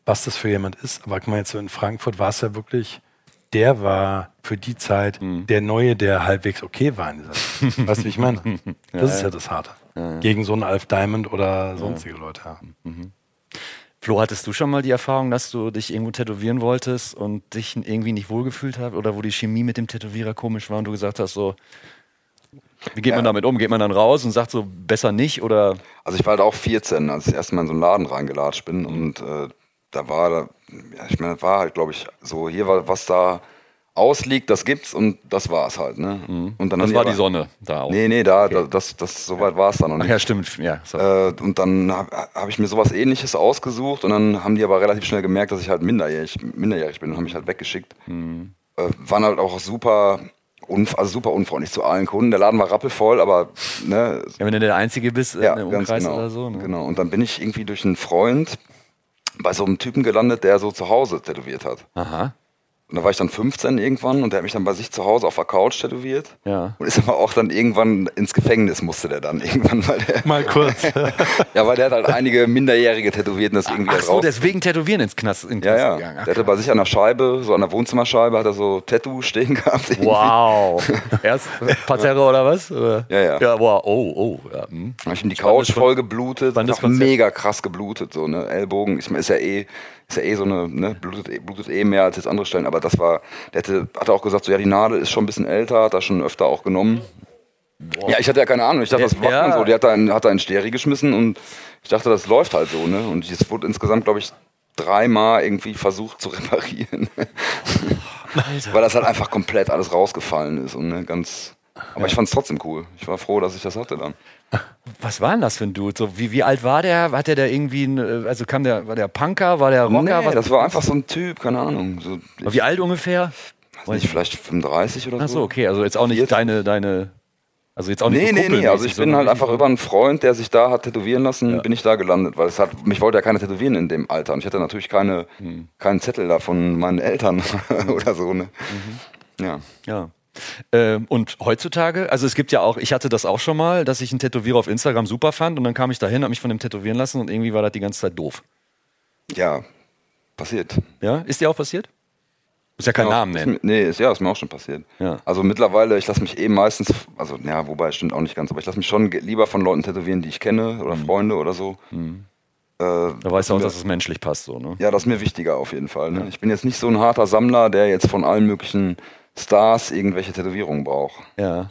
was das für jemand ist. Aber guck mal, jetzt so in Frankfurt war es ja wirklich, der war für die Zeit mhm. der Neue, der halbwegs okay war in dieser Zeit. Weißt du, wie ich meine? Das ja, ist ja das Harte. Ja, ja. Gegen so einen Alf Diamond oder sonstige ja. Leute. Ja.
Mhm. Flo, hattest du schon mal die Erfahrung, dass du dich irgendwo tätowieren wolltest und dich irgendwie nicht wohlgefühlt hast oder wo die Chemie mit dem Tätowierer komisch war und du gesagt hast, so, wie geht ja. man damit um? Geht man dann raus und sagt so, besser nicht? Oder?
Also ich war halt auch vierzehn, als ich erst mal in so einen Laden reingelatscht bin und äh, da war, da, ja, ich meine, das war halt, glaube ich, so, hier war, was da ausliegt, das gibt's und das war's halt, ne?
Mhm.
Und dann
das war
aber,
die Sonne da auch?
Nee, nee, da, okay. da das, das, so weit war es dann noch nicht.
Ach ja, stimmt, ja.
Äh, und dann habe hab ich mir sowas Ähnliches ausgesucht und dann haben die aber relativ schnell gemerkt, dass ich halt minderjährig, minderjährig bin und haben mich halt weggeschickt.
Mhm.
Äh, waren halt auch super, unf also super unfreundlich zu allen Kunden. Der Laden war rappelvoll, aber, ne?
Ja, wenn du der Einzige bist
ja,
in einem Umkreis
genau,
oder so, ne?
Genau, und dann bin ich irgendwie durch einen Freund bei so einem Typen gelandet, der so zu Hause tätowiert hat.
Aha.
Und da war ich dann fünfzehn irgendwann und der hat mich dann bei sich zu Hause auf der Couch tätowiert.
Ja.
Und ist aber auch dann irgendwann ins Gefängnis musste der dann irgendwann, weil der...
Mal kurz.
ja, weil der hat halt einige Minderjährige tätowiert und das irgendwie
Ach
halt
so,
raus.
deswegen Tätowieren ins Knast, in den
Ja,
Knast
ja.
gegangen. Ach,
der hatte bei sich an der Scheibe, so an der Wohnzimmerscheibe, hat er so Tattoo stehen gehabt. Irgendwie.
Wow. Erst Parterre oder was? Oder?
Ja, ja.
Ja, wow, oh, oh. Ja, hm.
Dann hab ich ihm die Couch voll geblutet,
noch
mega krass geblutet, so, ne, Ellbogen, ich meine, ist ja eh... Ist ja eh so eine, ne, blutet, blutet eh mehr als jetzt andere Stellen, aber das war, der hatte, hat auch gesagt, so, ja, die Nadel ist schon ein bisschen älter, hat er schon öfter auch genommen. Boah. Ja, ich hatte ja keine Ahnung, ich dachte, was macht
ja.
man so? Die hat da, in, hat da in Steri geschmissen und ich dachte, das läuft halt so, ne, und es wurde insgesamt, glaube ich, dreimal irgendwie versucht zu reparieren. Weil das halt einfach komplett alles rausgefallen ist und ne, ganz, aber ja. ich fand es trotzdem cool. Ich war froh, dass ich das hatte dann.
Was war denn das für ein Dude? So, wie, wie alt war der? Hat der da irgendwie, ein, also kam der, war der Punker, war der Rocker?
Nee,
was
das war einfach so ein Typ, keine Ahnung. So,
wie alt ungefähr?
Weiß nicht, vielleicht fünfunddreißig oder so.
Ach so, okay, also jetzt auch nicht deine, deine, also jetzt auch nicht
Nee,
so
nee, nee, also ich bin halt einfach über einen Freund, der sich da hat tätowieren lassen, ja. bin ich da gelandet, weil es hat, mich wollte ja keiner tätowieren in dem Alter und ich hatte natürlich keine, hm. keinen Zettel da von meinen Eltern oder so, ne. Mhm. Ja.
Ja. Ähm, und heutzutage, also es gibt ja auch, ich hatte das auch schon mal, dass ich einen Tätowierer auf Instagram super fand und dann kam ich dahin, habe mich von dem tätowieren lassen und irgendwie war das die ganze Zeit doof.
Ja, passiert.
Ja, ist dir auch passiert? Muss ja keinen
ja,
Namen nennen.
Ist, nee, ist, ja, ist mir auch schon passiert.
Ja.
Also mittlerweile, ich lasse mich eh meistens, also ja, wobei, stimmt auch nicht ganz, aber ich lasse mich schon lieber von Leuten tätowieren, die ich kenne oder mhm. Freunde oder so.
Mhm.
Äh,
da weißt du auch, dass es menschlich passt, so, ne?
Ja, das ist mir wichtiger auf jeden Fall. Ne? Ja. Ich bin jetzt nicht so ein harter Sammler, der jetzt von allen möglichen Stars irgendwelche Tätowierungen braucht.
Ja.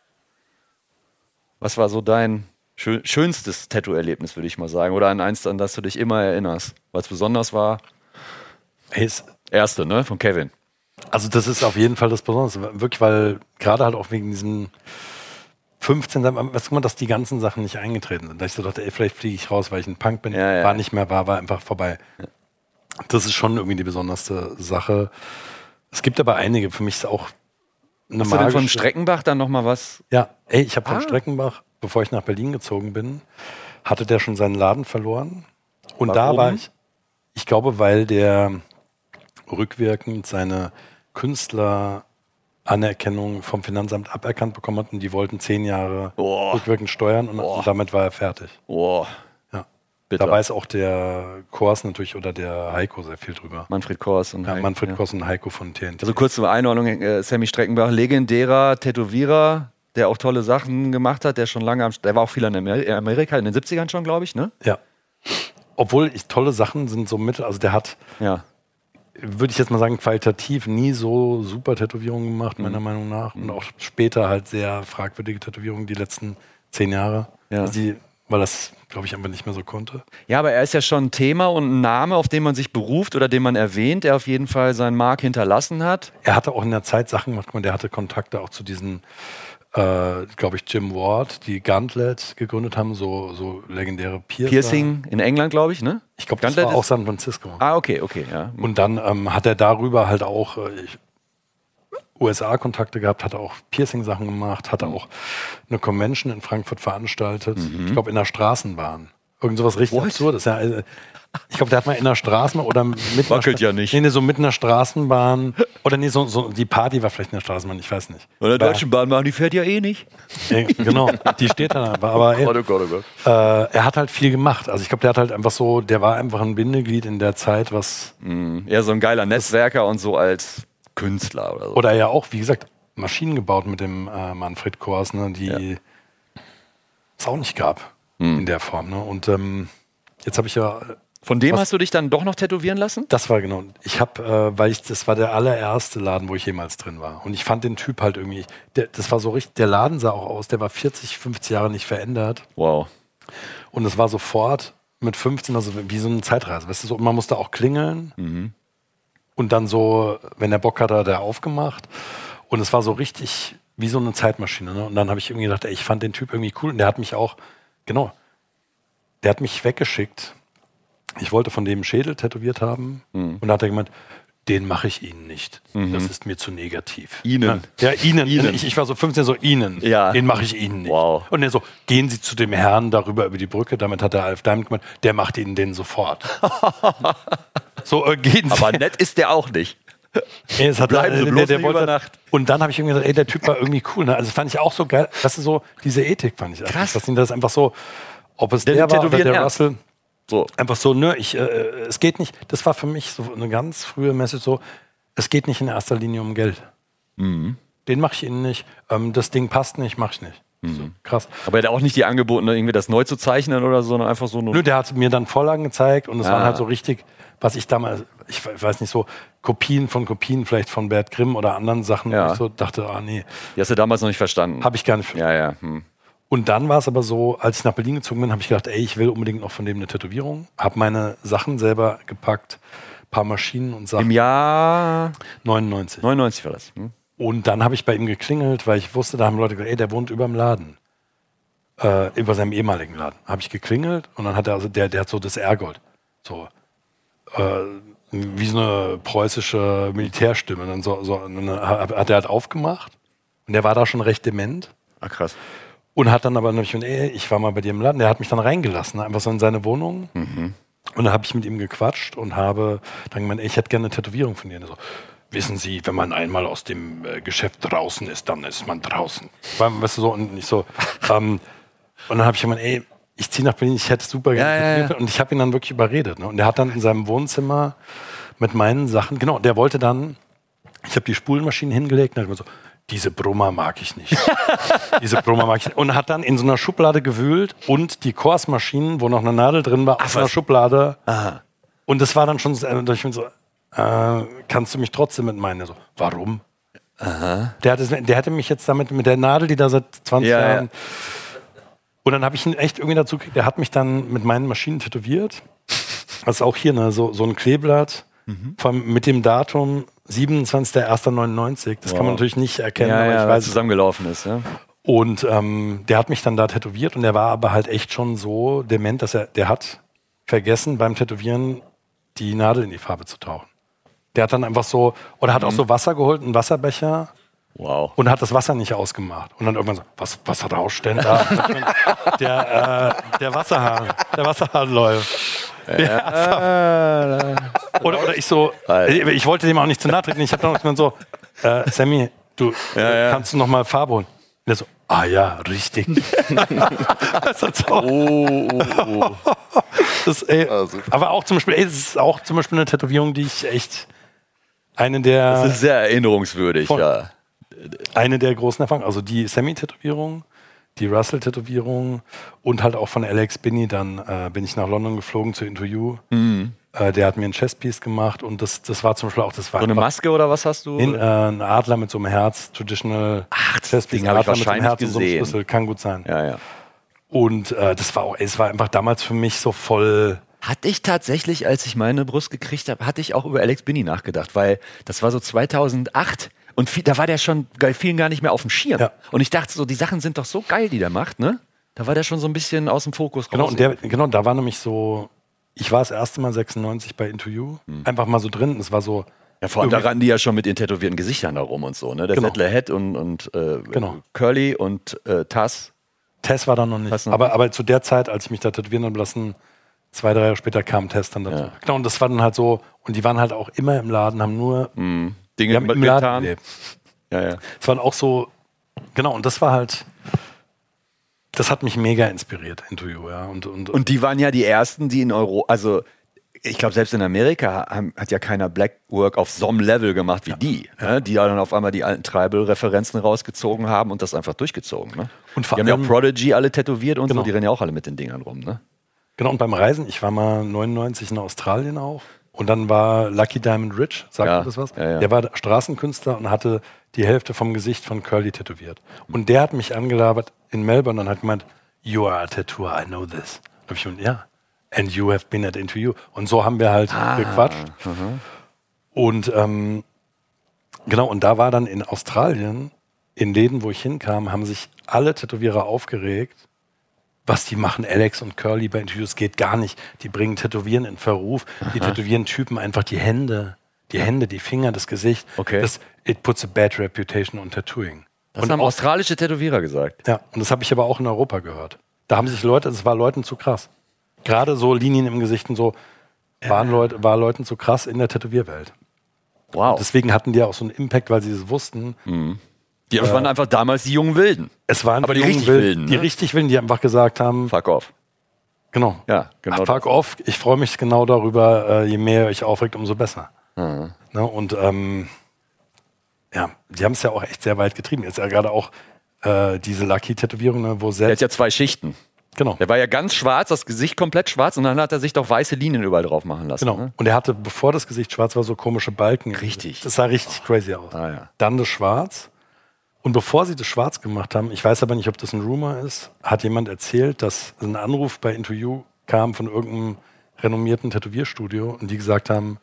Was war so dein schön, schönstes Tattoo-Erlebnis, würde ich mal sagen? Oder an eins, an das du dich immer erinnerst? Weil es besonders war?
Hey,
Erste, ne? Von Kevin.
Also das ist auf jeden Fall das Besondere. Wirklich, weil gerade halt auch wegen diesem fünfzehn, was man, dass die ganzen Sachen nicht eingetreten sind. Da ich so dachte, ey, vielleicht fliege ich raus, weil ich ein Punk bin.
Ja, ja.
War nicht mehr, war, war einfach vorbei. Ja. Das ist schon irgendwie die besonderste Sache. Es gibt aber einige, für mich ist auch eine
Hast du denn von Streckenbach dann nochmal was?
Ja, ey, ich habe von
ah.
Streckenbach, bevor ich nach Berlin gezogen bin, hatte der schon seinen Laden verloren. Und
Warum?
da war ich, ich glaube, weil der rückwirkend seine Künstleranerkennung vom Finanzamt aberkannt bekommen hat und die wollten zehn Jahre
oh.
rückwirkend steuern und,
oh.
und damit war er fertig.
Oh.
Ja.
Bitter.
Da weiß auch der Kors natürlich oder der Heiko sehr viel drüber.
Manfred Kors und
ja,
Heiko.
Manfred
ja.
Kors und Heiko von T N T.
Also kurz zur Einordnung, äh, Sammy Streckenbach, legendärer Tätowierer, der auch tolle Sachen gemacht hat, der schon lange am, der war auch viel in Amerika, in den siebzigern schon, glaube ich, ne?
Ja. Obwohl ich, tolle Sachen sind so mittel, also der hat,
ja.
würde ich jetzt mal sagen, qualitativ nie so super Tätowierungen gemacht, meiner mhm. Meinung nach. Und auch später halt sehr fragwürdige Tätowierungen, die letzten zehn Jahre.
Ja.
Also die, weil das, glaube ich, einfach nicht mehr so konnte.
Ja, aber er ist ja schon ein Thema und ein Name, auf den man sich beruft oder den man erwähnt, der auf jeden Fall seinen Mark hinterlassen hat.
Er hatte auch in der Zeit Sachen gemacht, der hatte Kontakte auch zu diesen, äh, glaube ich, Jim Ward, die Gauntlet gegründet haben, so, so legendäre Piercer.
Piercing in England, glaube ich, ne?
Ich glaube, das war auch San Francisco.
Ah, okay, okay, ja.
Und dann ähm, hat er darüber halt auch äh, U S A-Kontakte gehabt, hat auch Piercing-Sachen gemacht, hat auch eine Convention in Frankfurt veranstaltet, mhm. ich glaube in der Straßenbahn. Irgend sowas richtig
What?
Absurdes. Ja, also, ich glaube, der hat mal in der Straßenbahn oder mit einer
Wackelt
Stra-
ja nicht.
Nee, nee, so mit einer Straßenbahn. Oder nee, so, so die Party war vielleicht in der Straßenbahn, ich weiß nicht.
Oder der
War-
Deutschen Bahn machen, die fährt ja eh nicht.
äh, genau, die steht da einfach. Aber
Oh
er,
Gott, oh Gott.
äh, er hat halt viel gemacht. Also ich glaube, der hat halt einfach so, der war einfach ein Bindeglied in der Zeit, was.
Eher so ein geiler Netzwerker und so als Künstler oder so.
Oder ja auch, wie gesagt, Maschinen gebaut mit dem äh, Manfred Kors, ne, die es auch nicht gab in der Form. Ne? Und ähm, jetzt habe ich ja.
Von dem
Was-
hast du dich dann doch noch tätowieren lassen?
Das war genau. Ich habe, äh, weil ich, das war der allererste Laden, wo ich jemals drin war. Und ich fand den Typ halt irgendwie, der, das war so richtig, der Laden sah auch aus, der war vierzig, fünfzig Jahre nicht verändert.
Wow.
Und es war sofort mit fünfzehn, also wie so eine Zeitreise. Weißt du, so, man musste auch klingeln. Und dann so, wenn der Bock hatte, hat er aufgemacht. Und es war so richtig wie so eine Zeitmaschine. Ne? Und dann habe ich irgendwie gedacht, ey, ich fand den Typ irgendwie cool. Und der hat mich auch, genau, der hat mich weggeschickt. Ich wollte von dem Schädel tätowiert haben. Und da hat er gemeint, den mache ich Ihnen nicht. Das ist mir zu negativ.
Ihnen?
Ja, Ihnen.
Ihnen.
Ich, ich war so fünfzehn, so Ihnen.
Ja.
Den mache ich Ihnen nicht.
Wow.
Und er so, gehen Sie zu dem Herrn darüber über die Brücke. Damit hat der Alf Diamond gemeint, der macht Ihnen den sofort. So, äh, gehen Sie.
Aber nett ist der auch nicht.
Ey, es hat
Bleiben Sie
der-
bloß
der
nicht
wollte-
über Nacht.
Und dann habe ich irgendwie gesagt, ey, der Typ war irgendwie cool. Ne? Also das fand ich auch so geil. Das ist so, diese Ethik fand ich einfach.
Krass.
Dass ihn das einfach so, ob es
Der
der, war oder
tätowiert
der
ernst.
Russell,
So.
einfach so, ne, ich, äh, es geht nicht, das war für mich so eine ganz frühe Message so, es geht nicht in erster Linie um Geld.
Mhm.
Den mache ich Ihnen nicht. Ähm, das Ding passt nicht, mach ich nicht. So, krass.
Aber er hat auch nicht die angeboten, irgendwie das neu zu zeichnen oder so, sondern einfach so nur.
Nö, der hat mir dann Vorlagen gezeigt und es
Ah.
waren halt so richtig, was ich damals, ich weiß nicht, so Kopien von Kopien, vielleicht von Bert Grimm oder anderen Sachen,
Ja.
wo ich so dachte, ah nee,
Die hast du damals noch nicht verstanden.
habe ich gar nicht.
Ja, ja. Hm.
Und dann war es aber so, als ich nach Berlin gezogen bin, habe ich gedacht, ey, ich will unbedingt noch von dem eine Tätowierung. Habe meine Sachen selber gepackt, paar Maschinen und Sachen.
Im Jahr
neunundneunzig.
neunundneunzig war das. Hm?
Und dann habe ich bei ihm geklingelt, weil ich wusste, da haben Leute gesagt, ey, der wohnt über dem Laden. Äh, über seinem ehemaligen Laden. Habe ich geklingelt und dann hat er, also der, der hat so das Ergold. So, äh, wie so eine preußische Militärstimme. Und dann so, so, und dann hat er halt aufgemacht und der war da schon recht dement.
Ah, krass.
Und hat dann aber natürlich, ey, ich war mal bei dir im Laden, der hat mich dann reingelassen, einfach so in seine Wohnung. Und dann habe ich mit ihm gequatscht und habe dann gemeint, ey, ich hätte gerne eine Tätowierung von dir. Und er so, wissen Sie, wenn man einmal aus dem äh, Geschäft draußen ist, dann ist man draußen. Weil, weißt du, so, und nicht so. Ähm, und dann habe ich gemeint, ey, ich ziehe nach Berlin, ich hätte super gerne
Ja, ja,
tätowiert.
ja.
Und ich habe ihn dann wirklich überredet. Ne? Und der hat dann in seinem Wohnzimmer mit meinen Sachen, genau, der wollte dann, ich habe die Spulmaschinen hingelegt und er hat mir so, diese Brummer mag ich nicht. Diese Brummer mag ich nicht. Und hat dann in so einer Schublade gewühlt und die Kors-Maschinen, wo noch eine Nadel drin war, aus einer Schublade.
Aha.
Und das war dann schon so, äh, ich bin so äh, kannst du mich trotzdem mit meinen? So, warum?
Aha.
Der hatte, der hatte mich jetzt damit mit der Nadel, die da seit zwanzig
Ja,
Jahren.
ja.
Und dann habe ich ihn echt irgendwie dazu gekriegt, der hat mich dann mit meinen Maschinen tätowiert. Das ist auch hier ne, so, so ein Kleeblatt vom, mit dem Datum siebenundzwanzigster erster neunundneunzig. Das kann man
Wow.
natürlich nicht erkennen,
Ja,
aber
ja,
ich
weil
weiß
es
es.
zusammengelaufen ist. Ja?
Und ähm, der hat mich dann da tätowiert und der war aber halt echt schon so dement, dass er, der hat vergessen beim Tätowieren die Nadel in die Farbe zu tauchen. Der hat dann einfach so, oder hat auch so Wasser geholt, einen Wasserbecher
Wow.
und hat das Wasser nicht ausgemacht. Und dann irgendwann so, was, was rauscht denn da? der, äh, der Wasserhahn, der Wasserhahn läuft. Ja, oder, oder ich so,
Alter.
ich wollte dem auch nicht zu nahe treten. Ich habe dann noch so, äh, Sammy, du
Ja, ja.
kannst du noch mal Farbe holen? Und der so, ah ja, richtig. Das ist so.
Oh, oh, oh.
Das, ey,
Ah, super.
aber auch zum Beispiel, ey, das ist auch zum Beispiel eine Tätowierung, die ich echt eine der,
Das ist sehr erinnerungswürdig,
Voll.
ja.
eine der großen Erfahrungen. Also die Sammy-Tätowierung, die Russell-Tätowierung und halt auch von Alex Binney. Dann äh, bin ich nach London geflogen zu Interview. Äh, der hat mir ein Chestpiece gemacht und das, das war zum Beispiel auch, das war
So eine
einfach
Maske oder was hast du?
in, äh, ein Adler mit so einem Herz, Traditional
Ach, das
Chestpiece,
Ding habe ich
Adler mit so einem
wahrscheinlich
Herz und so einem
gesehen.
Schlüssel, kann gut sein.
Ja, ja.
Und äh, das war auch, ey, es war einfach damals für mich so voll.
Hatte ich tatsächlich, als ich meine Brust gekriegt habe, hatte ich auch über Alex Binney nachgedacht, weil das war so zweitausendacht und viel, da war der schon bei vielen gar nicht mehr auf dem Schirm.
Ja.
Und ich dachte so, die Sachen sind doch so geil, die der macht, ne? Da war der schon so ein bisschen aus dem Fokus raus.
Genau, und der, genau, da war nämlich so, ich war das erste Mal sechsundneunzig bei Interview, einfach mal so drin. Es war so,
ja, vor allem, da
irgendwie-
rannten die ja schon mit den tätowierten Gesichtern da rum und so, ne? Der
Genau.
Settler Head und, und äh,
Genau.
Curly und äh, Taz.
Tess war da noch nicht.
Noch
aber,
nicht?
aber zu der Zeit, als ich mich da tätowieren habe lassen, zwei, drei Jahre später kam Tess dann dazu.
Ja.
Genau, und das war dann halt so, und die waren halt auch immer im Laden, haben nur
Mhm.
die
Dinge
haben im Laden
getan.
gelebt.
Ja, ja.
Es waren auch so, genau, und das war halt, das hat mich mega inspiriert, Into You, ja. Und, und,
Und die waren ja die ersten, die in Europa, also ich glaube, selbst in Amerika haben, hat ja keiner Blackwork auf so einem Level gemacht wie ja. die, ne? Die dann auf einmal die alten Tribal-Referenzen rausgezogen haben und das einfach durchgezogen. Ne? Und vor die haben ja auch Prodigy alle tätowiert und genau. so, die rennen ja auch alle mit den Dingern rum. Ne?
Genau, und beim Reisen, ich war mal neunundneunzig in Australien auch und dann war Lucky Diamond Rich, sagt
ja.
ihr das was?
Ja, ja.
Der war Straßenkünstler und hatte die Hälfte vom Gesicht von Curly tätowiert. Und der hat mich angelabert in Melbourne und hat gemeint, you are a tattooer, I know this. Da hab ich gemeint, ja. And you have been at Into You. Und so haben wir halt ah, gequatscht. Uh-huh. Und ähm, genau, und da war dann in Australien, in Läden, wo ich hinkam, haben sich alle Tätowierer aufgeregt, was die machen, Alex und Curly bei Into You, es geht gar nicht. Die bringen Tätowieren in Verruf. Aha. Die tätowieren Typen einfach die Hände, die Hände, die Finger, das Gesicht.
Okay.
Das, it puts a bad reputation on tattooing.
Das
und
haben
auch,
australische Tätowierer gesagt.
Ja, und das habe ich aber auch in Europa gehört. Da haben sich Leute, das war Leuten zu krass. Gerade so Linien im Gesicht und so waren Leute, war Leuten zu krass in der Tätowierwelt.
Wow.
Und deswegen hatten die auch so einen Impact, weil sie es wussten.
Mhm. Die äh, waren einfach damals die jungen Wilden.
Es waren
aber die, die richtig
Wilden,
Wilden. Ne?
Die richtig Wilden, die einfach gesagt haben:
Fuck off.
Genau.
Ja, genau.
Ach, fuck off. Ich freue mich genau darüber, äh, je mehr ihr euch aufregt, umso besser.
Mhm.
Ne? Und ähm, ja, die haben es ja auch echt sehr weit getrieben. Jetzt ja gerade auch äh, diese Lucky-Tätowierung, ne, wo
Der
selbst.
hat ja zwei Schichten.
Genau.
Der war ja ganz schwarz, das Gesicht komplett schwarz und dann hat er sich doch weiße Linien überall drauf machen lassen.
Genau.
Ne?
Und er hatte, bevor das Gesicht schwarz war, so komische Balken.
Richtig.
Das sah richtig oh. crazy aus.
Ah, ja.
Dann das Schwarz. Und bevor sie das Schwarz gemacht haben, ich weiß aber nicht, ob das ein Rumor ist, hat jemand erzählt, dass ein Anruf bei Into You kam von irgendeinem renommierten Tätowierstudio und die gesagt haben,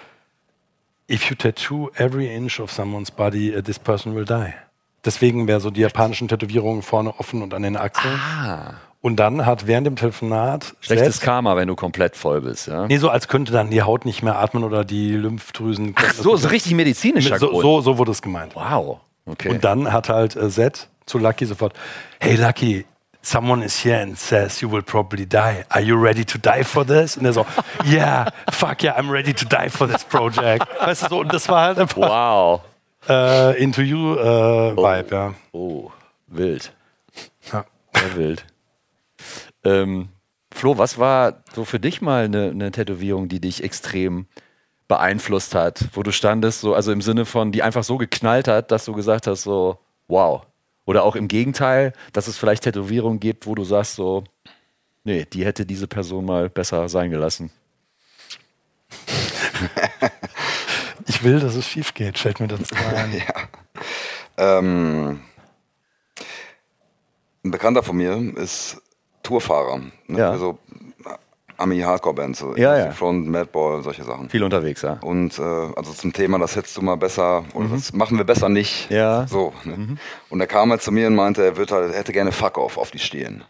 if you tattoo every inch of someone's body, uh, this person will die. Deswegen wäre so die japanischen Tätowierungen vorne offen und an den Achseln.
Ah.
Und dann hat während dem Telefonat
schlechtes Karma, wenn du komplett voll bist, ja?
Nee, so als könnte dann die Haut nicht mehr atmen oder die Lymphdrüsen.
Ach so, so richtig medizinischer
so, so, so wurde es gemeint.
Wow. Okay.
Und dann hat halt äh, Zed zu Lucky sofort, hey Lucky, someone is here and says you will probably die. Are you ready to die for this? Und er so, yeah, fuck yeah, I'm ready to die for this project. Weißt du, so, und das war halt einfach
wow.
äh, Into You äh,
oh.
Vibe, ja.
Oh, wild.
Ja.
Sehr wild. Ähm, Flo, was war so für dich mal eine, eine Tätowierung, die dich extrem beeinflusst hat, wo du standest, so, also im Sinne von, die einfach so geknallt hat, dass du gesagt hast, so, wow. Oder auch im Gegenteil, dass es vielleicht Tätowierungen gibt, wo du sagst, so, nee, die hätte diese Person mal besser sein gelassen.
Ich will, dass es schief geht, fällt mir dazu ein.
Ja. Ähm, ein Bekannter von mir ist Tourfahrer, ne?
Ja.
Also Ami-Hardcore-Bands, so
ja, ja.
Front, Madball, solche Sachen.
Viel unterwegs, ja.
Und äh, also zum Thema, das hättest du mal besser, oder mhm. das machen wir besser nicht.
Ja.
So. Ne?
Mhm.
Und er kam halt zu mir und meinte, er, wird halt, er hätte gerne Fuck off auf die Stirn.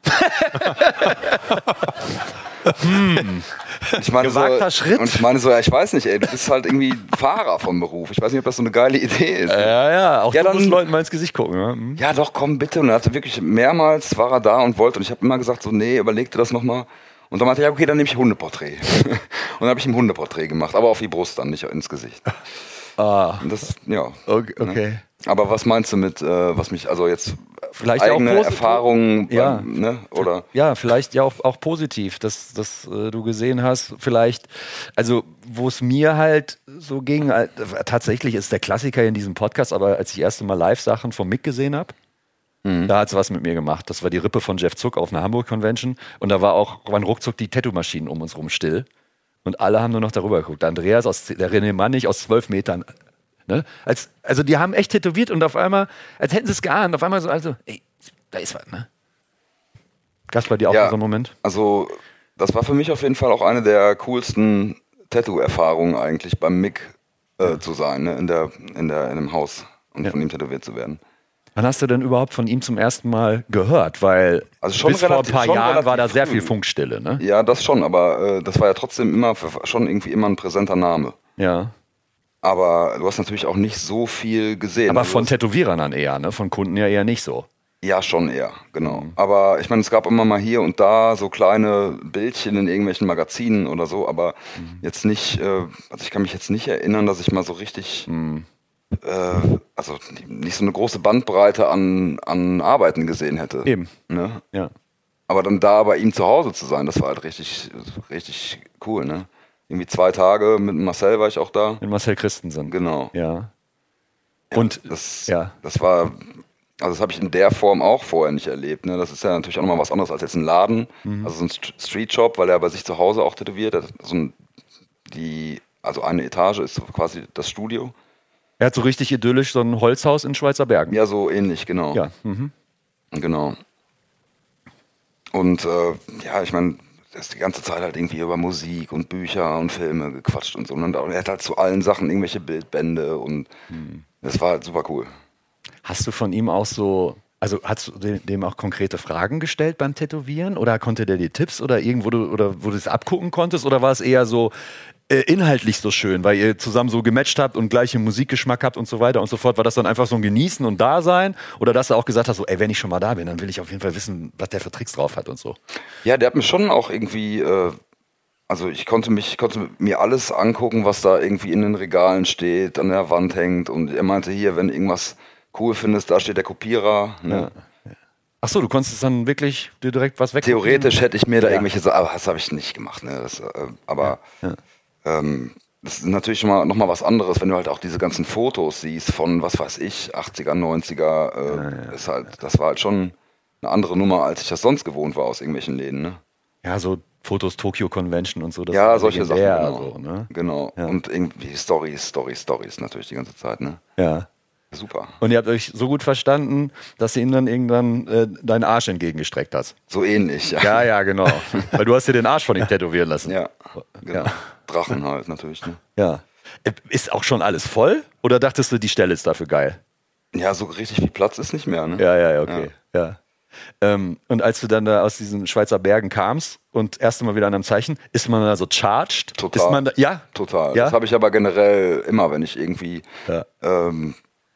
hm.
Ich meine
Gewagter
so,
Schritt.
Und ich meine so, ja, ich weiß nicht, ey, du bist halt irgendwie Fahrer vom Beruf. Ich weiß nicht, ob das so eine geile Idee ist.
Ja, ja, auch
ja,
du
dann,
musst Leuten mal ins Gesicht gucken. Ja, hm.
ja doch, komm bitte. Und er hatte wirklich mehrmals, war er da und wollte. Und ich habe immer gesagt, so, nee, überleg dir das nochmal. Und dann meinte er, ja, okay, dann nehme ich Hundeporträt. Und dann habe ich ihm Hundeporträt gemacht, aber auf die Brust dann, nicht ins Gesicht.
Ah.
Und das, ja.
Okay. okay.
Ne? Aber was meinst du mit, äh, was mich, also jetzt
vielleicht
eigene
auch
Erfahrungen,
ja.
ähm, ne? Oder?
Ja, vielleicht ja auch, auch positiv, dass, dass äh, du gesehen hast, vielleicht, also wo es mir halt so ging, äh, tatsächlich ist der Klassiker in diesem Podcast, aber als ich das erste Mal Live-Sachen vom Mick gesehen habe, mhm. da hat es was mit mir gemacht. Das war die Rippe von Jeff Zuck auf einer Hamburg-Convention und da war auch, waren ruckzuck die Tattoo-Maschinen um uns rum still und alle haben nur noch darüber geguckt. Andreas, aus, der René Mannig aus zwölf Metern. Ne? Als, also die haben echt tätowiert und auf einmal, als hätten sie es geahnt, auf einmal so, also, ey, da ist was, ne? Gab's bei dir auch
ja,
so einen Moment?
Also, das war für mich auf jeden Fall auch eine der coolsten Tattoo-Erfahrungen eigentlich beim Mick äh, ja. zu sein, ne? in, der, in, der, in einem Haus und ja. von ihm tätowiert zu werden.
Wann hast du denn überhaupt von ihm zum ersten Mal gehört? Weil
also schon
bis
relativ,
vor ein paar Jahren war da sehr
früh.
viel Funkstille, ne?
Ja, das schon, aber äh, das war ja trotzdem immer schon irgendwie immer ein präsenter Name.
Ja.
Aber du hast natürlich auch nicht so viel gesehen.
Aber
also
von Tätowierern dann eher, ne? Von Kunden ja eher nicht so.
Ja, schon eher, genau. Mhm. Aber ich meine, es gab immer mal hier und da so kleine Bildchen in irgendwelchen Magazinen oder so, aber mhm. jetzt nicht, äh, also ich kann mich jetzt nicht erinnern, dass ich mal so richtig, mhm. äh, also nicht so eine große Bandbreite an, an Arbeiten gesehen hätte.
Eben.
Ne?
Ja.
Aber dann da bei ihm zu Hause zu sein, das war halt richtig, richtig cool, ne? Irgendwie zwei Tage mit Marcel war ich auch da.
Mit Marcel Christensen.
Genau.
Ja.
Und das, ja. das war... Also das habe ich in der Form auch vorher nicht erlebt. Ne? Das ist ja natürlich auch nochmal was anderes als jetzt ein Laden. Mhm. Also so ein Street-Shop, weil er bei sich zu Hause auch tätowiert. So ein, die, also eine Etage ist so quasi das Studio.
Er hat so richtig idyllisch so ein Holzhaus in Schweizer Bergen.
Ja, so ähnlich, genau.
Ja. Mhm.
Genau. Und äh, ja, ich meine, er ist die ganze Zeit halt irgendwie über Musik und Bücher und Filme gequatscht und so. Und er hat halt zu allen Sachen irgendwelche Bildbände und mhm. das war halt super cool.
Hast du von ihm auch so, also hast du dem auch konkrete Fragen gestellt beim Tätowieren oder konnte der dir Tipps oder irgendwo du, oder wo du es abgucken konntest oder war es eher so äh, inhaltlich so schön, weil ihr zusammen so gematcht habt und gleiche Musikgeschmack habt und so weiter und so fort? War das dann einfach so ein Genießen und Dasein oder dass du auch gesagt hast, so, ey, wenn ich schon mal da bin, dann will ich auf jeden Fall wissen, was der für Tricks drauf hat und so?
Ja, der hat mir schon auch irgendwie, äh, also ich konnte mich, konnte mir alles angucken, was da irgendwie in den Regalen steht, an der Wand hängt und er meinte hier, wenn irgendwas cool findest, da steht der Kopierer. Ne?
Ja. Ach so, du konntest dann wirklich dir direkt was weg.
Theoretisch hätte ich mir da ja. irgendwelche Sachen, aber das habe ich nicht gemacht. Ne? Das, äh, aber ja. Ja. Ähm, das ist natürlich schon mal, noch mal was anderes, wenn du halt auch diese ganzen Fotos siehst von, was weiß ich, achtziger, neunziger. Äh, ja, ja. Ist halt, das war halt schon eine andere Nummer, als ich das sonst gewohnt war aus irgendwelchen Läden. Ne?
Ja, so Fotos Tokyo Convention und so. Das
ja, solche Sachen. Genau.
So, ne?
genau. Ja. Und irgendwie Stories, Stories, Stories natürlich die ganze Zeit. Ne?
Ja.
Super.
Und ihr habt euch so gut verstanden, dass du ihm dann irgendwann äh, deinen Arsch entgegengestreckt hast.
So ähnlich, ja.
Ja, ja, genau. Weil du hast dir den Arsch von ihm tätowieren lassen.
Ja, genau. Ja. Drachen halt natürlich. Ne?
Ja. Ist auch schon alles voll? Oder dachtest du, die Stelle ist dafür geil?
Ja, so richtig viel Platz ist nicht mehr. Ne?
Ja, ja, okay. Ja. Ja. Ähm, und als du dann da aus diesen Schweizer Bergen kamst und erst mal wieder an einem Zeichen, ist man da so charged?
Total.
Ist man da, ja?
Total.
Ja?
Das habe ich aber generell immer, wenn ich irgendwie...
Ja.
Ähm,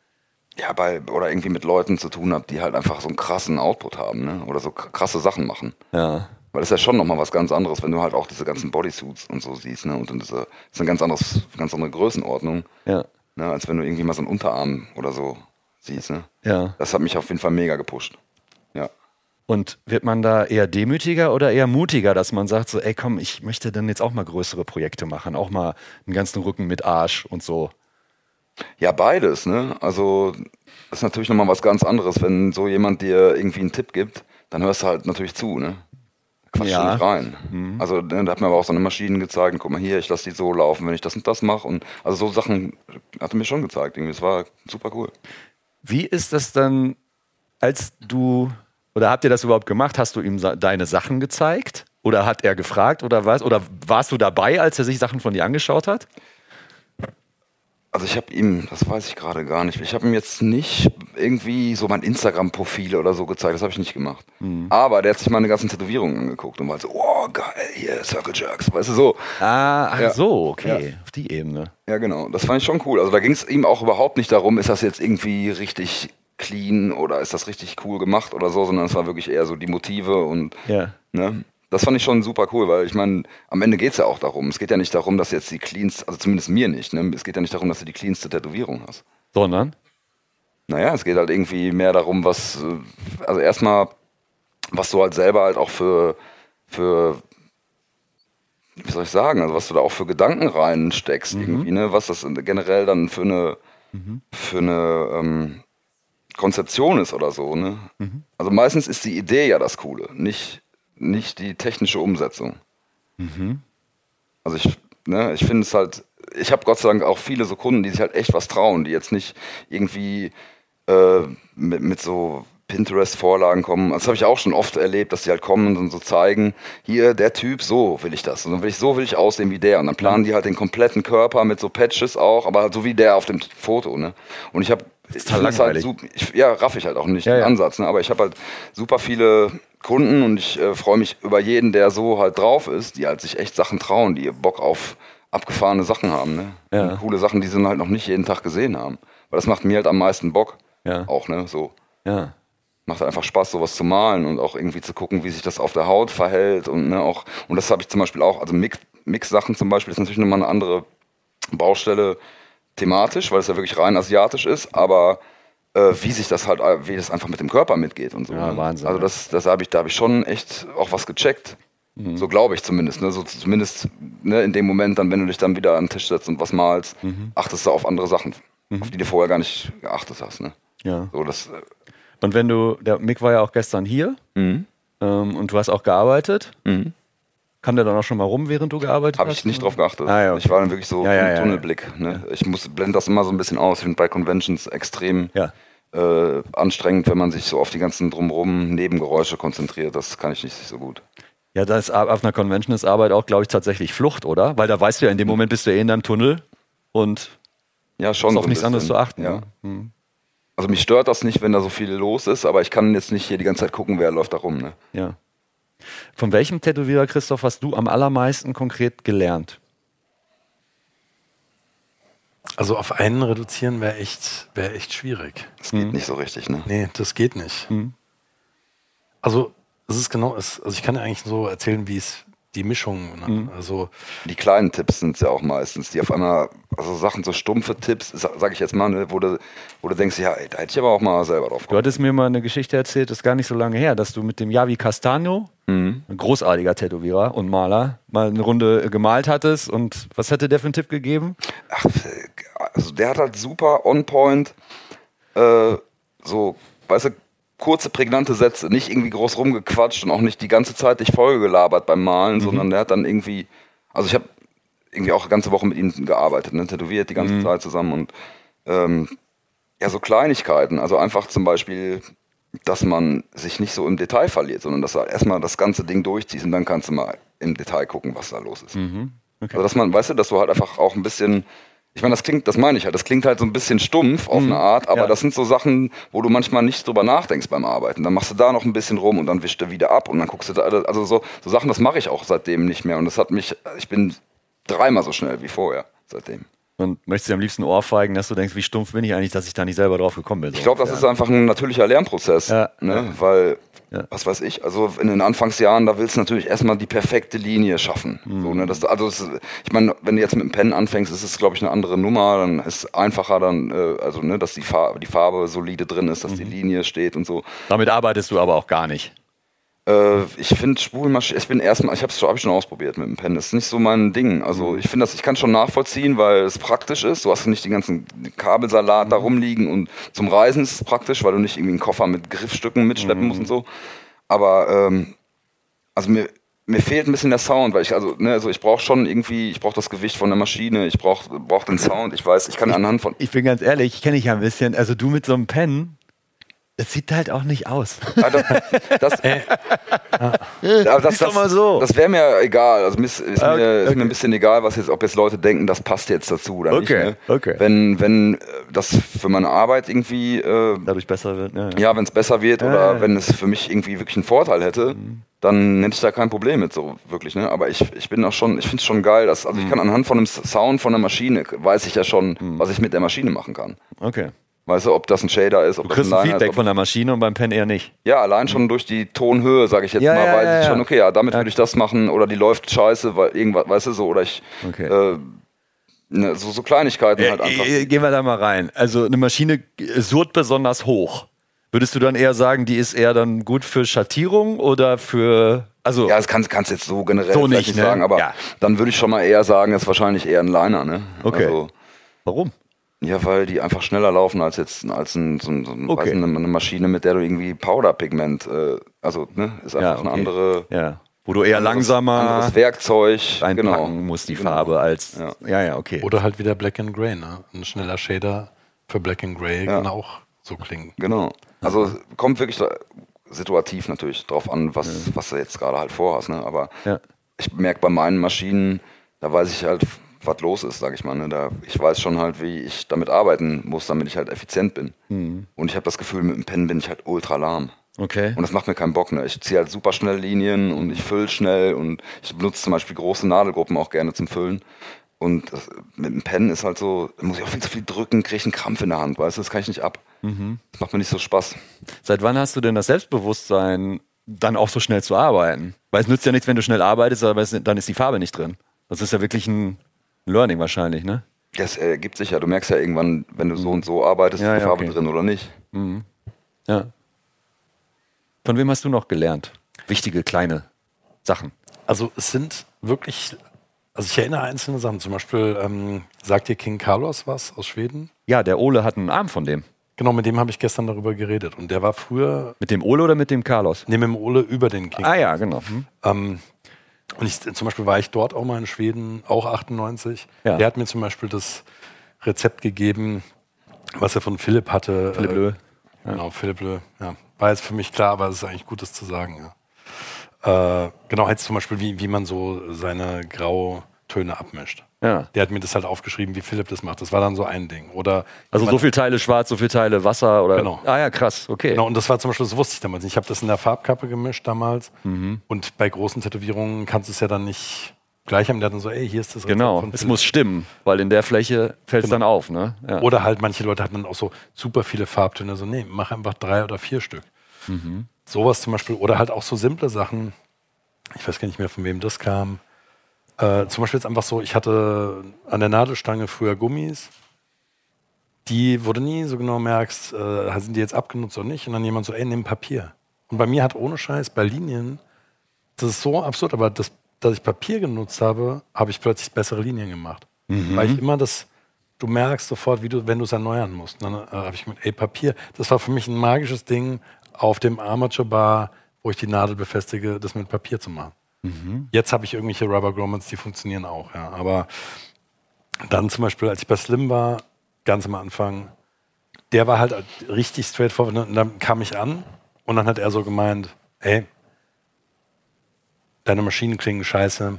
Ja, bei, oder irgendwie mit Leuten zu tun habe, die halt einfach so einen krassen Output haben, ne? Oder so krasse Sachen machen.
Ja.
Weil das ist ja schon nochmal was ganz anderes, wenn du halt auch diese ganzen Bodysuits und so siehst, ne? Und dann diese, das ist eine ganz, anderes, ganz andere Größenordnung,
ja.
ne? Als wenn du irgendwie mal so einen Unterarm oder so siehst, ne?
Ja.
Das hat mich auf jeden Fall mega gepusht. Ja.
Und wird man da eher demütiger oder eher mutiger, dass man sagt so, ey komm, ich möchte dann jetzt auch mal größere Projekte machen, auch mal einen ganzen Rücken mit Arsch und so?
Ja, beides, ne? Also das ist natürlich nochmal was ganz anderes, wenn so jemand dir irgendwie einen Tipp gibt, dann hörst du halt natürlich zu, ne? Quatsch ja. nicht rein. Mhm. Also ne, da hat mir aber auch so eine Maschine gezeigt, guck mal hier, ich lasse die so laufen, wenn ich das und das mache. Und also so Sachen hat er mir schon gezeigt. Irgendwie. Das war super cool.
Wie ist das dann, als du, oder habt ihr das überhaupt gemacht? Hast du ihm deine Sachen gezeigt? Oder hat er gefragt oder was? Oder warst du dabei, als er sich Sachen von dir angeschaut hat?
Also ich habe ihm, das weiß ich gerade gar nicht, ich habe ihm jetzt nicht irgendwie so mein Instagram-Profil oder so gezeigt, das habe ich nicht gemacht. Mhm. Aber der hat sich meine ganzen Tätowierungen angeguckt und war so, oh geil, hier, Circle Jerks, weißt du, so.
Ah, ach
ja.
so, okay,
ja.
auf die Ebene.
Ja genau, das fand ich schon cool. Also da ging es ihm auch überhaupt nicht darum, ist das jetzt irgendwie richtig clean oder ist das richtig cool gemacht oder so, sondern es war wirklich eher so die Motive und,
ja.
ne. Das fand ich schon super cool, weil ich meine, am Ende geht es ja auch darum. Es geht ja nicht darum, dass jetzt die cleanste, also zumindest mir nicht, ne? Es geht ja nicht darum, dass du die cleanste Tätowierung hast.
Sondern?
Naja, es geht halt irgendwie mehr darum, was, also erstmal, was du halt selber halt auch für, für, wie soll ich sagen, also was du da auch für Gedanken reinsteckst mhm. irgendwie, ne? Was das generell dann für eine, mhm. für eine ähm, Konzeption ist oder so, ne? Mhm. Also meistens ist die Idee ja das Coole, nicht nicht die technische Umsetzung.
Mhm.
Also ich, ne, ich finde es halt, ich habe Gott sei Dank auch viele so Kunden, die sich halt echt was trauen, die jetzt nicht irgendwie äh, mit, mit so Pinterest-Vorlagen kommen. Das habe ich auch schon oft erlebt, dass die halt kommen und so zeigen, hier, der Typ, so will ich das. Und dann will ich, so will ich aussehen wie der. Und dann planen die halt den kompletten Körper mit so Patches auch, aber halt so wie der auf dem Foto. Ne? Und ich habe, ich halt super, ich, ja, raff ich halt auch nicht
ja,
den
ja.
Ansatz, ne? Aber ich habe halt super viele Kunden und ich äh, freue mich über jeden, der so halt drauf ist, die halt sich echt Sachen trauen, die Bock auf abgefahrene Sachen haben, ne?
Ja.
Und coole Sachen, die sie halt noch nicht jeden Tag gesehen haben. Weil das macht mir halt am meisten Bock.
Ja.
Auch, ne? So.
Ja.
Macht einfach Spaß, sowas zu malen und auch irgendwie zu gucken, wie sich das auf der Haut verhält. Und, ne, auch, und das habe ich zum Beispiel auch, also Mix, Mix-Sachen zum Beispiel ist natürlich nochmal eine andere Baustelle thematisch, weil es ja wirklich rein asiatisch ist, aber äh, wie sich das halt, wie das einfach mit dem Körper mitgeht und so.
Ja,
ne?
Wahnsinn.
Also das, das habe ich, da habe ich schon echt auch was gecheckt. Mhm. So glaube ich zumindest. Ne? So, zumindest ne, in dem Moment, dann, wenn du dich dann wieder an den Tisch setzt und was malst, mhm. achtest du auf andere Sachen, mhm. auf die du vorher gar nicht geachtet hast. Ne?
Ja.
So, das,
und wenn du, der Mick war ja auch gestern hier
mhm.
ähm, und du hast auch gearbeitet.
Mhm.
Kam der dann auch schon mal rum, während du gearbeitet
Hab
hast?
Habe ich nicht drauf geachtet.
Ah, ja, okay.
Ich war dann wirklich so
ja, ja,
im
ja,
Tunnelblick.
Ja.
Ne? Ich muss, blende das immer so ein bisschen aus. Ich finde bei Conventions extrem
ja.
äh, anstrengend, wenn man sich so auf die ganzen drumherum Nebengeräusche konzentriert. Das kann ich nicht so gut.
Ja, das auf einer Convention ist Arbeit auch, glaube ich, tatsächlich Flucht, oder? Weil da weißt du ja, in dem Moment bist du eh in deinem Tunnel und
ja, schon
hast auf
so
nichts anderes zu achten.
Ja.
Hm.
Also mich stört das nicht, wenn da so viel los ist, aber ich kann jetzt nicht hier die ganze Zeit gucken, wer läuft da rum. Ne?
Ja. Von welchem Tätowierer, Christoph, hast du am allermeisten konkret gelernt?
Also auf einen reduzieren wäre echt, wär echt schwierig.
Das geht
Mhm.
nicht so richtig, ne?
Nee, das geht nicht.
Mhm.
Also es ist genau, es, also ich kann ja eigentlich so erzählen, wie es die Mischung, ne?
Mhm.
Also
Die kleinen Tipps sind es ja auch meistens, die auf einmal, also Sachen, so stumpfe Tipps, sage ich jetzt mal, ne, wo, du, wo du denkst, ja, ey, da hätte ich aber auch mal selber drauf
Du
kommen.
hattest mir mal eine Geschichte erzählt, das ist gar nicht so lange her, dass du mit dem Javi Castano,
Mhm.
ein großartiger Tätowierer und Maler, mal eine Runde gemalt hattest. Und was hätte der für einen Tipp gegeben?
Ach, also der hat halt super on point, äh, so, weißt du, kurze, prägnante Sätze, nicht irgendwie groß rumgequatscht und auch nicht die ganze Zeit dich vollgelabert beim Malen, mhm. sondern der hat dann irgendwie, also ich habe irgendwie auch eine ganze Woche mit ihm gearbeitet, ne, tätowiert die ganze mhm. Zeit zusammen und ähm, ja, so Kleinigkeiten, also einfach zum Beispiel, dass man sich nicht so im Detail verliert, sondern dass du erstmal das ganze Ding durchziehst und dann kannst du mal im Detail gucken, was da los ist.
Mhm. Okay.
Also dass man, weißt du, dass du halt einfach auch ein bisschen, ich meine, das klingt, das meine ich halt, das klingt halt so ein bisschen stumpf auf
mhm.
eine Art, aber
ja.
das sind so Sachen, wo du manchmal nicht drüber nachdenkst beim Arbeiten. Dann machst du da noch ein bisschen rum und dann wischst du wieder ab und dann guckst du da, also so, so Sachen, das mache ich auch seitdem nicht mehr und das hat mich, ich bin dreimal so schnell wie vorher seitdem.
Und möchtest du am liebsten ohrfeigen, dass du denkst, wie stumpf bin ich eigentlich, dass ich da nicht selber drauf gekommen bin? So
ich glaube, das
ja.
ist einfach ein natürlicher Lernprozess,
ja.
ne?
Ja.
Weil,
ja.
was weiß ich, also in den Anfangsjahren, da willst du natürlich erstmal die perfekte Linie schaffen. Mhm. So, ne? das, also das, ich meine, wenn du jetzt mit dem Pen anfängst, ist es, glaube ich, eine andere Nummer, dann ist es einfacher, dann, äh, also ne, dass die Farbe, die Farbe solide drin ist, dass mhm. die Linie steht und so.
Damit arbeitest du aber auch gar nicht.
Äh, ich finde Spulmaschine, ich bin erstmal, ich habe es hab ich schon ausprobiert mit dem Pen, das ist nicht so mein Ding. Also ich finde das, ich kann schon nachvollziehen, weil es praktisch ist. Du hast nicht den ganzen Kabelsalat mhm. da rumliegen und zum Reisen ist es praktisch, weil du nicht irgendwie einen Koffer mit Griffstücken mitschleppen mhm. musst und so. Aber ähm, also mir, mir fehlt ein bisschen der Sound, weil ich also ne, also ich brauche schon irgendwie, ich brauche das Gewicht von der Maschine, ich brauche brauch den Sound. Ich weiß, ich kann
ich,
anhand von.
Ich bin ganz ehrlich, ich kenne dich ja ein bisschen. Also du mit so einem Pen. Das sieht halt auch nicht aus.
Ja, das das, äh, ja, das,
doch mal so.
das wäre mir egal. Also ist, ist,
okay,
mir, ist
okay.
mir ein bisschen egal, was jetzt, ob jetzt Leute denken, das passt jetzt dazu oder
okay,
nicht. Ne?
Okay.
Wenn, wenn das für meine Arbeit irgendwie äh,
dadurch besser wird. Ja, ja.
ja wenn es besser wird
ja,
oder
ja, ja.
wenn es für mich irgendwie wirklich einen Vorteil hätte, mhm. dann hätte ich da kein Problem mit so wirklich. Ne? Aber ich, ich bin auch schon, ich finde es schon geil, dass also mhm. ich kann anhand von dem Sound von der Maschine weiß ich ja schon, mhm. was ich mit der Maschine machen kann.
Okay.
Weißt du, ob das ein Shader ist, ob
du kriegst
das ein
ein
Liner
Feedback
ist,
von der Maschine und beim Pen eher nicht.
Ja, allein schon durch die Tonhöhe, sage ich jetzt
ja,
mal,
ja,
weiß
ja,
ich
ja.
schon, okay, ja, damit
ja.
würde ich das machen oder die läuft scheiße, weil irgendwas, weißt du, so, oder ich,
okay.
äh, ne, so, so Kleinigkeiten
ja,
halt einfach.
Gehen wir da mal rein. Also eine Maschine surrt besonders hoch. Würdest du dann eher sagen, die ist eher dann gut für Schattierung oder für, also.
Ja, das kannst du jetzt so generell
so
vielleicht
nicht,
nicht
ne?
sagen, aber
ja.
dann würde ich schon mal eher sagen, das ist wahrscheinlich eher ein Liner, ne?
Okay.
Also,
warum?
Ja, weil die einfach schneller laufen als jetzt als ein, so, ein, so ein,
okay.
weiß nicht, eine Maschine, mit der du irgendwie Powderpigment, äh, also ne, ist einfach
ja, okay.
eine andere,
ja. Wo du eher
anderes,
langsamer
anderes Werkzeug
reinpacken
genau.
musst, die
genau.
Farbe als,
ja.
ja, ja, okay.
Oder halt wieder Black and Grey, ne? Ein schneller Shader für Black and Grey
ja.
kann auch so klingen.
Genau. Also kommt wirklich da, situativ natürlich drauf an, was, ja. was du jetzt gerade halt vorhast, ne? Aber
ja.
ich merke bei meinen Maschinen, da weiß ich halt, was los ist, sag ich mal. Ne? Da, ich weiß schon halt, wie ich damit arbeiten muss, damit ich halt effizient bin. Mhm. Und ich habe das Gefühl, mit dem Pen bin ich halt ultra lahm.
Okay.
Und das macht mir keinen Bock. Ne? Ich ziehe halt super schnell Linien und ich fülle schnell und ich benutze zum Beispiel große Nadelgruppen auch gerne zum Füllen. Und das, mit dem Pennen ist halt so, da muss ich auch viel zu viel drücken, kriege ich einen Krampf in der Hand, weißt du, das kann ich nicht ab. Mhm. Das macht mir nicht so Spaß.
Seit wann hast du denn das Selbstbewusstsein, dann auch so schnell zu arbeiten? Weil es nützt ja nichts, wenn du schnell arbeitest, aber es, dann ist die Farbe nicht drin. Das ist ja wirklich ein Learning wahrscheinlich, ne?
Das ergibt sich ja, du merkst ja irgendwann, wenn du so und so arbeitest,
Ja,
ist die
ja,
Farbe
okay.
drin oder nicht.
Mhm. Ja. Von wem hast du noch gelernt? Wichtige kleine Sachen.
Also es sind wirklich, also ich erinnere einzelne Sachen, zum Beispiel, ähm, sagt dir King Carlos was aus Schweden?
Ja, der Ole hat einen Arm von dem.
Genau, mit dem habe ich gestern darüber geredet. Und der war früher,
Mit dem Ole oder mit dem Carlos?
neben dem Ole über den King.
Ah ja, genau. Hm.
Ähm, und ich, zum Beispiel war ich dort auch mal in Schweden, auch achtundneunzig.
Ja.
Der hat mir zum Beispiel das Rezept gegeben, was er von Philipp hatte.
Philipp
äh,
Löh.
Genau, Philipp Löh. Ja. War jetzt für mich klar, aber es ist eigentlich gut, das zu sagen. Ja. Äh, genau, jetzt zum Beispiel, wie, wie man so seine Grautöne abmischt.
Ja.
Der hat mir das halt aufgeschrieben, wie Philipp das macht. Das war dann so ein Ding. Oder
Also so
jemand-
viele Teile schwarz, so viele Teile Wasser oder.
Genau.
Ah ja, krass, okay.
Genau, und das war zum Beispiel, das wusste ich damals nicht. Ich habe das in der Farbkappe gemischt damals.
Mhm.
Und bei großen Tätowierungen kannst du es ja dann nicht gleich haben. Der hat dann so, ey, hier ist das Rezept
Genau,
von
es
Philipp.
muss stimmen, weil in der Fläche fällt es
Genau.
dann auf, ne? Ja.
Oder halt manche Leute hatten dann auch so super viele Farbtöne. So, nee, mach einfach drei oder vier Stück.
Mhm.
Sowas zum Beispiel. Oder halt auch so simple Sachen. Ich weiß gar nicht mehr, von wem das kam. Äh, zum Beispiel jetzt einfach so, ich hatte an der Nadelstange früher Gummis. Die, wo du nie so genau merkst, äh, sind die jetzt abgenutzt oder nicht. Und dann jemand so, ey, nimm Papier. Und bei mir hat ohne Scheiß bei Linien, das ist so absurd, aber das, dass ich Papier genutzt habe, habe ich plötzlich bessere Linien gemacht. Weil ich immer das, du merkst sofort, wie du, wenn du es erneuern musst. Und dann äh, habe ich mit, ey, Papier, das war für mich ein magisches Ding, auf dem Armature Bar, wo ich die Nadel befestige, das mit Papier zu machen. Jetzt habe ich irgendwelche Rubber Grommets, die funktionieren auch, ja. Aber dann zum Beispiel, als ich bei Slim war, ganz am Anfang, der war halt richtig straightforward. Und dann kam ich an und dann hat er so gemeint, ey, deine Maschinen klingen scheiße.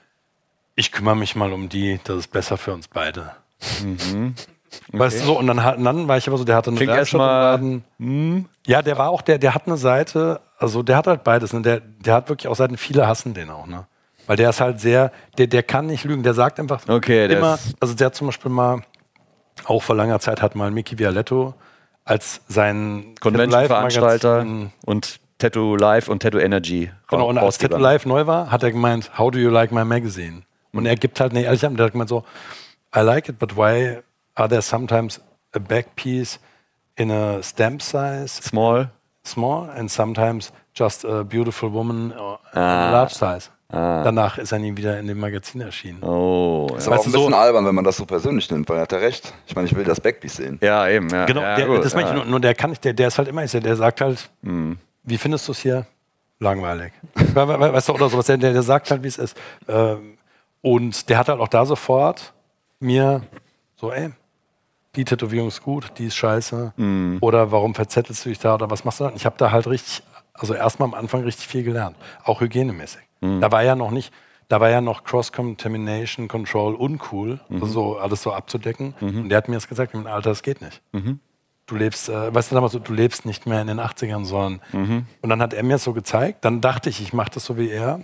Ich kümmere mich mal um die, das ist besser für uns beide.
Mhm.
Weißt du so, und dann, hat- und dann war ich aber so, der hatte eine
Klingt
Werkstatt im
erstmal-
Laden. Ja, der war auch, der, der hat eine Seite, also der hat halt beides, ne? der, der hat wirklich auch Seiten, viele hassen den auch, ne? Weil der ist halt sehr, der, der kann nicht lügen, der sagt einfach
Okay, der
immer,
ist-
also der hat zum Beispiel mal, auch vor langer Zeit hat mal Mickey Vialetto als sein
Convention-Veranstalter
Live-Magazin-
und Tattoo Live und Tattoo Energy.
Genau, und als
rausgebracht.
Tattoo Live neu war, hat er gemeint, how do you like my magazine? Und er gibt halt eine ehrliche Antwort. Der hat gemeint so, I like it, but why are there sometimes a back piece in a stamp size,
Small.
small, and sometimes just a beautiful woman in a large size? Danach ist er nie wieder in dem Magazin erschienen.
Oh.
Ist
Ja,
aber auch
Weißt
ein
du, so-
bisschen albern, wenn man das so persönlich nimmt, weil er hat ja recht. Ich meine, ich will das Backpiece sehen.
ja eben. Ja.
Genau,
ja,
der,
gut,
das meine ich
ja.
nur, nur der kann nicht, der, der ist halt immer, der, der sagt halt, wie findest du es hier? Langweilig. We- we- weißt du, oder sowas, der, der der sagt halt, wie es ist. Ähm, Und der hat halt auch da sofort mir so, ey, die Tätowierung ist gut, die ist scheiße. Oder warum verzettelst du dich da oder was machst du da? Ich habe da halt richtig, also erstmal am Anfang richtig viel gelernt. Auch hygienemäßig. Da war ja noch nicht, da war ja noch Cross-Contamination Control uncool, also so alles so abzudecken. Und der hat mir das gesagt, im Alter, das geht nicht. Du lebst, äh, weißt du damals so, du lebst nicht mehr in den achtzigern, sondern. Und dann hat er mir das so gezeigt, dann dachte ich, ich mache das so wie er.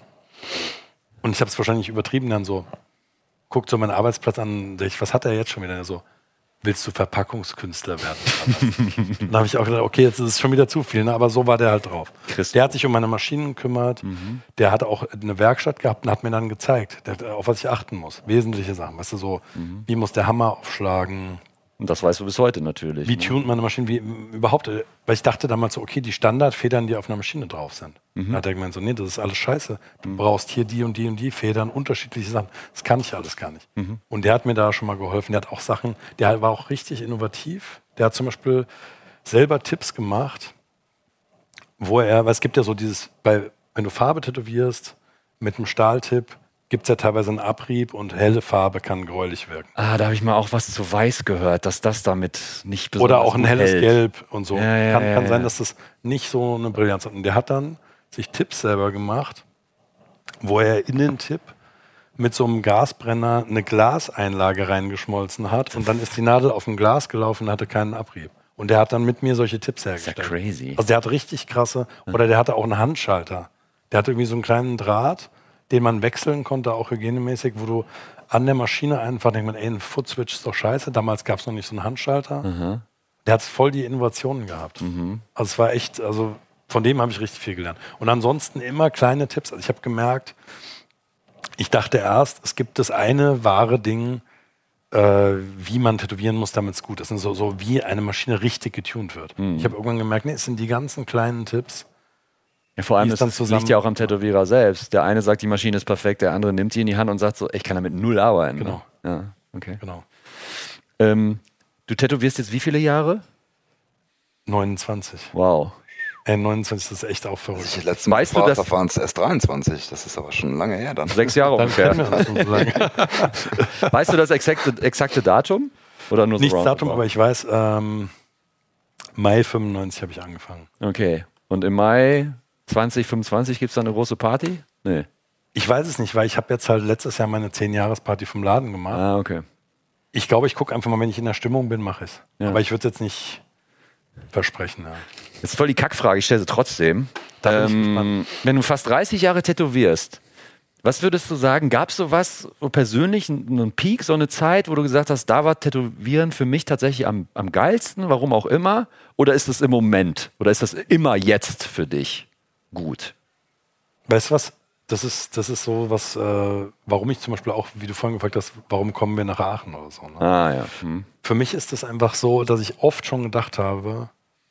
Und ich habe es wahrscheinlich übertrieben, dann so, guckt so meinen Arbeitsplatz an, denk ich, was hat er jetzt schon wieder? So, willst du Verpackungskünstler werden? Dann habe ich auch gedacht, okay, jetzt ist es schon wieder zu viel, ne? Aber so war der halt drauf.
Christo.
Der hat sich um meine Maschinen gekümmert, der hat auch eine Werkstatt gehabt und hat mir dann gezeigt, der, auf was ich achten muss. Wesentliche Sachen, weißt du, so, wie muss der Hammer aufschlagen,
Und das weißt du bis heute natürlich.
wie
ne?
tunt meine Maschine, wie überhaupt, äh, weil ich dachte damals so, okay, die Standardfedern, die auf einer Maschine drauf sind.
Mhm.
Dann hat er gemeint so, nee, das ist alles scheiße. Du brauchst hier die und die und die Federn, unterschiedliche Sachen. Das kann ich alles gar nicht.
Mhm.
Und der hat mir da schon mal geholfen. Der hat auch Sachen, der war auch richtig innovativ. Der hat zum Beispiel selber Tipps gemacht, wo er, weil es gibt ja so dieses, bei, wenn du Farbe tätowierst mit einem Stahltipp, gibt es ja teilweise einen Abrieb und helle Farbe kann gräulich wirken.
Ah, da habe ich mal auch was zu Weiß gehört, dass das damit nicht besonders
Oder auch ein
gut
helles
hält.
Gelb und so.
Ja, ja,
kann
ja,
kann
ja.
sein, dass das nicht so eine Brillanz hat. Und der hat dann sich Tipps selber gemacht, wo er in den Tipp mit so einem Gasbrenner eine Glaseinlage reingeschmolzen hat und dann ist die Nadel auf dem Glas gelaufen und hatte keinen Abrieb. Und der hat dann mit mir solche Tipps
ist ja
hergestellt.
crazy.
Also der hat richtig krasse, oder der hatte auch einen Handschalter. Der hatte irgendwie so einen kleinen Draht, den man wechseln konnte, auch hygienemäßig, wo du an der Maschine einfach denkst, man, ey, ein Footswitch ist doch scheiße. Damals gab es noch nicht so einen Handschalter.
Mhm.
Der hat voll die Innovationen gehabt.
Mhm.
Also es war echt, also von dem habe ich richtig viel gelernt. Und ansonsten immer kleine Tipps. Also ich habe gemerkt, ich dachte erst, es gibt das eine wahre Ding, äh, wie man tätowieren muss, damit es gut ist. Und so, so wie eine Maschine richtig getuned wird.
Mhm.
Ich habe irgendwann gemerkt, nee, es sind die ganzen kleinen Tipps.
Ja, vor allem,
Die
das
ist dann zusammen-
liegt ja auch am Tätowierer selbst. Der eine sagt, die Maschine ist perfekt, der andere nimmt die in die Hand und sagt so, ich kann damit null arbeiten.
Genau.
Ne? Ja, okay.
Genau.
Ähm, du tätowierst jetzt wie viele Jahre?
neunundzwanzig.
Wow.
Ey, neunundzwanzig, das ist echt auch
Als
verrückt.
ich letztes Mal
Weißt du,
gefragt
dass-
habe, waren es erst dreiundzwanzig. Das ist aber schon lange her dann.
Sechs Jahre
Dann
ungefähr.
kennen wir uns sozusagen.
Weißt du das exakte, exakte Datum? Oder nur so
Nichts
roundabout?
Datum, aber ich weiß, ähm, Mai fünfundneunzig habe ich angefangen.
Okay. Und im Mai zwanzig fünfundzwanzig gibt es da eine große Party? Nee.
Ich weiß es nicht, weil ich habe jetzt halt letztes Jahr meine zehn-Jahres-Party vom Laden gemacht.
Ah, okay.
Ich glaube, ich gucke einfach mal, wenn ich in der Stimmung bin, mache ich es.
Ja.
Aber ich würde es jetzt nicht versprechen. Ja.
Das ist voll die Kackfrage, ich stelle sie trotzdem.
Da bin ich
Ähm,
gespannt.
wenn du fast dreißig Jahre tätowierst, was würdest du sagen, gab es sowas, so persönlich einen einen Peak, so eine Zeit, wo du gesagt hast, da war Tätowieren für mich tatsächlich am, am geilsten, warum auch immer? Oder ist das im Moment? Oder ist das immer jetzt für dich gut?
Weißt du was? Das ist, das ist so was, äh, warum ich zum Beispiel auch, wie du vorhin gefragt hast, warum kommen wir nach Aachen oder so. Ne?
Ah ja. Hm.
Für mich ist es einfach so, dass ich oft schon gedacht habe,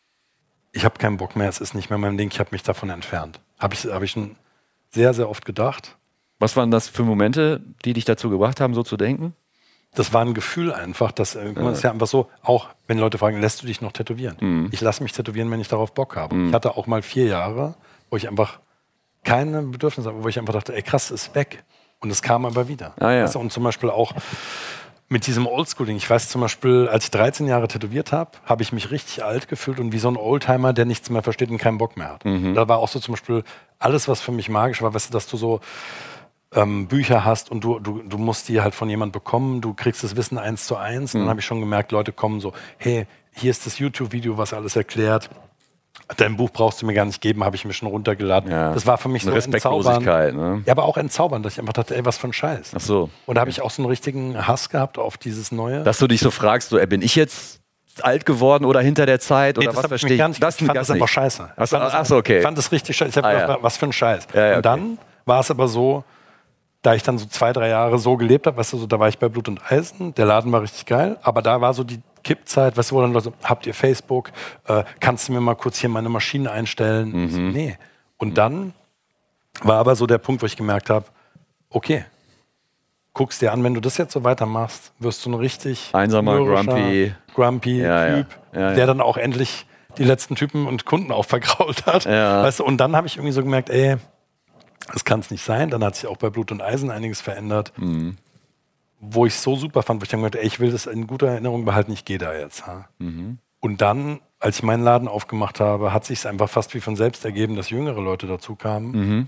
ich habe keinen Bock mehr, es ist nicht mehr mein Ding, ich habe mich davon entfernt. Habe ich, hab ich schon sehr, sehr oft gedacht.
Was waren das für Momente, die dich dazu gebracht haben, so zu denken?
Das war ein Gefühl einfach, dass äh, ja. ist ja einfach so, auch wenn Leute fragen, lässt du dich noch tätowieren?
Mhm.
Ich lasse mich tätowieren, wenn ich darauf Bock habe.
Mhm.
Ich hatte auch mal vier Jahre, wo ich einfach keine Bedürfnisse habe, wo ich einfach dachte, ey krass, ist weg. Und es kam aber wieder.
Ah, ja.
Weißt du, und zum Beispiel auch mit diesem Oldschool-Ding. Ich weiß zum Beispiel, als ich dreizehn Jahre tätowiert habe, habe ich mich richtig alt gefühlt und wie so ein Oldtimer, der nichts mehr versteht und keinen Bock mehr hat.
Mhm.
Da war auch so zum Beispiel alles, was für mich magisch war, weißt du, dass du so ähm, Bücher hast und du, du, du musst die halt von jemand bekommen, du kriegst das Wissen eins zu eins. Und dann habe ich schon gemerkt, Leute kommen so, hey, hier ist das YouTube-Video, was alles erklärt. Dein Buch brauchst du mir gar nicht geben, habe ich mir schon runtergeladen.
Ja.
Das war für mich
Eine
so
Respektlosigkeit,
entzaubernd.
ne?
Ja, aber auch entzaubernd, dass ich einfach dachte, ey, was für ein Scheiß.
Ach so.
Und da habe ich auch so einen richtigen Hass gehabt auf dieses Neue.
Dass du dich so fragst, so, ey, bin ich jetzt alt geworden oder hinter der Zeit? Oder
Nee, das
was
hab ich
verstehe
mir
ich?
gar nicht,
Das
ich fand
das
das einfach
nicht.
scheiße.
Ach so,
Ich fand das-
ach so, okay.
Ich fand das richtig scheiße. Ich habe
Ah,
gedacht,
ja.
was für ein Scheiß.
Ja, ja, okay.
Und dann war es aber so, da ich dann so zwei, drei Jahre so gelebt habe, weißt du, so, da war ich bei Blut und Eisen, der Laden war richtig geil, aber da war so die Kippzeit, weißt du, wo dann Leute, habt ihr Facebook, äh, kannst du mir mal kurz hier meine Maschine einstellen?
Mhm.
Ich so, nee. Und dann war aber so der Punkt, wo ich gemerkt habe, okay, guckst dir an, wenn du das jetzt so weitermachst, wirst du ein richtig
Einsamer,
mürrischer,
grumpy.
grumpy
Ja, ja.
Typ,
Ja, ja.
der dann auch endlich die letzten Typen und Kunden auch vergrault hat.
Ja.
Weißt du, und dann habe ich irgendwie so gemerkt, ey, das kann es nicht sein. Dann hat sich auch bei Blut und Eisen einiges verändert.
Mhm.
Wo ich so super fand, wo ich dann gedacht, ey, ich will das in guter Erinnerung behalten, ich gehe da jetzt. Ha?
Mhm.
Und dann, als ich meinen Laden aufgemacht habe, hat sich es einfach fast wie von selbst ergeben, dass jüngere Leute dazu kamen.
Mhm.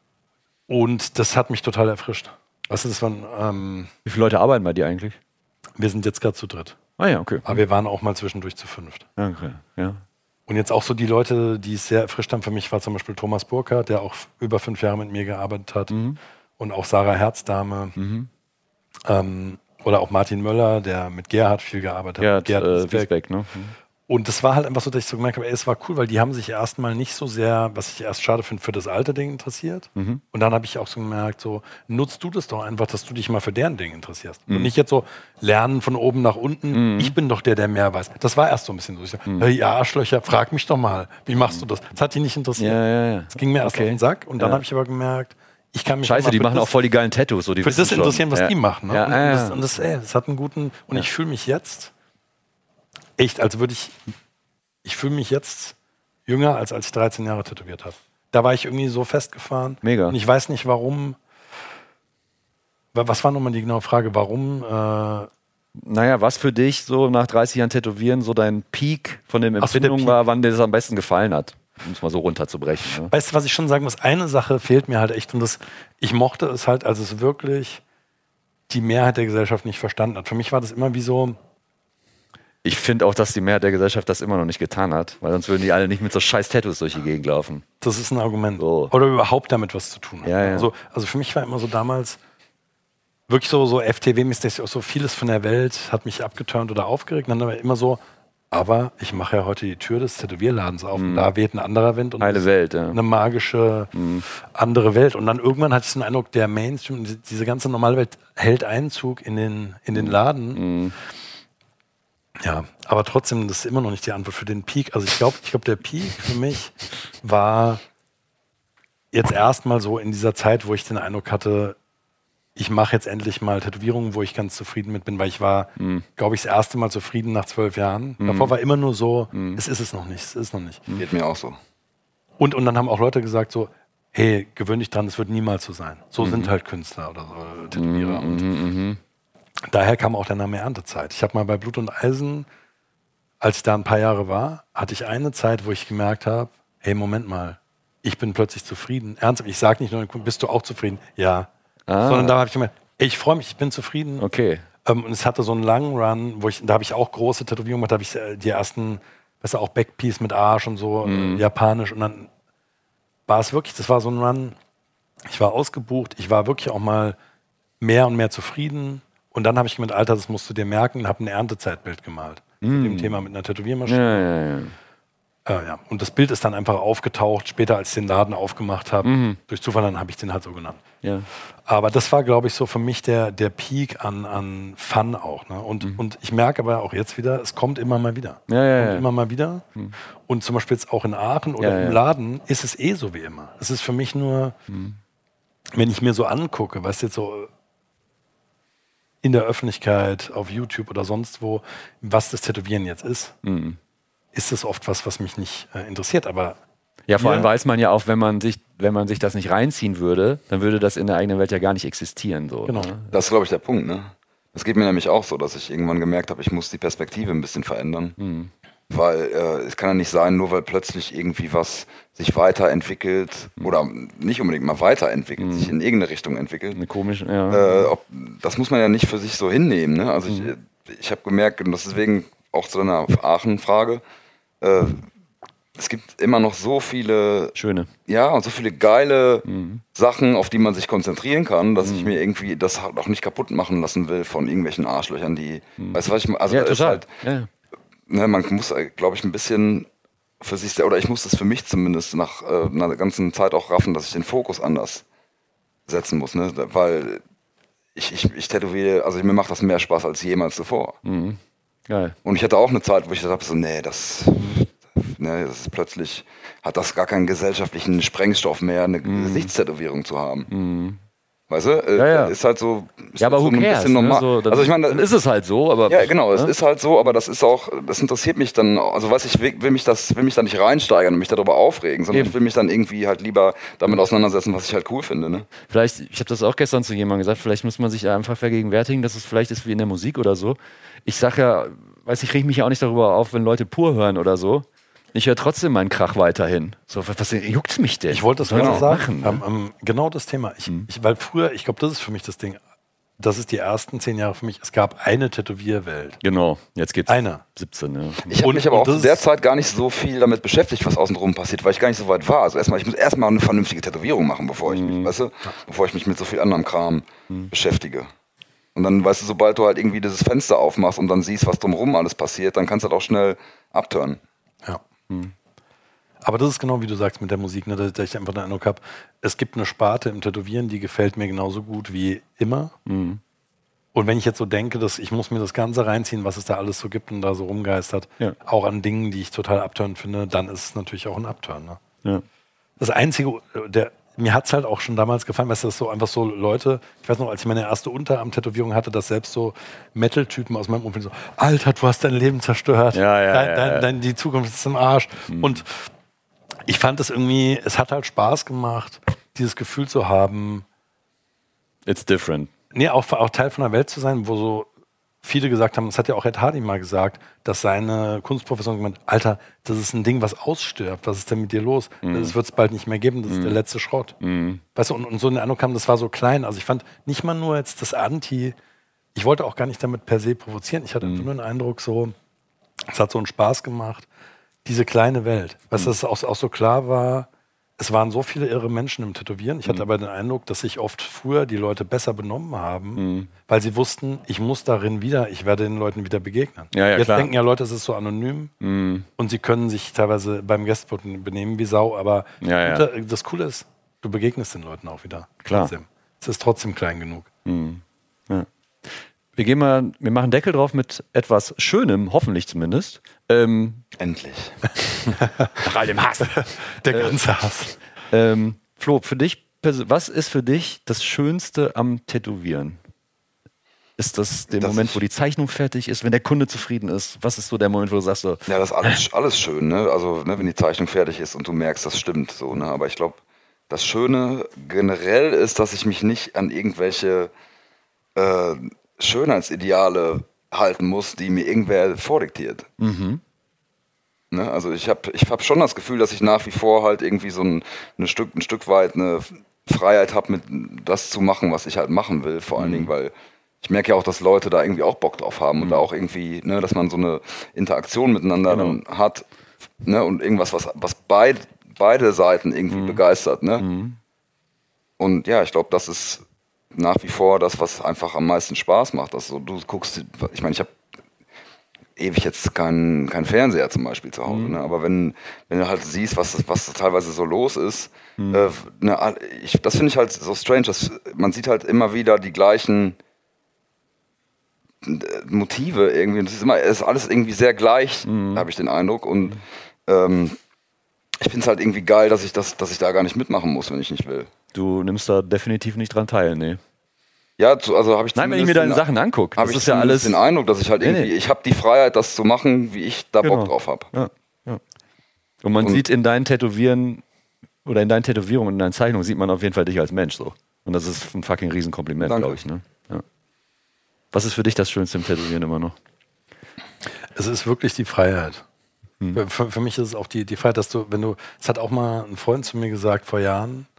Und das hat mich total erfrischt. Weißt du, das waren, ähm,
Wie viele Leute arbeiten bei dir eigentlich?
wir sind jetzt gerade zu dritt.
Ah ja, okay.
Aber wir waren auch mal zwischendurch zu fünft.
Ja, okay. Ja.
Und jetzt auch so die Leute, die es sehr erfrischt haben, für mich war zum Beispiel Thomas Burkhardt, der auch f- über fünf Jahre mit mir gearbeitet hat.
Mhm.
Und auch Sarah Herzdame.
Mhm.
Ähm, oder auch Martin Möller, der mit Gerhard viel gearbeitet
Ja,
hat. Gerhard
äh,
Wiesbeck.
Wiesbeck, ne?
Und das war halt einfach so, dass ich so gemerkt habe, ey, es war cool, weil die haben sich erstmal nicht so sehr, was ich erst schade finde, für das alte Ding interessiert.
Mhm.
Und dann habe ich auch so gemerkt, so, nutzt du das doch einfach, dass du dich mal für deren Ding interessierst.
Mhm.
Und nicht jetzt so lernen von oben nach unten,
Mhm.
ich bin doch der, der mehr weiß. Das war erst so ein bisschen so. Ich so,
Mhm.
hey, ihr Arschlöcher, frag mich doch mal, wie machst du das? Das hat die nicht interessiert.
Ja, ja, ja.
Das ging mir erst
Okay.
auf den Sack. Und dann
Ja.
habe ich aber gemerkt, ich kann mich
Scheiße,
mal
die
für
machen
das,
auch voll die geilen Tattoos. So, die
für
wissen
das
schon.
interessieren, was
ja.
die machen. Ne?
Ja,
und,
ja,
und,
ja.
das, und das, ey, das hat einen guten, und
Ja.
ich fühle mich jetzt echt, als würde ich, ich fühle mich jetzt jünger, als als ich dreizehn Jahre tätowiert habe. Da war ich irgendwie so festgefahren.
Mega.
Und ich weiß nicht, warum. Wa- Was war nochmal die genaue Frage? Warum? Äh,
Naja, was für dich so nach dreißig Jahren Tätowieren so dein Peak von den
Ach so, der
Empfindungen
Peak.
war, wann dir das am besten gefallen hat? Um es mal so runterzubrechen. Ne?
weißt du, was ich schon sagen muss? Eine Sache fehlt mir halt echt. Und das, ich mochte es halt, als es wirklich die Mehrheit der Gesellschaft nicht verstanden hat. Für mich war das immer wie so,
Ich finde auch, dass die Mehrheit der Gesellschaft das immer noch nicht getan hat, weil sonst würden die alle nicht mit so scheiß Tattoos durch die Gegend laufen.
Das ist ein Argument.
So.
Oder überhaupt damit was zu tun hat.
Ja, ja.
Also, also für mich war immer so damals wirklich so, so F T W-mäßig auch so vieles von der Welt hat mich abgeturnt oder aufgeregt. Und dann aber immer so, aber ich mache ja heute die Tür des Tätowierladens auf und da weht ein anderer Wind und
Heile Welt, ja.
eine magische andere Welt. Und dann irgendwann hatte ich so den Eindruck, der Mainstream, die- diese ganze normale Welt hält Einzug in den, in den Laden. Ja, aber trotzdem, das ist immer noch nicht die Antwort für den Peak. Also ich glaube, ich glaube, der Peak für mich war jetzt erstmal so in dieser Zeit, wo ich den Eindruck hatte, ich mache jetzt endlich mal Tätowierungen, wo ich ganz zufrieden mit bin, weil ich war, glaube ich, das erste Mal zufrieden nach zwölf Jahren. Davor war immer nur so, es ist es noch nicht, es ist noch nicht.
Geht mir auch so.
Und, und dann haben auch Leute gesagt so, hey, gewöhn dich dran, es wird niemals so sein. So sind halt Künstler oder so, Tätowierer. Und daher kam auch der Name Erntezeit. Ich habe mal bei Blut und Eisen, als ich da ein paar Jahre war, hatte ich eine Zeit, wo ich gemerkt habe, hey, Moment mal, ich bin plötzlich zufrieden. Ernsthaft, ich sage nicht nur, bist du auch zufrieden? Ja.
Ah.
Sondern da habe ich gemerkt, ey, ich freue mich, ich bin zufrieden.
Okay.
Ähm, und es hatte so einen langen Run, wo ich, da habe ich auch große Tätowierungen gemacht, da habe ich äh, die ersten, weißt du, auch Backpiece mit Arsch und so, äh, japanisch. Und dann war es wirklich, das war so ein Run, ich war ausgebucht, ich war wirklich auch mal mehr und mehr zufrieden. Und dann habe ich gemeint, Alter, das musst du dir merken, habe ein Erntezeitbild gemalt. Zu dem Thema mit einer Tätowiermaschine.
Ja, ja, ja.
Äh, ja. Und das Bild ist dann einfach aufgetaucht, später als ich den Laden aufgemacht habe. Durch Zufall, dann habe ich den halt so genannt.
ja.
Aber das war, glaube ich, so für mich der, der Peak an, an Fun auch. Ne? Und, und ich merke aber auch jetzt wieder, es kommt immer mal wieder.
Ja, ja,
kommt
ja.
immer mal wieder. Und zum Beispiel jetzt auch in Aachen oder
Ja,
im
ja.
Laden ist es eh so wie immer. Es ist für mich nur, wenn ich mir so angucke, weißt du, jetzt so in der Öffentlichkeit, auf YouTube oder sonst wo, was das Tätowieren jetzt ist, ist es oft was, was mich nicht äh, interessiert. Aber
Ja, vor
Ja.
allem weiß man ja auch, wenn man sich, wenn man sich das nicht reinziehen würde, dann würde das in der eigenen Welt ja gar nicht existieren. So,
Genau.
ne?
Das ist, glaube ich, der Punkt. Ne? Das geht mir nämlich auch so, dass ich irgendwann gemerkt habe, ich muss die Perspektive ein bisschen verändern. Weil äh, es kann ja nicht sein, nur weil plötzlich irgendwie was sich weiterentwickelt oder nicht unbedingt mal weiterentwickelt, sich in irgendeine Richtung entwickelt.
Eine komische, ja.
Äh, ob, das muss man ja nicht für sich so hinnehmen. Ne? Also ich, ich habe gemerkt, und das ist deswegen auch zu deiner Aachen-Frage, äh, es gibt immer noch so viele,
Schöne.
ja, und so viele geile Sachen, auf die man sich konzentrieren kann, dass ich mir irgendwie das halt auch nicht kaputt machen lassen will von irgendwelchen Arschlöchern, die, weißt du, was ich meine? Also
Ja,
da ist
total.
halt,
ja.
ne, man muss, glaube ich, ein bisschen für sich, oder ich muss das für mich zumindest nach äh, einer ganzen Zeit auch raffen, dass ich den Fokus anders setzen muss, ne? Weil ich, ich, ich tätowiere, also mir macht das mehr Spaß als jemals zuvor.
Geil.
Und ich hatte auch eine Zeit, wo ich dachte so, nee, das, ne, das ist plötzlich, hat das gar keinen gesellschaftlichen Sprengstoff mehr, eine Gesichtstätowierung zu haben. Weißt du? Äh,
Ja, ja.
Ist halt so, ist
Ja, aber
so
who
ein
cares?
bisschen
Ne?
normal.
So, dann,
also ich meine,
dann ist es halt so, aber.
ja, genau, es
ne?
ist halt so, aber das ist auch, das interessiert mich dann, also weiß ich, will, will mich das, will mich da nicht reinsteigern und mich darüber aufregen, sondern
Eben.
ich will mich dann irgendwie halt lieber damit auseinandersetzen, was ich halt cool finde, ne?
Vielleicht, ich habe das auch gestern zu jemandem gesagt, vielleicht muss man sich einfach vergegenwärtigen, dass es vielleicht ist wie in der Musik oder so. Ich sag ja, weiß ich, reg mich ja auch nicht darüber auf, wenn Leute pur hören oder so. Ich höre trotzdem meinen Krach weiterhin. So, was, was juckt's mich denn?
ich wollte das
Was soll
gerade
ich
sagen.
machen, ne?
ähm, ähm, genau das Thema. Ich, ich, weil früher, ich glaube, das ist für mich das Ding, das ist die ersten zehn Jahre für mich, es gab eine Tätowierwelt.
Genau, jetzt geht's
Eine.
siebzehn, ja.
Ich habe
Und-
mich aber
und
auch
das
zu
ist-
der Zeit gar nicht so viel damit beschäftigt, was außenrum passiert, weil ich gar nicht so weit war. Also erstmal, ich muss erstmal eine vernünftige Tätowierung machen, bevor ich mich, weißt du, bevor ich mich mit so viel anderem Kram beschäftige. Und dann, weißt du, sobald du halt irgendwie dieses Fenster aufmachst und dann siehst, was drumherum alles passiert, dann kannst du halt auch schnell abturnen.
Ja. Aber das ist genau wie du sagst mit der Musik, ne, dass dass ich einfach den Eindruck habe, es gibt eine Sparte im Tätowieren, die gefällt mir genauso gut wie immer. Und wenn ich jetzt so denke, dass ich muss mir das Ganze reinziehen, was es da alles so gibt und da so rumgeistert,
Ja.
auch an Dingen, die ich total abtörend finde, dann ist es natürlich auch ein Abturn. Ne?
Ja.
Das Einzige, der, mir hat es halt auch schon damals gefallen, weißt du, dass so einfach so Leute, ich weiß noch, als ich meine erste Unterarm-Tätowierung hatte, dass selbst so Metal-Typen aus meinem Umfeld so, Alter, du hast dein Leben zerstört,
Ja, ja,
dein,
ja,
dein,
ja.
dein, die Zukunft ist im Arsch. Und ich fand es irgendwie, es hat halt Spaß gemacht, dieses Gefühl zu haben,
It's different.
nee, auch, auch Teil von einer Welt zu sein, wo so viele gesagt haben, das hat ja auch Ed Hardy mal gesagt, dass seine Kunstprofessorin gemeint, Alter, das ist ein Ding, was ausstirbt. Was ist denn mit dir los? Das wird es bald nicht mehr geben, das ist der letzte Schrott. Weißt du, und, und so eine Eindruck kam, das war so klein. Also ich fand nicht mal nur jetzt das Anti, ich wollte auch gar nicht damit per se provozieren. Ich hatte einfach nur den Eindruck so, Es hat so einen Spaß gemacht. Diese kleine Welt. Was das auch, auch so klar war, es waren so viele irre Menschen im Tätowieren. Ich hatte aber den Eindruck, dass sich oft früher die Leute besser benommen haben, mhm. weil sie wussten, ich muss darin wieder, ich werde den Leuten wieder begegnen.
Ja, ja,
Jetzt
klar.
denken ja Leute, es ist so anonym mhm. und sie können sich teilweise beim Gästebud benehmen wie Sau, aber
ja, ja.
das Coole ist, du begegnest den Leuten auch wieder.
Klar.
Trotzdem. Es ist trotzdem klein genug.
Mhm. Ja. Wir gehen mal, wir machen Deckel drauf mit etwas Schönem, hoffentlich zumindest. Ähm,
Endlich.
Nach all dem Hass.
Der ganze äh, Hass.
Ähm, Flo, für dich, was ist für dich das Schönste am Tätowieren? Ist das der das Moment, wo die Zeichnung fertig ist, wenn der Kunde zufrieden ist? Was ist so der Moment, wo du sagst so?
Ja, das ist alles, alles schön, ne? Also, ne, wenn die Zeichnung fertig ist und du merkst, das stimmt so, ne? Aber ich glaube, das Schöne generell ist, dass ich mich nicht an irgendwelche äh, Schönheitsideale halten muss, die mir irgendwer vordiktiert. Mhm. Ne? Also ich habe ich hab schon das Gefühl, dass ich nach wie vor halt irgendwie so ein, ein, Stück, ein Stück weit eine Freiheit habe, mit das zu machen, was ich halt machen will. Vor allen mhm. Dingen, weil ich merke ja auch, dass Leute da irgendwie auch Bock drauf haben mhm. und da auch irgendwie, ne, dass man so eine Interaktion miteinander genau. dann hat, ne? Und irgendwas, was, was beid, beide Seiten irgendwie mhm. begeistert. Ne? Mhm. Und ja, ich glaube, das ist nach wie vor das, was einfach am meisten Spaß macht. Also du guckst, ich meine, ich habe ewig jetzt keinen kein Fernseher zum Beispiel zu Hause, mhm. ne? Aber wenn, wenn du halt siehst, was, was teilweise so los ist, mhm. äh, ne, ich, das finde ich halt so strange, dass man sieht halt immer wieder die gleichen Motive irgendwie. Das ist immer, es ist alles irgendwie sehr gleich, mhm. habe ich den Eindruck. Und ähm, ich finde es halt irgendwie geil, dass ich das, dass ich da gar nicht mitmachen muss, wenn ich nicht will.
Du nimmst da definitiv nicht dran teil, nee.
Ja, also habe ich
Nein, wenn ich mir deine den, Sachen angucke,
habe ich ist ja alles den Eindruck, dass ich halt irgendwie, nee, nee. ich habe die Freiheit, das zu machen, wie ich da genau. Bock drauf habe.
Ja, ja. Und man und sieht in deinen Tätowieren oder in deinen Tätowierungen, in deinen Zeichnungen sieht man auf jeden Fall dich als Mensch so. Und das ist ein fucking Riesenkompliment, glaube ich. Ne? Ja. Was ist für dich das Schönste im Tätowieren immer noch?
Es ist wirklich die Freiheit. Hm. Für, für mich ist es auch die, die Freiheit, dass du, wenn du, es hat auch mal ein Freund zu mir gesagt vor Jahren,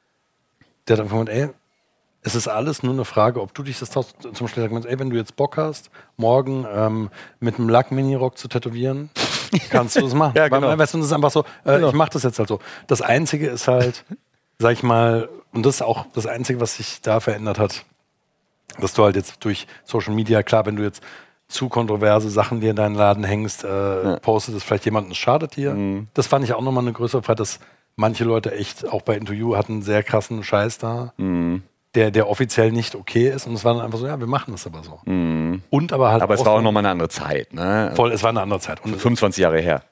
der hat einfach gesagt, ey, es ist alles nur eine Frage, ob du dich das traust. Zum Beispiel sagst, ey, wenn du jetzt Bock hast, morgen ähm, mit einem Lack-Mini-Rock zu tätowieren, kannst du es machen. Ja, genau. Weil, weißt du, das ist einfach so, äh, genau. ich mache das jetzt halt so. Das Einzige ist halt, sag ich mal, und das ist auch das Einzige, was sich da verändert hat, dass du halt jetzt durch Social Media, klar, wenn du jetzt zu kontroverse Sachen dir in deinen Laden hängst, äh, ja. postet es vielleicht jemanden, es schadet dir. Mhm. Das fand ich auch nochmal eine größere Freiheit, dass manche Leute echt, auch bei Interview, hatten sehr krassen Scheiß da. Mhm. Der, der offiziell nicht okay ist. Und es war dann einfach so, ja, wir machen das aber so.
Mhm.
Und aber halt.
Aber es war auch nochmal eine andere Zeit, ne?
Voll, es war eine andere Zeit.
Und fünfundzwanzig Jahre her.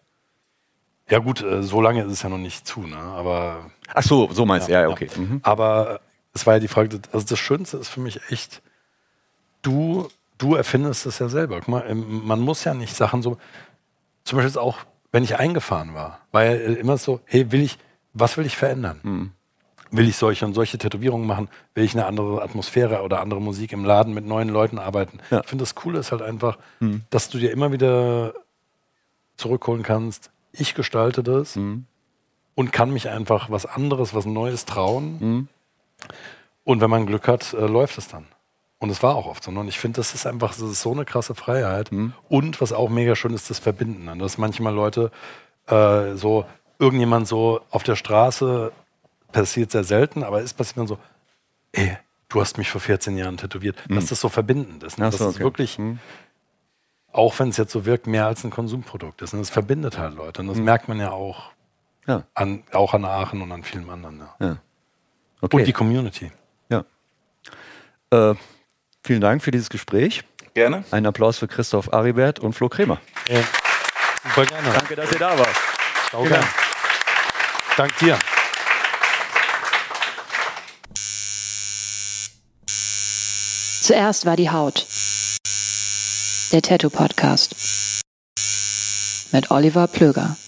Ja, gut, so lange ist es ja noch nicht zu, ne? Aber.
Ach so, so meinst du, ja, ja, okay.
Ja. Mhm. Aber es war ja die Frage, also das Schönste ist für mich echt, du, du erfindest es ja selber. Guck mal, man muss ja nicht Sachen so. Zum Beispiel jetzt auch, wenn ich eingefahren war, war ja immer so, hey, will ich, was will ich verändern? Mhm. Will ich solche und solche Tätowierungen machen? Will ich eine andere Atmosphäre oder andere Musik im Laden mit neuen Leuten arbeiten? Ja. Ich finde, das Coole ist halt einfach, mhm. dass du dir immer wieder zurückholen kannst. Ich gestalte das mhm. und kann mich einfach was anderes, was Neues trauen. Mhm. Und wenn man Glück hat, äh, läuft es dann. Und es war auch oft so. Und ich finde, das ist einfach das ist so eine krasse Freiheit. Mhm. Und was auch mega schön ist, das Verbinden. Dass manchmal Leute äh, so, irgendjemand so auf der Straße, passiert sehr selten, aber es passiert dann so, ey, du hast mich vor vierzehn Jahren tätowiert, mhm. dass das so verbindend ist. Ne?
Ach
Das
so,
ist
okay.
wirklich, mhm. auch wenn es jetzt so wirkt, mehr als ein Konsumprodukt ist. Und das verbindet halt Leute. Und das
mhm.
merkt man ja auch,
ja.
An, auch an Aachen und an vielen anderen. Ja.
Ja. Okay.
Und die Community.
Ja. Äh, vielen Dank für dieses Gespräch.
Gerne.
Einen Applaus für Christoph Aribert und Flo Kremer.
Ja. Super gerne.
Danke, dass ihr da wart.
Auch gerne. Dank dir.
Zuerst war die Haut. Der Tattoo Podcast. Mit Oliver Plöger.